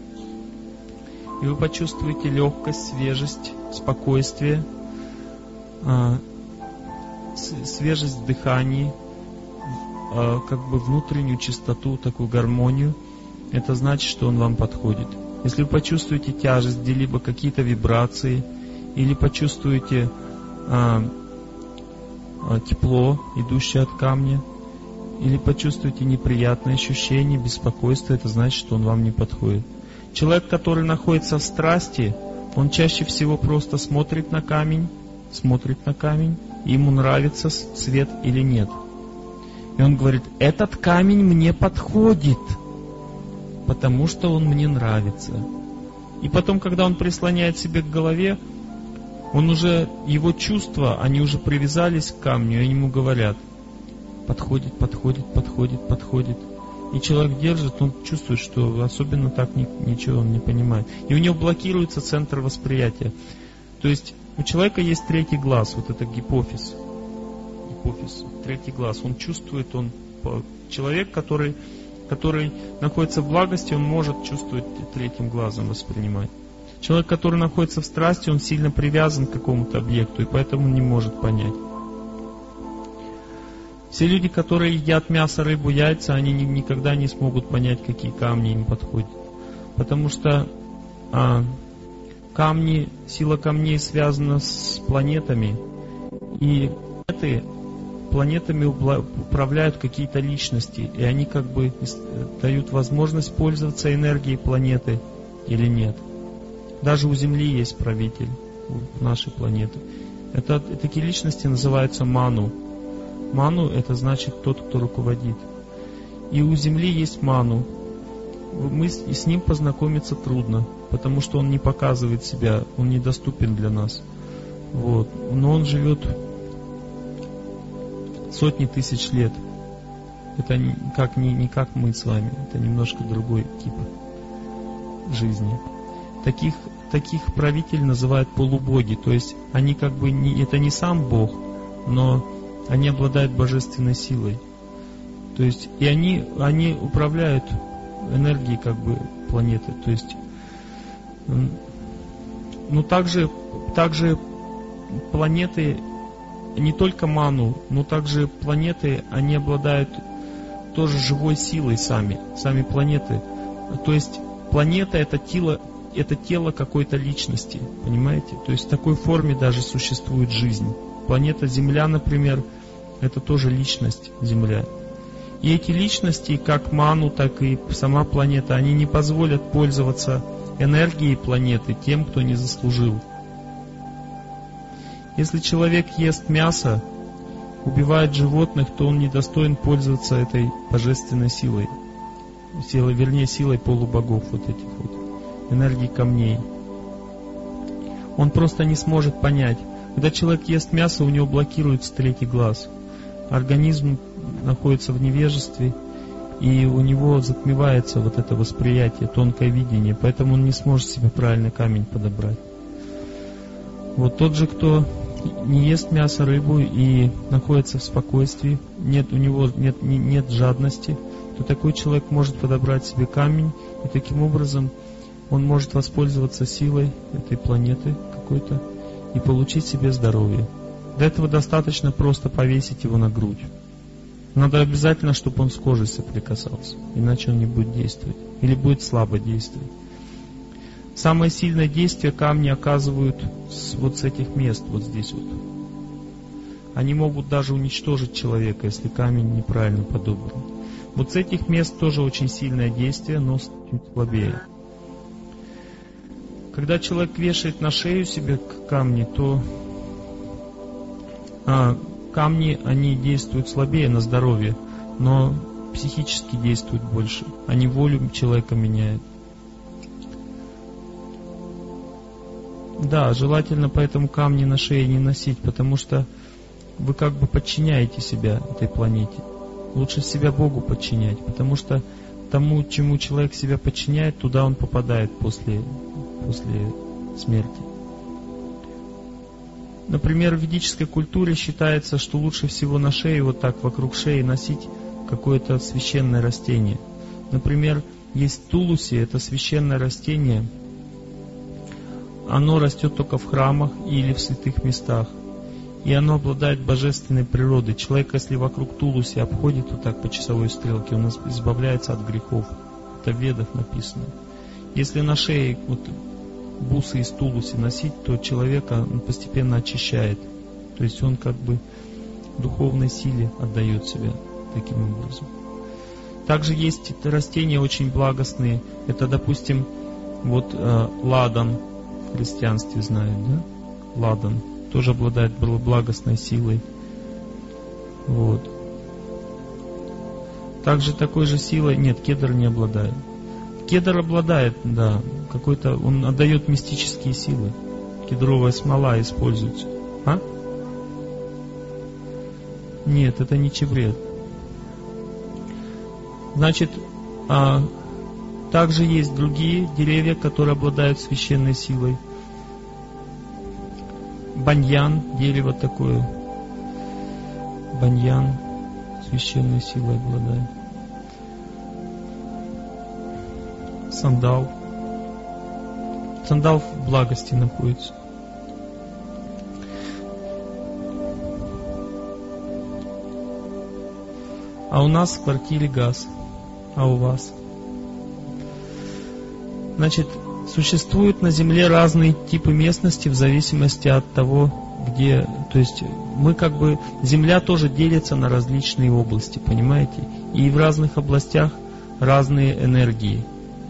и вы почувствуете легкость, свежесть, спокойствие, а, свежесть в дыхании, а, как бы внутреннюю чистоту, такую гармонию, это значит, что он вам подходит. Если вы почувствуете тяжесть, где-либо какие-то вибрации, или почувствуете а, а, тепло, идущее от камня, или почувствуете неприятные ощущения, беспокойство, это значит, что он вам не подходит. Человек, который находится в страсти, он чаще всего просто смотрит на камень, смотрит на камень, и ему нравится цвет или нет. И он говорит: этот камень мне подходит, потому что он мне нравится. И потом, когда он прислоняет себе к голове, он уже, его чувства, они уже привязались к камню, и ему говорят: подходит, подходит, подходит, подходит. И человек держит, он чувствует, что особенно так ни, ничего он не понимает. И у него блокируется центр восприятия. То есть у человека есть третий глаз, вот это гипофиз. Гипофиз, третий глаз. Он чувствует, он человек, который, который находится в благости, он может чувствовать третьим глазом, воспринимать. Человек, который находится в страсти, он сильно привязан к какому-то объекту, и поэтому не может понять. Все люди, которые едят мясо, рыбу, яйца, они никогда не смогут понять, какие камни им подходят. Потому что а, камни, сила камней связана с планетами, и планеты, планетами управляют какие-то личности, и они как бы дают возможность пользоваться энергией планеты или нет. Даже у Земли есть правитель, у нашей планеты. Это, такие личности называются ману. Ману — это значит тот, кто руководит. И у Земли есть ману. Мы с, и с ним познакомиться трудно, потому что он не показывает себя, он недоступен для нас. Вот. Но он живет сотни тысяч лет. Это не как, не, не как мы с вами, это немножко другой тип жизни. Таких, таких правителей называют полубоги, то есть они как бы не, это не сам Бог, но они обладают божественной силой. То есть и они, они управляют энергией как бы планеты. То есть, ну также, также планеты, не только ману, но также планеты, они обладают тоже живой силой сами, сами планеты. То есть планета — это тело, это тело какой-то личности, понимаете? То есть в такой форме даже существует жизнь. Планета Земля, например, это тоже личность Земля. И эти личности, как ману, так и сама планета, они не позволят пользоваться энергией планеты тем, кто не заслужил. Если человек ест мясо, убивает животных, то он недостоин пользоваться этой божественной силой. Силой, вернее, силой полубогов, вот этих вот, энергии камней. Он просто не сможет понять. Когда человек ест мясо, у него блокируется третий глаз. Организм находится в невежестве, и у него затмевается вот это восприятие, тонкое видение, поэтому он не сможет себе правильный камень подобрать. Вот тот же, кто не ест мясо, рыбу и находится в спокойствии, нет, у него нет, нет жадности, то такой человек может подобрать себе камень, и таким образом он может воспользоваться силой этой планеты какой-то и получить себе здоровье. Для этого достаточно просто повесить его на грудь. Надо обязательно, чтобы он с кожей соприкасался, иначе он не будет действовать, или будет слабо действовать. Самое сильное действие камни оказывают с, вот с этих мест, вот здесь вот. они могут даже уничтожить человека, если камень неправильно подобран. Вот с этих мест тоже очень сильное действие, но чуть слабее. Когда человек вешает на шею себе камни, то а, камни, они действуют слабее на здоровье, но психически действуют больше. Они волю человека меняют. Да, желательно поэтому камни на шее не носить, потому что вы как бы подчиняете себя этой планете. Лучше себя Богу подчинять, потому что тому, чему человек себя подчиняет, туда он попадает после, после смерти. Например, в ведической культуре считается, что лучше всего на шее, вот так вокруг шеи носить какое-то священное растение. Например, есть тулуси, это священное растение. Оно растет только в храмах или в святых местах. И оно обладает божественной природой. Человек, если вокруг тулуси обходит вот так по часовой стрелке, он избавляется от грехов. Это в Ведах написано. Если на шее вот бусы из тулуси носить, то человека он постепенно очищает. То есть он как бы духовной силе отдает себя таким образом. Также есть растения очень благостные. Это, допустим, вот э, ладан в христианстве знают, да? Ладан тоже обладает благостной силой. Вот. Также такой же силой, нет, кедр не обладает. Кедр обладает, да, какой-то, он отдает мистические силы. Кедровая смола используется. А? Нет, это не чебрец. Значит, а, также есть другие деревья, которые обладают священной силой. Баньян, дерево такое. Баньян священной силой обладает. Сандал. Сандал в благости находится. А у нас в квартире газ. А у вас? Значит, существуют на Земле разные типы местности в зависимости от того, где... То есть мы как бы... Земля тоже делится на различные области, понимаете? И в разных областях разные энергии.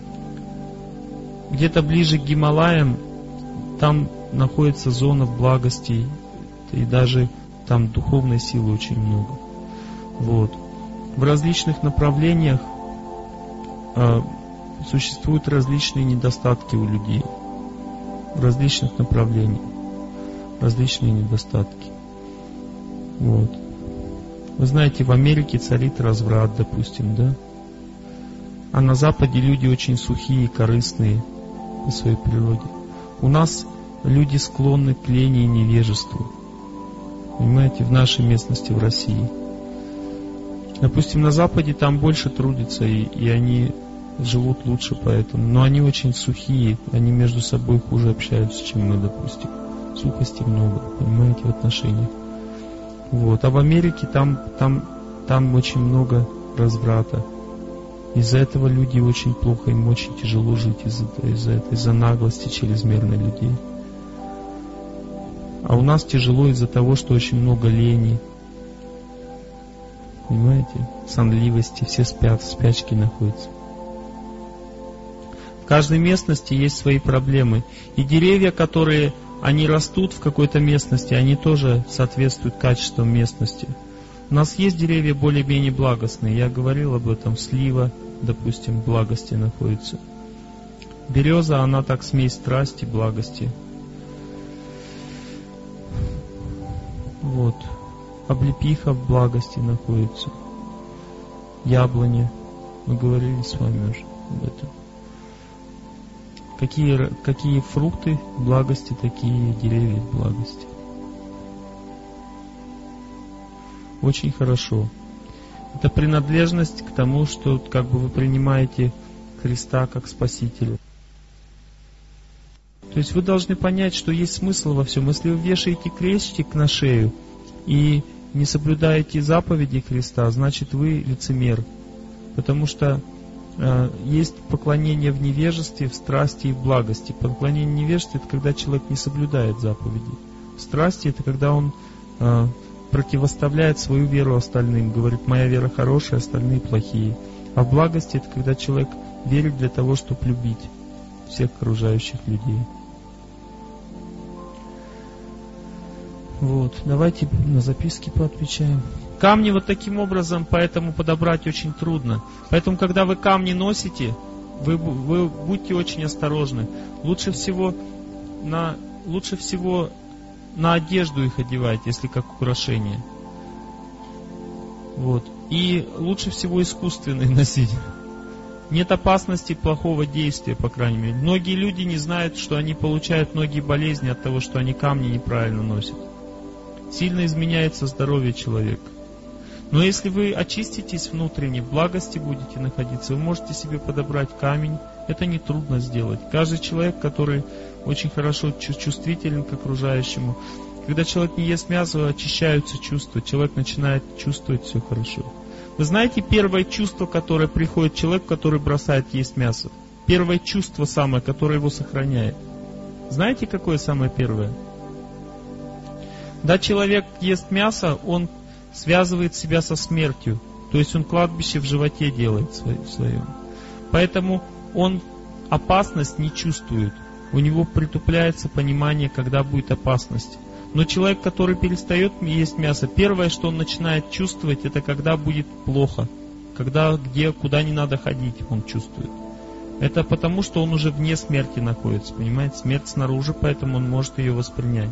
Где-то ближе к Гималаям там находится зона благости, и даже там духовной силы очень много. Вот. В различных направлениях э, существуют различные недостатки у людей. В различных направлениях. Различные недостатки. Вот. Вы знаете, в Америке царит разврат, допустим, да? А на Западе люди очень сухие, корыстные по своей природе. У нас люди склонны к лени и невежеству. Понимаете, в нашей местности, в России. Допустим, на Западе там больше трудятся, и, и они живут лучше поэтому. Но они очень сухие, они между собой хуже общаются, чем мы, допустим. Сухости много, понимаете, в отношениях. Вот. А в Америке там, там, там очень много разврата. Из-за этого люди очень плохо, им очень тяжело жить из-за, из-за этой, из-за наглости чрезмерной людей. А у нас тяжело из-за того, что очень много лени. Понимаете? Сонливости, все спят, в спячке находятся. В каждой местности есть свои проблемы. И деревья, которые они растут в какой-то местности, они тоже соответствуют качествам местности. У нас есть деревья более-менее благостные. Я говорил об этом. Слива, допустим, в благости находится. Береза, она так смесь страсти, благости. Вот. Облепиха в благости находится. Яблони. Мы говорили с вами уже об этом. Какие, какие фрукты в благости, такие деревья в благости. Очень хорошо. Это принадлежность к тому, что как бы вы принимаете Христа как Спасителя. То есть вы должны понять, что есть смысл во всем. Если вы вешаете крестик на шею и не соблюдаете заповеди Христа, значит вы лицемер. Потому что э, есть поклонение в невежестве, в страсти и в благости. Поклонение в невежестве — это когда человек не соблюдает заповеди. В страсти — это когда он э, противоставляет свою веру остальным. Говорит, моя вера хорошая, остальные плохие. А в благости это когда человек верит для того, чтобы любить всех окружающих людей. Вот, давайте на записки поотвечаем. Камни вот таким образом, поэтому подобрать очень трудно. Поэтому, когда вы камни носите, вы, вы будьте очень осторожны. Лучше всего на, лучше всего на одежду их одевайте, если как украшение. Вот. И лучше всего искусственные носить. Нет опасности плохого действия, по крайней мере. Многие люди не знают, что они получают многие болезни от того, что они камни неправильно носят. Сильно изменяется здоровье человека. Но если вы очиститесь внутренне, в благости будете находиться, вы можете себе подобрать камень. Это нетрудно сделать. Каждый человек, который очень хорошо чувствителен к окружающему, когда человек не ест мясо, очищаются чувства, человек начинает чувствовать все хорошо. Вы знаете первое чувство, которое приходит человеку, который бросает есть мясо? Первое чувство самое, которое его сохраняет. Знаете, какое самое первое? Когда человек ест мясо, он связывает себя со смертью. То есть он кладбище в животе делает в своем. Поэтому он опасность не чувствует. У него притупляется понимание, когда будет опасность. Но человек, который перестает есть мясо, первое, что он начинает чувствовать, это когда будет плохо. Когда, где, куда не надо ходить, он чувствует. Это потому, что он уже вне смерти находится. Понимаете, смерть снаружи, поэтому он может ее воспринять.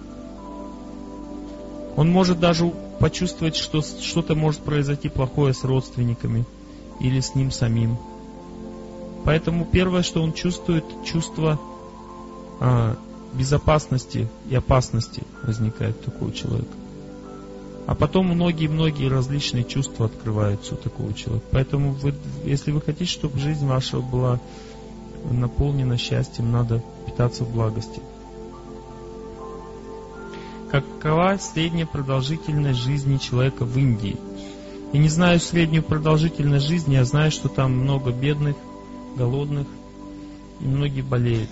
Он может даже почувствовать, что что-то может произойти плохое с родственниками или с ним самим. Поэтому первое, что он чувствует, чувство а, безопасности и опасности возникает у такого человека. А потом многие-многие различные чувства открываются у такого человека. Поэтому, вы, если вы хотите, чтобы жизнь ваша была наполнена счастьем, надо питаться в благости. Какова средняя продолжительность жизни человека в Индии? Я не знаю среднюю продолжительность жизни, я знаю, что там много бедных, голодных, и многие болеют.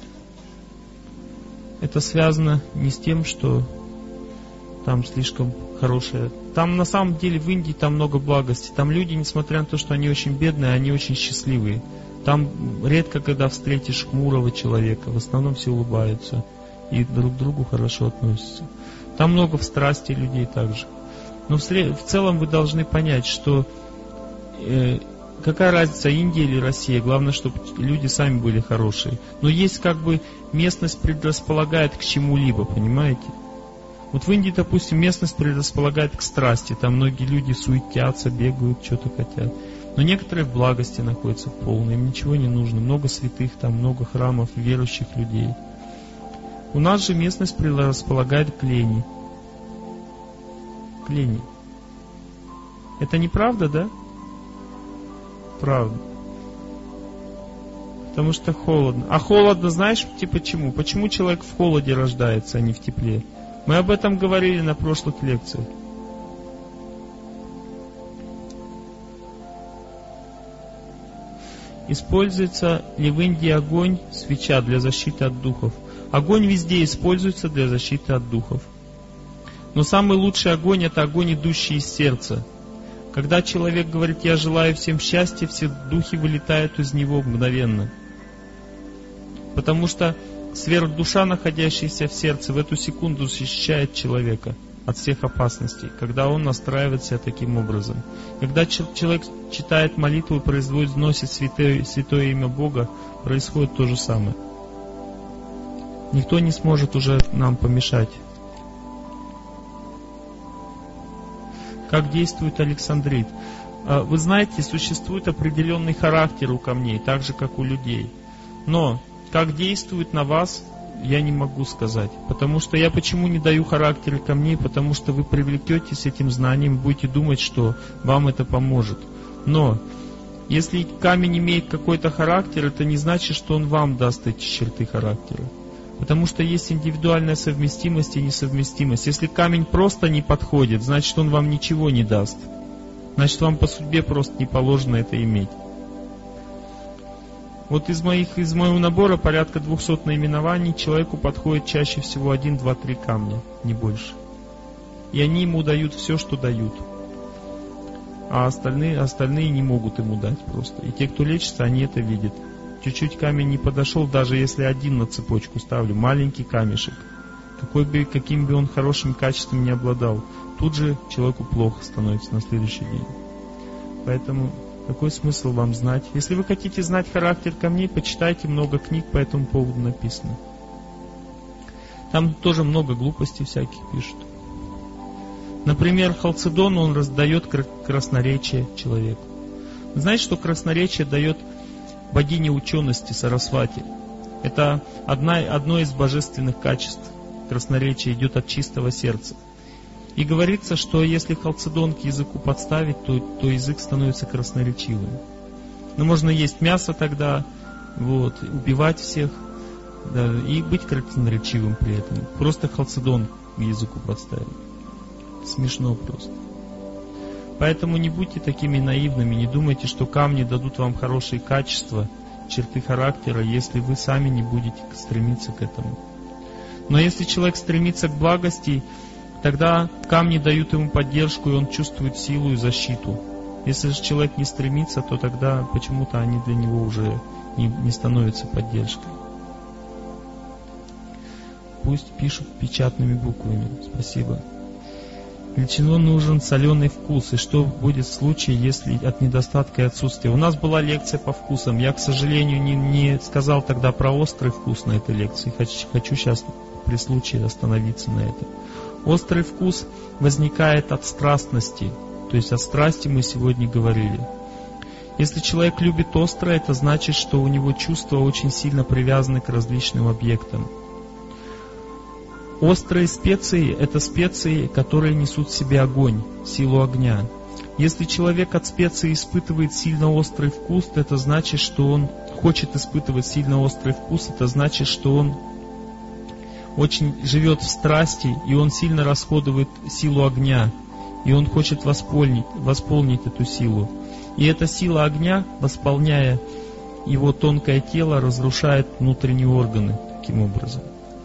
Это связано не с тем, что там слишком хорошее. Там на самом деле в Индии там много благости. Там люди, несмотря на то, что они очень бедные, они очень счастливые. Там редко, когда встретишь хмурого человека, в основном все улыбаются и друг к другу хорошо относятся. Там много в страсти людей также. Но в, сред... в целом вы должны понять, что э, какая разница, Индия или Россия, главное, чтобы люди сами были хорошие. Но есть как бы местность предрасполагает к чему-либо, понимаете? Вот в Индии, допустим, местность предрасполагает к страсти. Там многие люди суетятся, бегают, что-то хотят. Но некоторые в благости находятся полно, им ничего не нужно. Много святых, там много храмов, верующих людей. У нас же местность предрасполагает к лени. К лени. Это неправда, да? Правда. Потому что холодно. А холодно, знаешь, типа почему? Почему человек в холоде рождается, а не в тепле? Мы об этом говорили на прошлых лекциях. Используется ли в Индии огонь, свеча для защиты от духов? Огонь везде используется для защиты от духов. Но самый лучший огонь — это огонь, идущий из сердца. Когда человек говорит «я желаю всем счастья», все духи вылетают из него мгновенно. Потому что сверхдуша, находящаяся в сердце, в эту секунду защищает человека от всех опасностей, когда он настраивает себя таким образом. Когда человек читает молитву и производит, носит святое, святое имя Бога, происходит то же самое. Никто не сможет уже нам помешать. Как действует александрит? Вы знаете, существует определенный характер у камней, так же, как у людей. Но как действует на вас, я не могу сказать. Потому что я почему не даю характера камней? Потому что вы привлекетесь этим знанием, будете думать, что вам это поможет. Но если камень имеет какой-то характер, это не значит, что он вам даст эти черты характера. Потому что есть индивидуальная совместимость и несовместимость. Если камень просто не подходит, значит он вам ничего не даст. Значит вам по судьбе просто не положено это иметь. Вот из, моих, из моего набора порядка двухсот наименований человеку подходит чаще всего один, два, три камня, не больше. и они ему дают все, что дают. А остальные, остальные не могут ему дать просто. И те, кто лечится, они это видят. Чуть-чуть камень не подошел, даже если один на цепочку ставлю, маленький камешек, какой бы, каким бы он хорошим качеством не обладал, тут же человеку плохо становится на следующий день. Поэтому какой смысл вам знать? Если вы хотите знать характер камней, почитайте, много книг по этому поводу написано. Там тоже много глупостей всяких пишут. Например, халцедон, он раздает красноречие человеку. Вы знаете, что красноречие дает богиня учености Сарасвати? Это одна, одно из божественных качеств. Красноречие идет от чистого сердца. И говорится, что если халцедон к языку подставить, то, то язык становится красноречивым. Но можно есть мясо тогда, вот, убивать всех, да, и быть красноречивым при этом. Просто халцедон к языку подставить. Смешно просто. Поэтому не будьте такими наивными, не думайте, что камни дадут вам хорошие качества, черты характера, если вы сами не будете стремиться к этому. Но если человек стремится к благости, тогда камни дают ему поддержку, и он чувствует силу и защиту. Если же человек не стремится, то тогда почему-то они для него уже не, не становятся поддержкой. Пусть пишут печатными буквами. Спасибо. Для чего нужен соленый вкус? И что будет в случае, если от недостатка и отсутствия? У нас была лекция по вкусам. Я, к сожалению, не, не сказал тогда про острый вкус на этой лекции. Хочу, хочу сейчас при случае остановиться на этом. Острый вкус возникает от страстности. То есть о страсти мы сегодня говорили. Если человек любит острое, это значит, что у него чувства очень сильно привязаны к различным объектам. Острые специи – это специи, которые несут в себе огонь, силу огня. Если человек от специи испытывает сильно острый вкус, то это значит, что он хочет испытывать сильно острый вкус, это значит, что он очень живет в страсти, и он сильно расходует силу огня, и он хочет восполнить, восполнить эту силу. И эта сила огня, восполняя его тонкое тело, разрушает внутренние органы таким образом.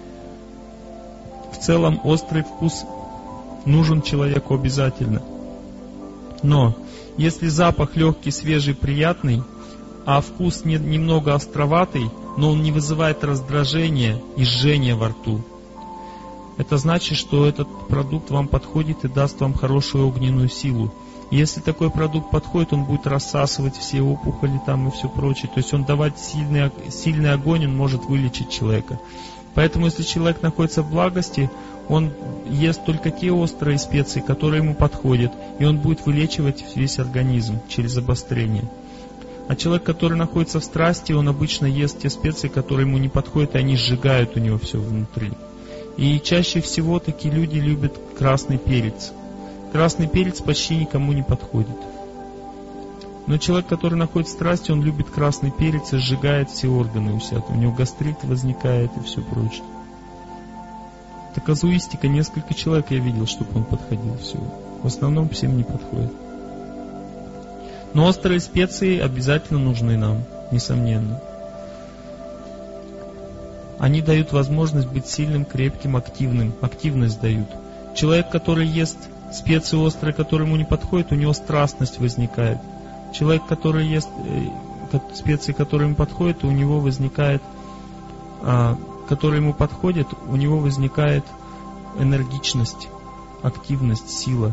В целом острый вкус нужен человеку обязательно. Но если запах легкий, свежий, приятный, а вкус не, немного островатый, но он не вызывает раздражения и жжения во рту, это значит, что этот продукт вам подходит и даст вам хорошую огненную силу. И если такой продукт подходит, он будет рассасывать все опухоли там и все прочее. То есть он давать сильный, сильный огонь, он может вылечить человека. Поэтому, если человек находится в благости, он ест только те острые специи, которые ему подходят, и он будет вылечивать весь организм через обострение. А человек, который находится в страсти, он обычно ест те специи, которые ему не подходят, и они сжигают у него все внутри. И чаще всего такие люди любят красный перец. Красный перец почти никому не подходит. Но человек, который находится в страсти, он любит красный перец и сжигает все органы у себя. У него гастрит возникает и все прочее. Это казуистика, несколько человек я видел, чтобы он подходил всего. В основном всем не подходит. Но острые специи обязательно нужны нам, несомненно. Они дают возможность быть сильным, крепким, активным. Активность дают. Человек, который ест специи острые, которые ему не подходят, у него страстность возникает. Человек, который ест э, специи, которые ему подходят, у него возникает, а, которые ему подходят, у него возникает энергичность, активность, сила.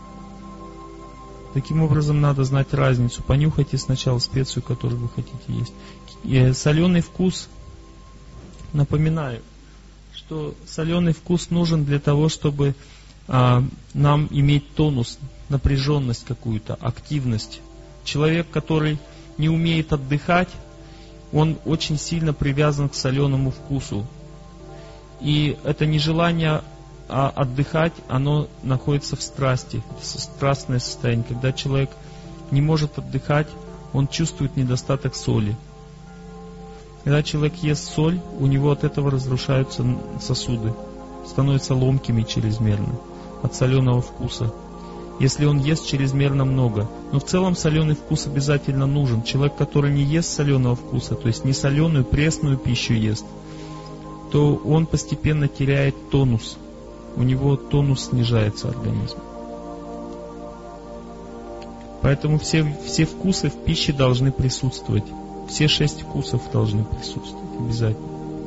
Таким образом, надо знать разницу. Понюхайте сначала специю, которую вы хотите есть. И соленый вкус, напоминаю, что соленый вкус нужен для того, чтобы а, нам иметь тонус, напряженность какую-то, активность. Человек, который не умеет отдыхать, он очень сильно привязан к соленому вкусу. И это нежелание отдыхать, оно находится в страсти. Это страстное состояние. Когда человек не может отдыхать, он чувствует недостаток соли. Когда человек ест соль, у него от этого разрушаются сосуды, становятся ломкими чрезмерно от соленого вкуса, если он ест чрезмерно много. Но в целом соленый вкус обязательно нужен. Человек, который не ест соленого вкуса, то есть не соленую, пресную пищу ест, то он постепенно теряет тонус. у него тонус снижается организма. Поэтому все, все вкусы в пище должны присутствовать. Все шесть вкусов должны присутствовать обязательно.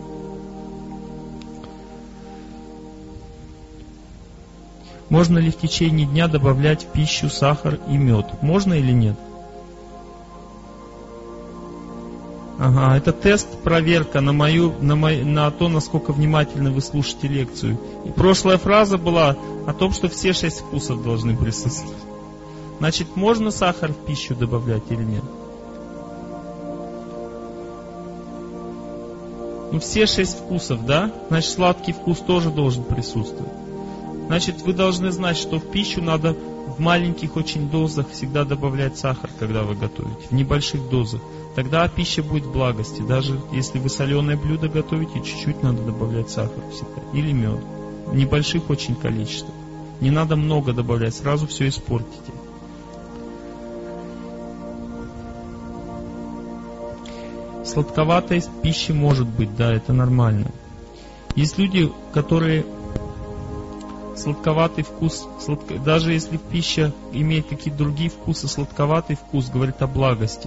Можно ли в течение дня добавлять в пищу сахар и мед? Можно или нет? Ага, это тест, проверка на, мою, на, мою, на то, насколько внимательно вы слушаете лекцию. И прошлая фраза была о том, что все шесть вкусов должны присутствовать. Значит, можно сахар в пищу добавлять или нет? Ну, все шесть вкусов, да? Значит, сладкий вкус тоже должен присутствовать. Значит, вы должны знать, что в пищу надо в маленьких очень дозах всегда добавлять сахар, когда вы готовите, в небольших дозах. Тогда пища будет в благости. Даже если вы соленое блюдо готовите, чуть-чуть надо добавлять сахар всегда. Или мед. В небольших очень количествах. Не надо много добавлять, сразу все испортите. Сладковатой пищи может быть, да, это нормально. Есть люди, которые сладковатый вкус, сладко, даже если пища имеет какие-то другие вкусы, сладковатый вкус говорит о благости.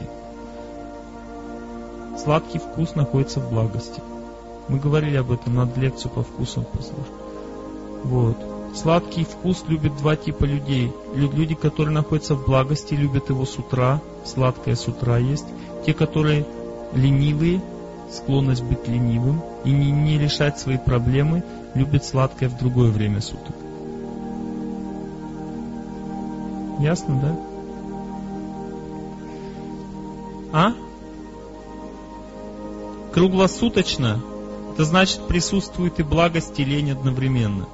Сладкий вкус находится в благости. Мы говорили об этом, надо лекцию по вкусам послушать. Вот. Сладкий вкус любят два типа людей. Люди, которые находятся в благости, любят его с утра, сладкое с утра есть. Те, которые ленивые, склонность быть ленивым и не, не решать свои проблемы, любят сладкое в другое время суток. Ясно, да? А? Круглосуточно, это значит присутствует и благость, и лень одновременно.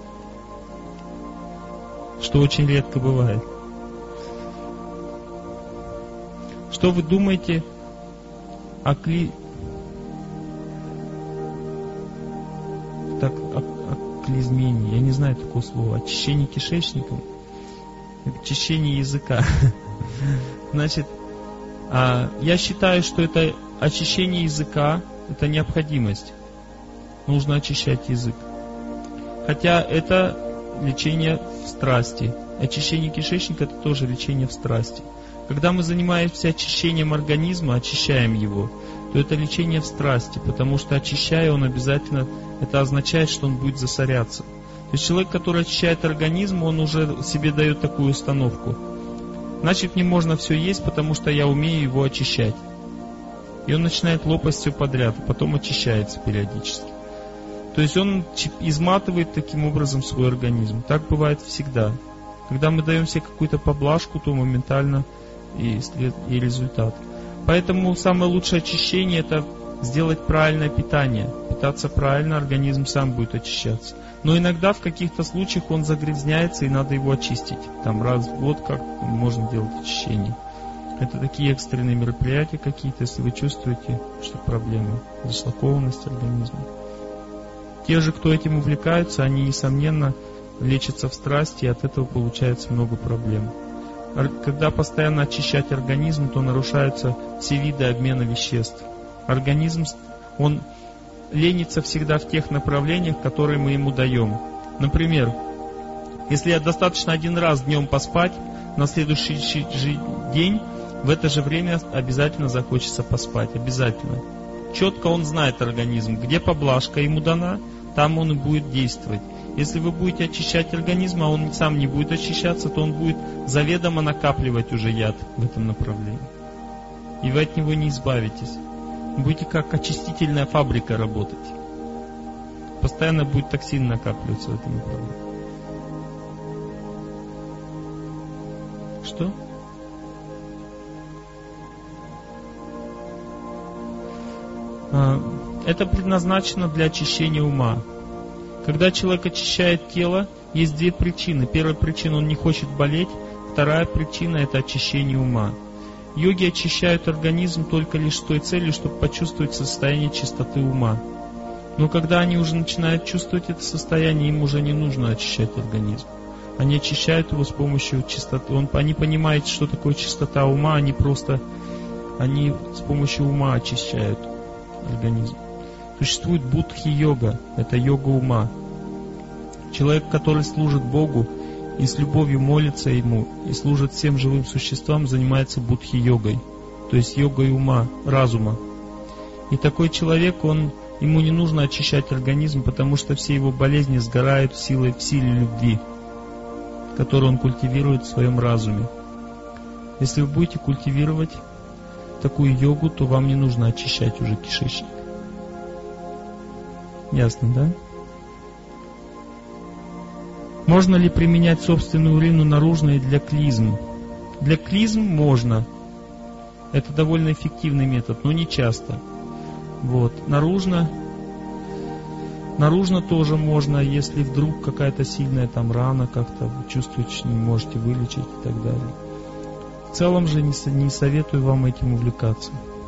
Что очень редко бывает. Что вы думаете о кли... так, о, о клизмении? Я не знаю такого слова. Очищение кишечника, очищение языка. Значит, я считаю, что это очищение языка, это необходимость. Нужно очищать язык. Хотя это лечение в страсти. Очищение кишечника — это тоже лечение в страсти. Когда мы занимаемся очищением организма, очищаем его, то это лечение в страсти, потому что очищая, он обязательно, это означает, что он будет засоряться. То есть человек, который очищает организм, он уже себе дает такую установку. Значит, мне можно все есть, потому что я умею его очищать. И он начинает лопать все подряд, а потом очищается периодически. То есть он изматывает таким образом свой организм. Так бывает всегда. Когда мы даем себе какую-то поблажку, то моментально и, и результат. Поэтому самое лучшее очищение — это сделать правильное питание. Питаться правильно, организм сам будет очищаться. Но иногда в каких-то случаях он загрязняется, и надо его очистить. Там раз в год как можно делать очищение. Это такие экстренные мероприятия какие-то, если вы чувствуете, что проблемы, зашлакованность организма. Те же, кто этим увлекаются, они, несомненно, лечатся в страсти, и от этого получается много проблем. Когда постоянно очищать организм, то нарушаются все виды обмена веществ. Организм, он ленится всегда в тех направлениях, которые мы ему даем. Например, если я достаточно один раз днем поспать, на следующий же день в это же время обязательно захочется поспать. Обязательно. Четко он знает организм, где поблажка ему дана, там он и будет действовать. Если вы будете очищать организм, а он сам не будет очищаться, то он будет заведомо накапливать уже яд в этом направлении. И вы от него не избавитесь. Вы будете как очистительная фабрика работать. Постоянно будет токсин накапливаться в этом направлении. Что? Это предназначено для очищения ума. Когда человек очищает тело, есть две причины. Первая причина — он не хочет болеть. Вторая причина — это очищение ума. Йоги очищают организм только лишь с той целью, чтобы почувствовать состояние чистоты ума. Но когда они уже начинают чувствовать это состояние, им уже не нужно очищать организм. Они очищают его с помощью чистоты. Он, они понимают, что такое чистота ума, они просто они с помощью ума очищают организм. Существует буддхи-йога, это йога ума. Человек, который служит Богу и с любовью молится Ему и служит всем живым существам, занимается будхи-йогой, то есть йогой ума, разума. И такой человек, он, ему не нужно очищать организм, потому что все его болезни сгорают в силе, в силе любви, которую он культивирует в своем разуме. Если вы будете культивировать такую йогу, то вам не нужно очищать уже кишечник. Ясно, да? Можно ли применять собственную урину наружно и для клизм? Для клизм можно. Это довольно эффективный метод, но не часто. Вот. Наружно, наружно тоже можно, если вдруг какая-то сильная там рана, как-то вы чувствуете, что не можете вылечить и так далее. В целом же не, не советую вам этим увлекаться.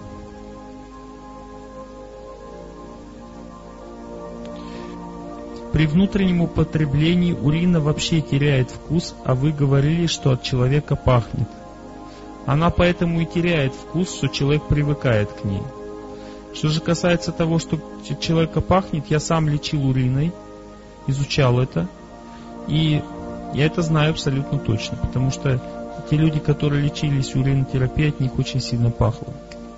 При внутреннем употреблении урина вообще теряет вкус, а вы говорили, что от человека пахнет. Она поэтому и теряет вкус, что человек привыкает к ней. Что же касается того, что от человека пахнет, я сам лечил уриной, изучал это, и я это знаю абсолютно точно, потому что те люди, которые лечились уринотерапией, от них очень сильно пахло.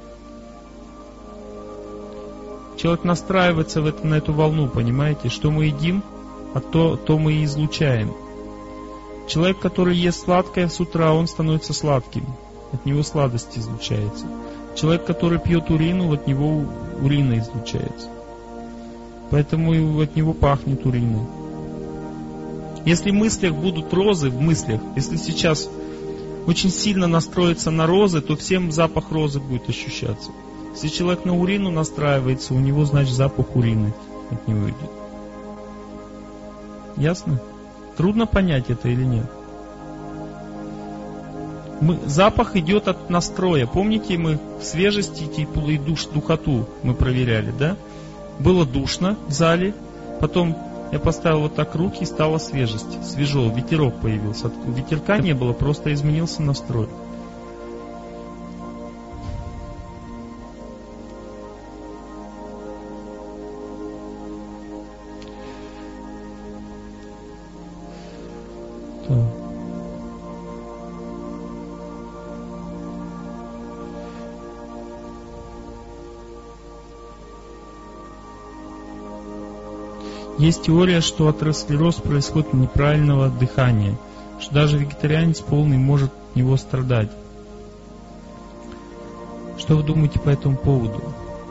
Человек настраивается в это, на эту волну, понимаете? Что мы едим, а то, то мы и излучаем. Человек, который ест сладкое с утра, он становится сладким. От него сладость излучается. Человек, который пьет урину, от него урина излучается. Поэтому от него пахнет уриной. Если в мыслях будут розы, в мыслях, если сейчас очень сильно настроиться на розы, то всем запах розы будет ощущаться. Если человек на урину настраивается, у него, значит, запах урины от него идет. Ясно? Трудно понять это или нет? Мы, запах идет от настроя. Помните, мы в свежести, тепло и душ, духоту мы проверяли, да? Было душно в зале, потом я поставил вот так руки, и стала свежесть. Свежо, ветерок появился. Ветерка не было, просто изменился настрой. Есть теория, что атеросклероз происходит от неправильного дыхания, что даже вегетарианец полный может от него страдать. Что вы думаете по этому поводу?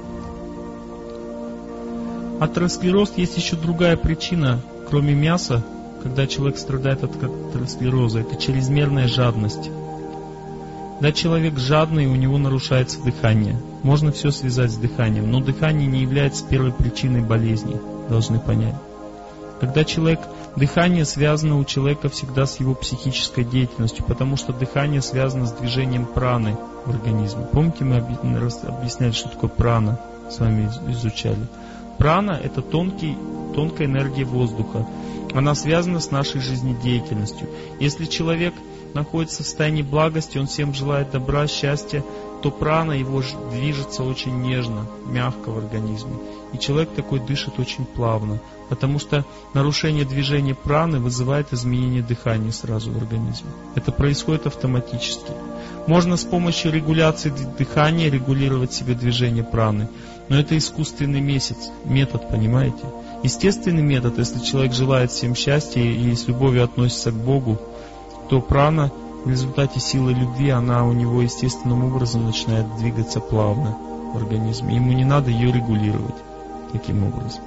Атеросклероз есть еще другая причина, кроме мяса, когда человек страдает от атеросклероза. Это чрезмерная жадность. Когда человек жадный, у него нарушается дыхание. Можно все связать с дыханием, но дыхание не является первой причиной болезни. Должны понять. Когда человек, дыхание связано у человека всегда с его психической деятельностью, потому что дыхание связано с движением праны в организме. Помните, мы объясняли, что такое прана, с вами изучали. Прана – это тонкий, тонкая энергия воздуха. Она связана с нашей жизнедеятельностью. Если человек находится в состоянии благости, он всем желает добра, счастья, то прана его движется очень нежно, мягко в организме. И человек такой дышит очень плавно, потому что нарушение движения праны вызывает изменение дыхания сразу в организме. Это происходит автоматически. Можно с помощью регуляции дыхания регулировать себе движение праны, но это искусственный месяц, метод, понимаете? Естественный метод, если человек желает всем счастья и с любовью относится к Богу, то прана в результате силы любви, она у него естественным образом начинает двигаться плавно в организме. Ему не надо ее регулировать таким образом.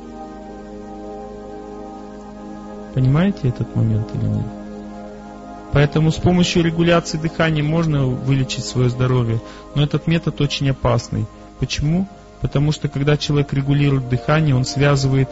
Понимаете этот момент или нет? Поэтому с помощью регуляции дыхания можно вылечить свое здоровье, но этот метод очень опасный. Почему? Потому что когда человек регулирует дыхание, он связывает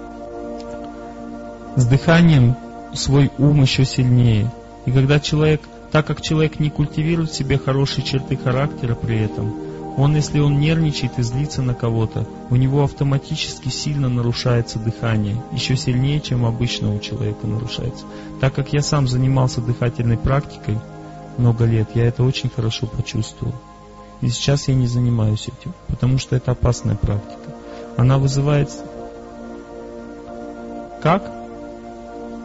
с дыханием свой ум еще сильнее. И когда человек, так как человек не культивирует в себе хорошие черты характера при этом, он, если он нервничает и злится на кого-то, у него автоматически сильно нарушается дыхание, еще сильнее, чем обычно у человека нарушается. Так как я сам занимался дыхательной практикой много лет, я это очень хорошо почувствовал. И сейчас я не занимаюсь этим, потому что это опасная практика. Она вызывает... Как?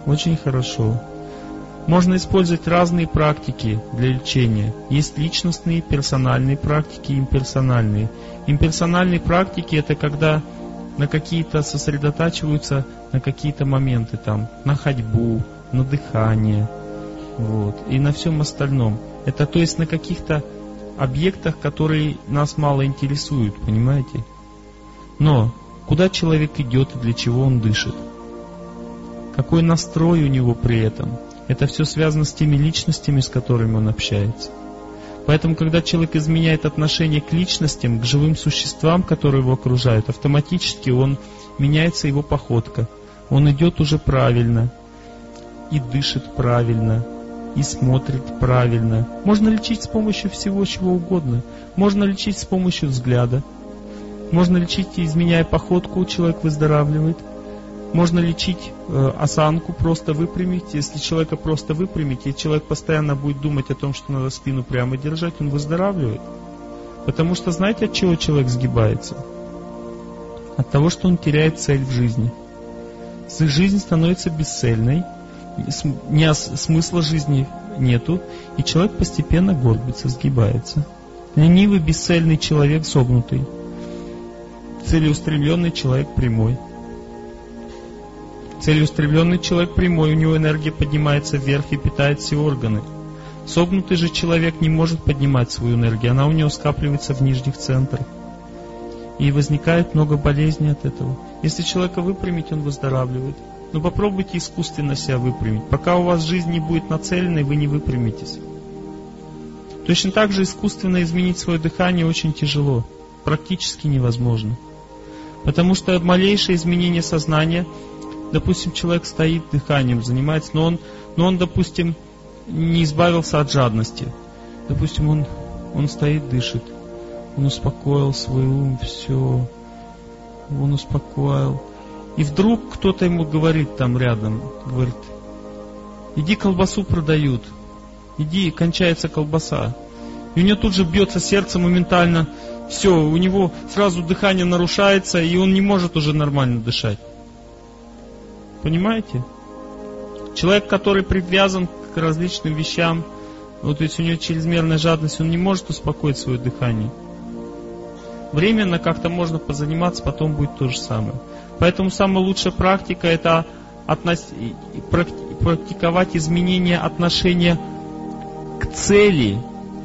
Очень хорошо. Можно использовать разные практики для лечения. Есть личностные, персональные практики и имперсональные. Имперсональные практики — это когда на какие-то сосредотачиваются на какие-то моменты, там, на ходьбу, на дыхание, вот, и на всем остальном. Это то есть на каких-то объектах, которые нас мало интересуют, понимаете? Но куда человек идет и для чего он дышит? Какой настрой у него при этом? Это все связано с теми личностями, с которыми он общается. Поэтому, когда человек изменяет отношение к личностям, к живым существам, которые его окружают, автоматически он меняется его походка. Он идет уже правильно, и дышит правильно, и смотрит правильно. Можно лечить с помощью всего чего угодно. Можно лечить с помощью взгляда. Можно лечить, изменяя походку, человек выздоравливает. Можно лечить э, осанку, просто выпрямить. Если человека просто выпрямить, и человек постоянно будет думать о том, что надо спину прямо держать, он выздоравливает. Потому что знаете, от чего человек сгибается? От того, что он теряет цель в жизни. Жизнь становится бесцельной, не, смысла жизни нету, и человек постепенно горбится, сгибается. Ленивый, бесцельный человек согнутый. Целеустремленный человек прямой. Целеустремленный человек прямой, у него энергия поднимается вверх и питает все органы. Согнутый же человек не может поднимать свою энергию, она у него скапливается в нижних центрах. И возникает много болезней от этого. Если человека выпрямить, он выздоравливает. Но попробуйте искусственно себя выпрямить. Пока у вас жизнь не будет нацеленной, вы не выпрямитесь. Точно так же искусственно изменить свое дыхание очень тяжело. Практически невозможно. Потому что малейшее изменение сознания, допустим, человек стоит, дыханием занимается, но он, но он, допустим, не избавился от жадности. Допустим, он, он стоит, дышит. Он успокоил свой ум, все. Он успокоил. И вдруг кто-то ему говорит там рядом, говорит: иди, колбасу продают. Иди, кончается колбаса. И у него тут же бьется сердце моментально. Все, у него сразу дыхание нарушается, и он не может уже нормально дышать. Понимаете? Человек, который привязан к различным вещам, вот если у него чрезмерная жадность, он не может успокоить свое дыхание. Временно как-то можно позаниматься, потом будет то же самое. Поэтому самая лучшая практика — это относ... практиковать изменение отношения к цели,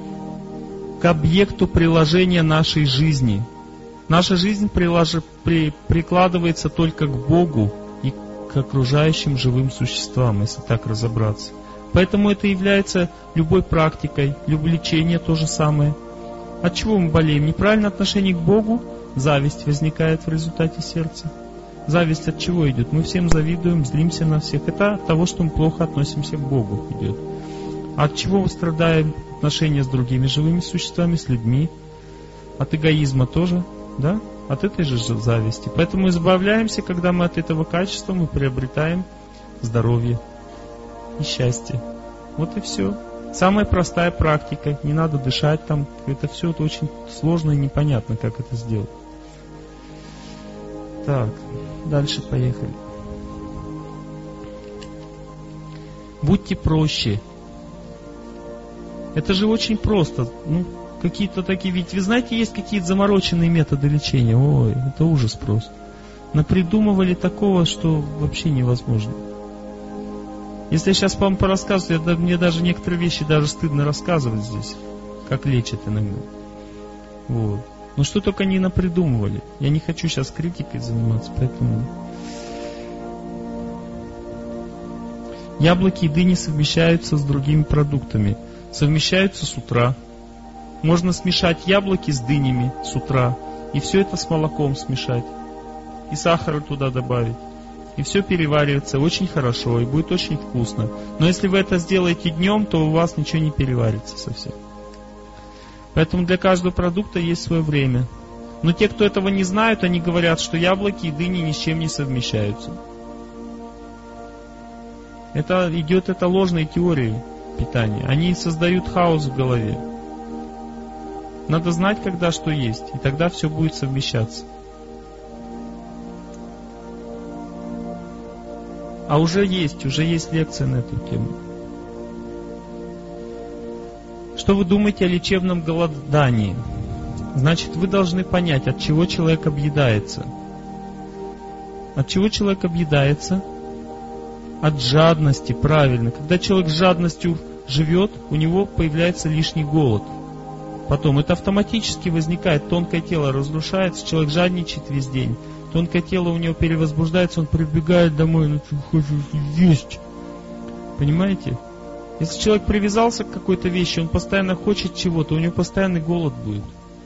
к объекту приложения нашей жизни. Наша жизнь прилож... при... прикладывается только к Богу и к окружающим живым существам, если так разобраться. Поэтому это является любой практикой, любое лечение то же самое. От чего мы болеем? Неправильное отношение к Богу, зависть возникает в результате сердца. Зависть от чего идет? Мы всем завидуем, злимся на всех. Это от того, что мы плохо относимся к Богу идет. А от чего мы страдаем? Отношения с другими живыми существами, с людьми. От эгоизма тоже, да? От этой же зависти. Поэтому избавляемся, когда мы от этого качества, мы приобретаем здоровье и счастье. Вот и все. Самая простая практика. Не надо дышать там. Это все это очень сложно и непонятно, как это сделать. Так, дальше поехали. Будьте проще. Это же очень просто. Ну, какие-то такие... Ведь вы знаете, есть какие-то замороченные методы лечения. Ой, это ужас просто. Напридумывали такого, что вообще невозможно. Если я сейчас вам порассказываю, я, мне даже некоторые вещи даже стыдно рассказывать здесь, как лечат иногда. Вот. Но что только не напридумывали. Я не хочу сейчас критикой заниматься, поэтому... Яблоки и дыни совмещаются с другими продуктами. Совмещаются с утра. Можно смешать яблоки с дынями с утра. И все это с молоком смешать. И сахара туда добавить. И все переваривается очень хорошо, и будет очень вкусно. Но если вы это сделаете днем, то у вас ничего не переварится совсем. Поэтому для каждого продукта есть свое время. Но те, кто этого не знают, они говорят, что яблоки и дыни ни с чем не совмещаются. Это идет это ложной теории питания. Они создают хаос в голове. Надо знать, когда что есть, и тогда все будет совмещаться. А уже есть, уже есть лекция на эту тему. Что вы думаете о лечебном голодании? Значит, вы должны понять, от чего человек объедается. От чего человек объедается? От жадности, правильно. Когда человек с жадностью живет, у него появляется лишний голод. Потом это автоматически возникает, тонкое тело разрушается, человек жадничает весь день. Тонкое тело у него перевозбуждается, он прибегает домой, ну что хочешь есть. Понимаете? Если человек привязался к какой-то вещи, он постоянно хочет чего-то, у него постоянный голод будет.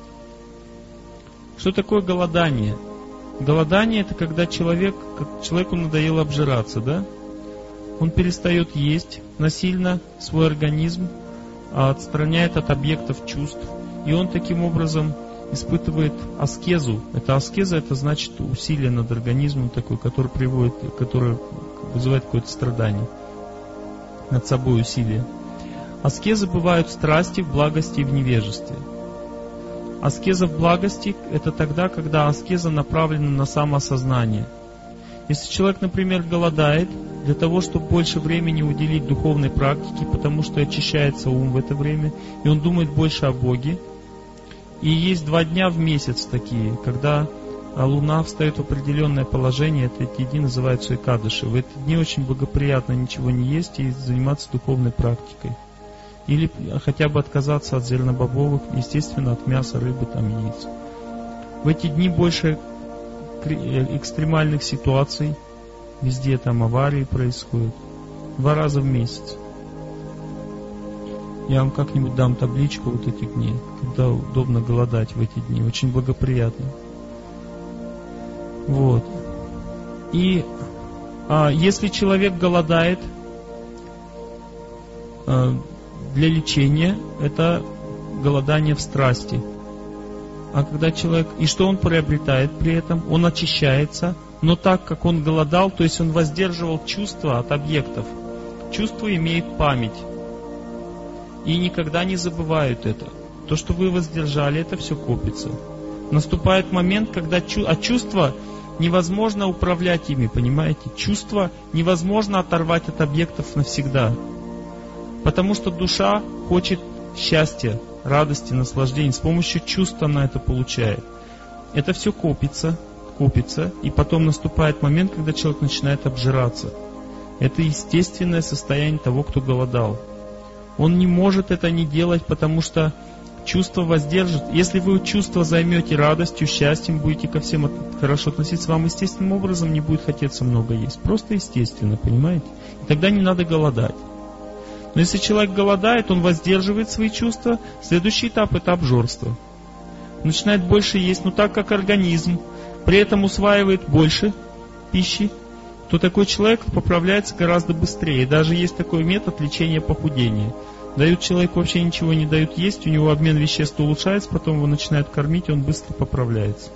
Что такое голодание? Голодание — это когда человек, как человеку надоело обжираться, да? Он перестает есть насильно свой организм, отстраняет от объектов чувств, и он таким образом испытывает аскезу. Это аскеза, это значит усилие над организмом такой, который приводит, который вызывает какое-то страдание. Над собой усилие. Аскезы бывают в страсти, в благости и в невежестве. Аскеза в благости — это тогда, когда аскеза направлена на самоосознание. Если человек, например, голодает для того, чтобы больше времени уделить духовной практике, потому что очищается ум в это время, и он думает больше о Боге. И есть два дня в месяц такие, когда Луна встает в определенное положение, это эти дни называются экадыши. В эти дни очень благоприятно ничего не есть и заниматься духовной практикой. Или хотя бы отказаться от зернобобовых, естественно, от мяса, рыбы, там, яиц. В эти дни больше экстремальных ситуаций, везде там аварии происходят. Два раза в месяц. Я вам как-нибудь дам табличку вот этих дней, когда удобно голодать в эти дни. Очень благоприятно. Вот. И а, если человек голодает а, для лечения, это голодание в страсти. А когда человек... И что он приобретает при этом? Он очищается, но так как он голодал, то есть он воздерживал чувства от объектов. Чувство имеет память. И никогда не забывают это. То, что вы воздержали, это все копится. Наступает момент, когда... Чу... А чувства невозможно управлять ими, понимаете? Чувства невозможно оторвать от объектов навсегда. Потому что душа хочет счастья, радости, наслаждения. С помощью чувств она это получает. Это все копится, копится, и потом наступает момент, когда человек начинает обжираться. Это естественное состояние того, кто голодал. Он не может это не делать, потому что чувство воздержит. Если вы чувство займете радостью, счастьем, будете ко всем хорошо относиться, вам естественным образом не будет хотеться много есть. Просто естественно, понимаете? И тогда не надо голодать. Но если человек голодает, он воздерживает свои чувства, следующий этап — это обжорство. Начинает больше есть, но так как организм при этом усваивает больше пищи, то такой человек поправляется гораздо быстрее. Даже есть такой метод лечения похудения. Дают человеку вообще ничего не дают есть, у него обмен веществ улучшается, потом его начинают кормить, и он быстро поправляется.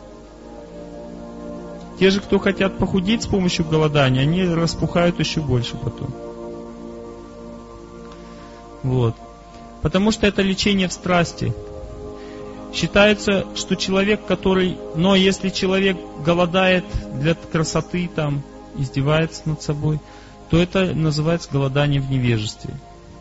Те же, кто хотят похудеть с помощью голодания, они распухают еще больше потом. Вот. Потому что это лечение в страсти. Считается, что человек, который... Но если человек голодает для красоты, там, издевается над собой, то это называется голодание в невежестве.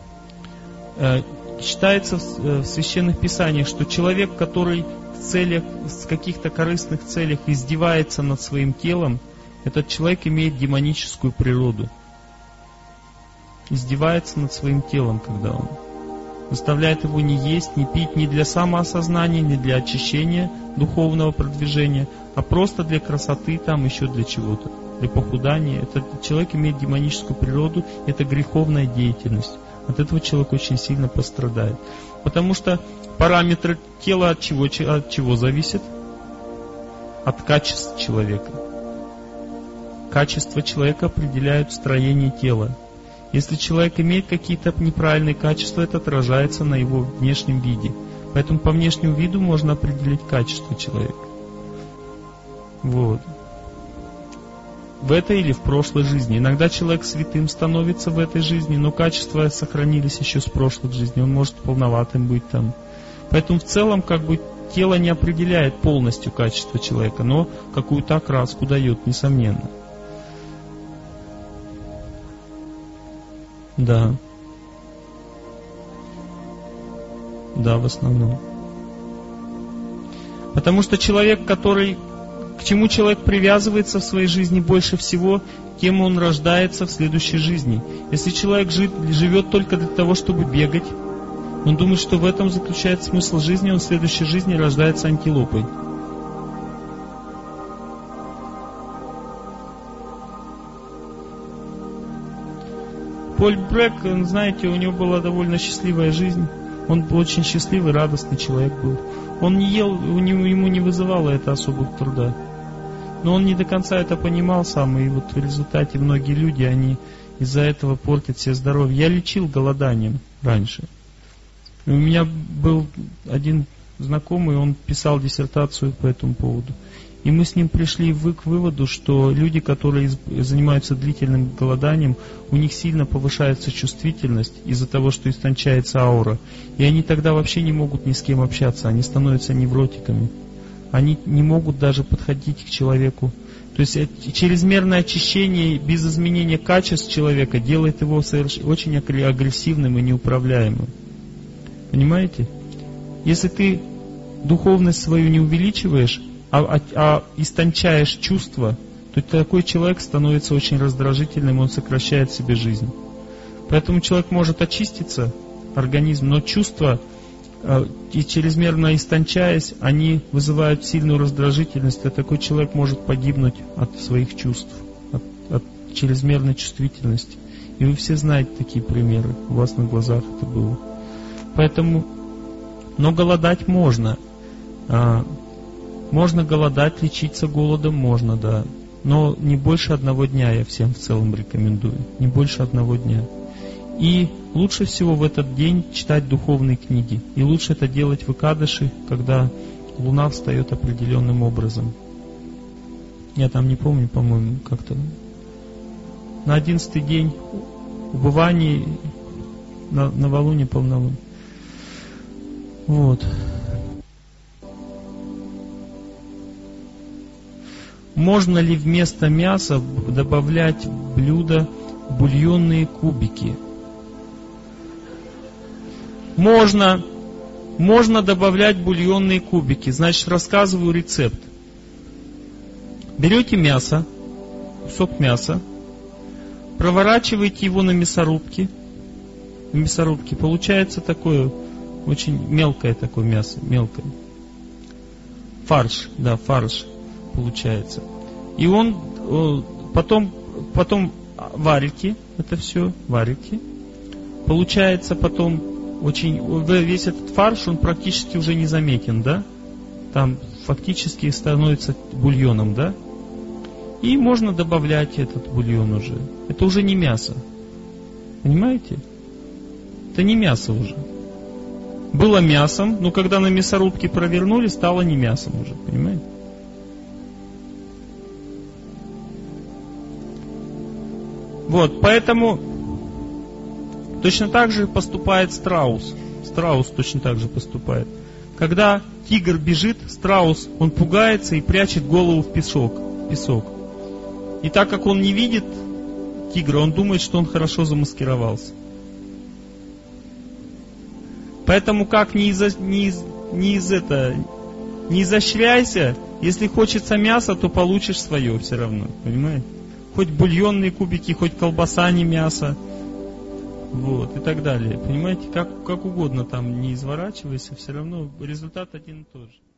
Считается в священных писаниях, что человек, который в целях, в каких-то корыстных целях издевается над своим телом, этот человек имеет демоническую природу. Издевается над своим телом, когда он заставляет его не есть, не пить, не для самоосознания, не для очищения духовного продвижения, а просто для красоты, там еще для чего-то, для похудания. Этот человек имеет демоническую природу, это греховная деятельность. От этого человек очень сильно пострадает. Потому что параметры тела от чего, от чего зависят? От качества человека. Качество человека определяет строение тела. Если человек имеет какие-то неправильные качества, это отражается на его внешнем виде. Поэтому по внешнему виду можно определить качество человека. Вот. В этой или в прошлой жизни. Иногда человек святым становится в этой жизни, но качества сохранились еще с прошлых жизней. Он может полноватым быть там. Поэтому в целом как бы тело не определяет полностью качество человека, но какую-то окраску дает, несомненно. Да. Да, в основном. Потому что человек, который, к чему человек привязывается в своей жизни больше всего, тем он рождается в следующей жизни. Если человек жит, живет только для того, чтобы бегать, он думает, что в этом заключается смысл жизни, он в следующей жизни рождается антилопой. Поль Брек, знаете, у него была довольно счастливая жизнь. Он был очень счастливый, радостный человек был. Он не ел, ему не вызывало это особых труда. Но он не до конца это понимал сам, и вот в результате многие люди, они из-за этого портят себе здоровье. Я лечил голоданием раньше. И у меня был один знакомый, он писал диссертацию по этому поводу. И мы с ним пришли к выводу, что люди, которые занимаются длительным голоданием, у них сильно повышается чувствительность из-за того, что истончается аура. И они тогда вообще не могут ни с кем общаться, они становятся невротиками. Они не могут даже подходить к человеку. То есть чрезмерное очищение без изменения качеств человека делает его очень агрессивным и неуправляемым. Понимаете? Если ты духовность свою не увеличиваешь, а, а, а истончаешь чувства, то такой человек становится очень раздражительным, он сокращает себе жизнь. Поэтому человек может очиститься, организм, но чувства, э, и чрезмерно истончаясь, они вызывают сильную раздражительность, и такой человек может погибнуть от своих чувств, от, от чрезмерной чувствительности. И вы все знаете такие примеры, у вас на глазах это было. Поэтому, но голодать можно. А, Можно голодать, лечиться голодом, можно, да. Но не больше одного дня я всем в целом рекомендую. Не больше одного дня. И лучше всего в этот день читать духовные книги. И лучше это делать в Экадаши, когда луна встает определенным образом. Я там не помню, по-моему, как-то на одиннадцатый день убывания, на новолуние, полнолуние. Вот. Можно ли вместо мяса добавлять в блюдо бульонные кубики? Можно. Можно добавлять бульонные кубики. Значит, рассказываю рецепт. Берете мясо, кусок мяса, проворачиваете его на мясорубке. В мясорубке получается такое очень мелкое такое мясо, мелкое. Фарш, да, фарш. Получается. И он потом, потом варите, это все, варите. Получается потом очень, весь этот фарш, он практически уже не заметен, да? Там фактически становится бульоном, да? И можно добавлять этот бульон уже. Это уже не мясо. Понимаете? Это не мясо уже. Было мясом, но когда на мясорубке провернули, стало не мясом уже, понимаете? Вот, поэтому точно так же поступает страус. Страус точно так же поступает. Когда тигр бежит, страус, он пугается и прячет голову в песок. песок. И так как он не видит тигра, он думает, что он хорошо замаскировался. Поэтому как не, из, не, из, не, из это, не изощряйся, если хочется мяса, то получишь свое все равно, понимаете? Хоть бульонные кубики, хоть колбаса, а не мясо. Вот, и так далее. Понимаете, как, как угодно там не изворачивайся, все равно результат один и тот же.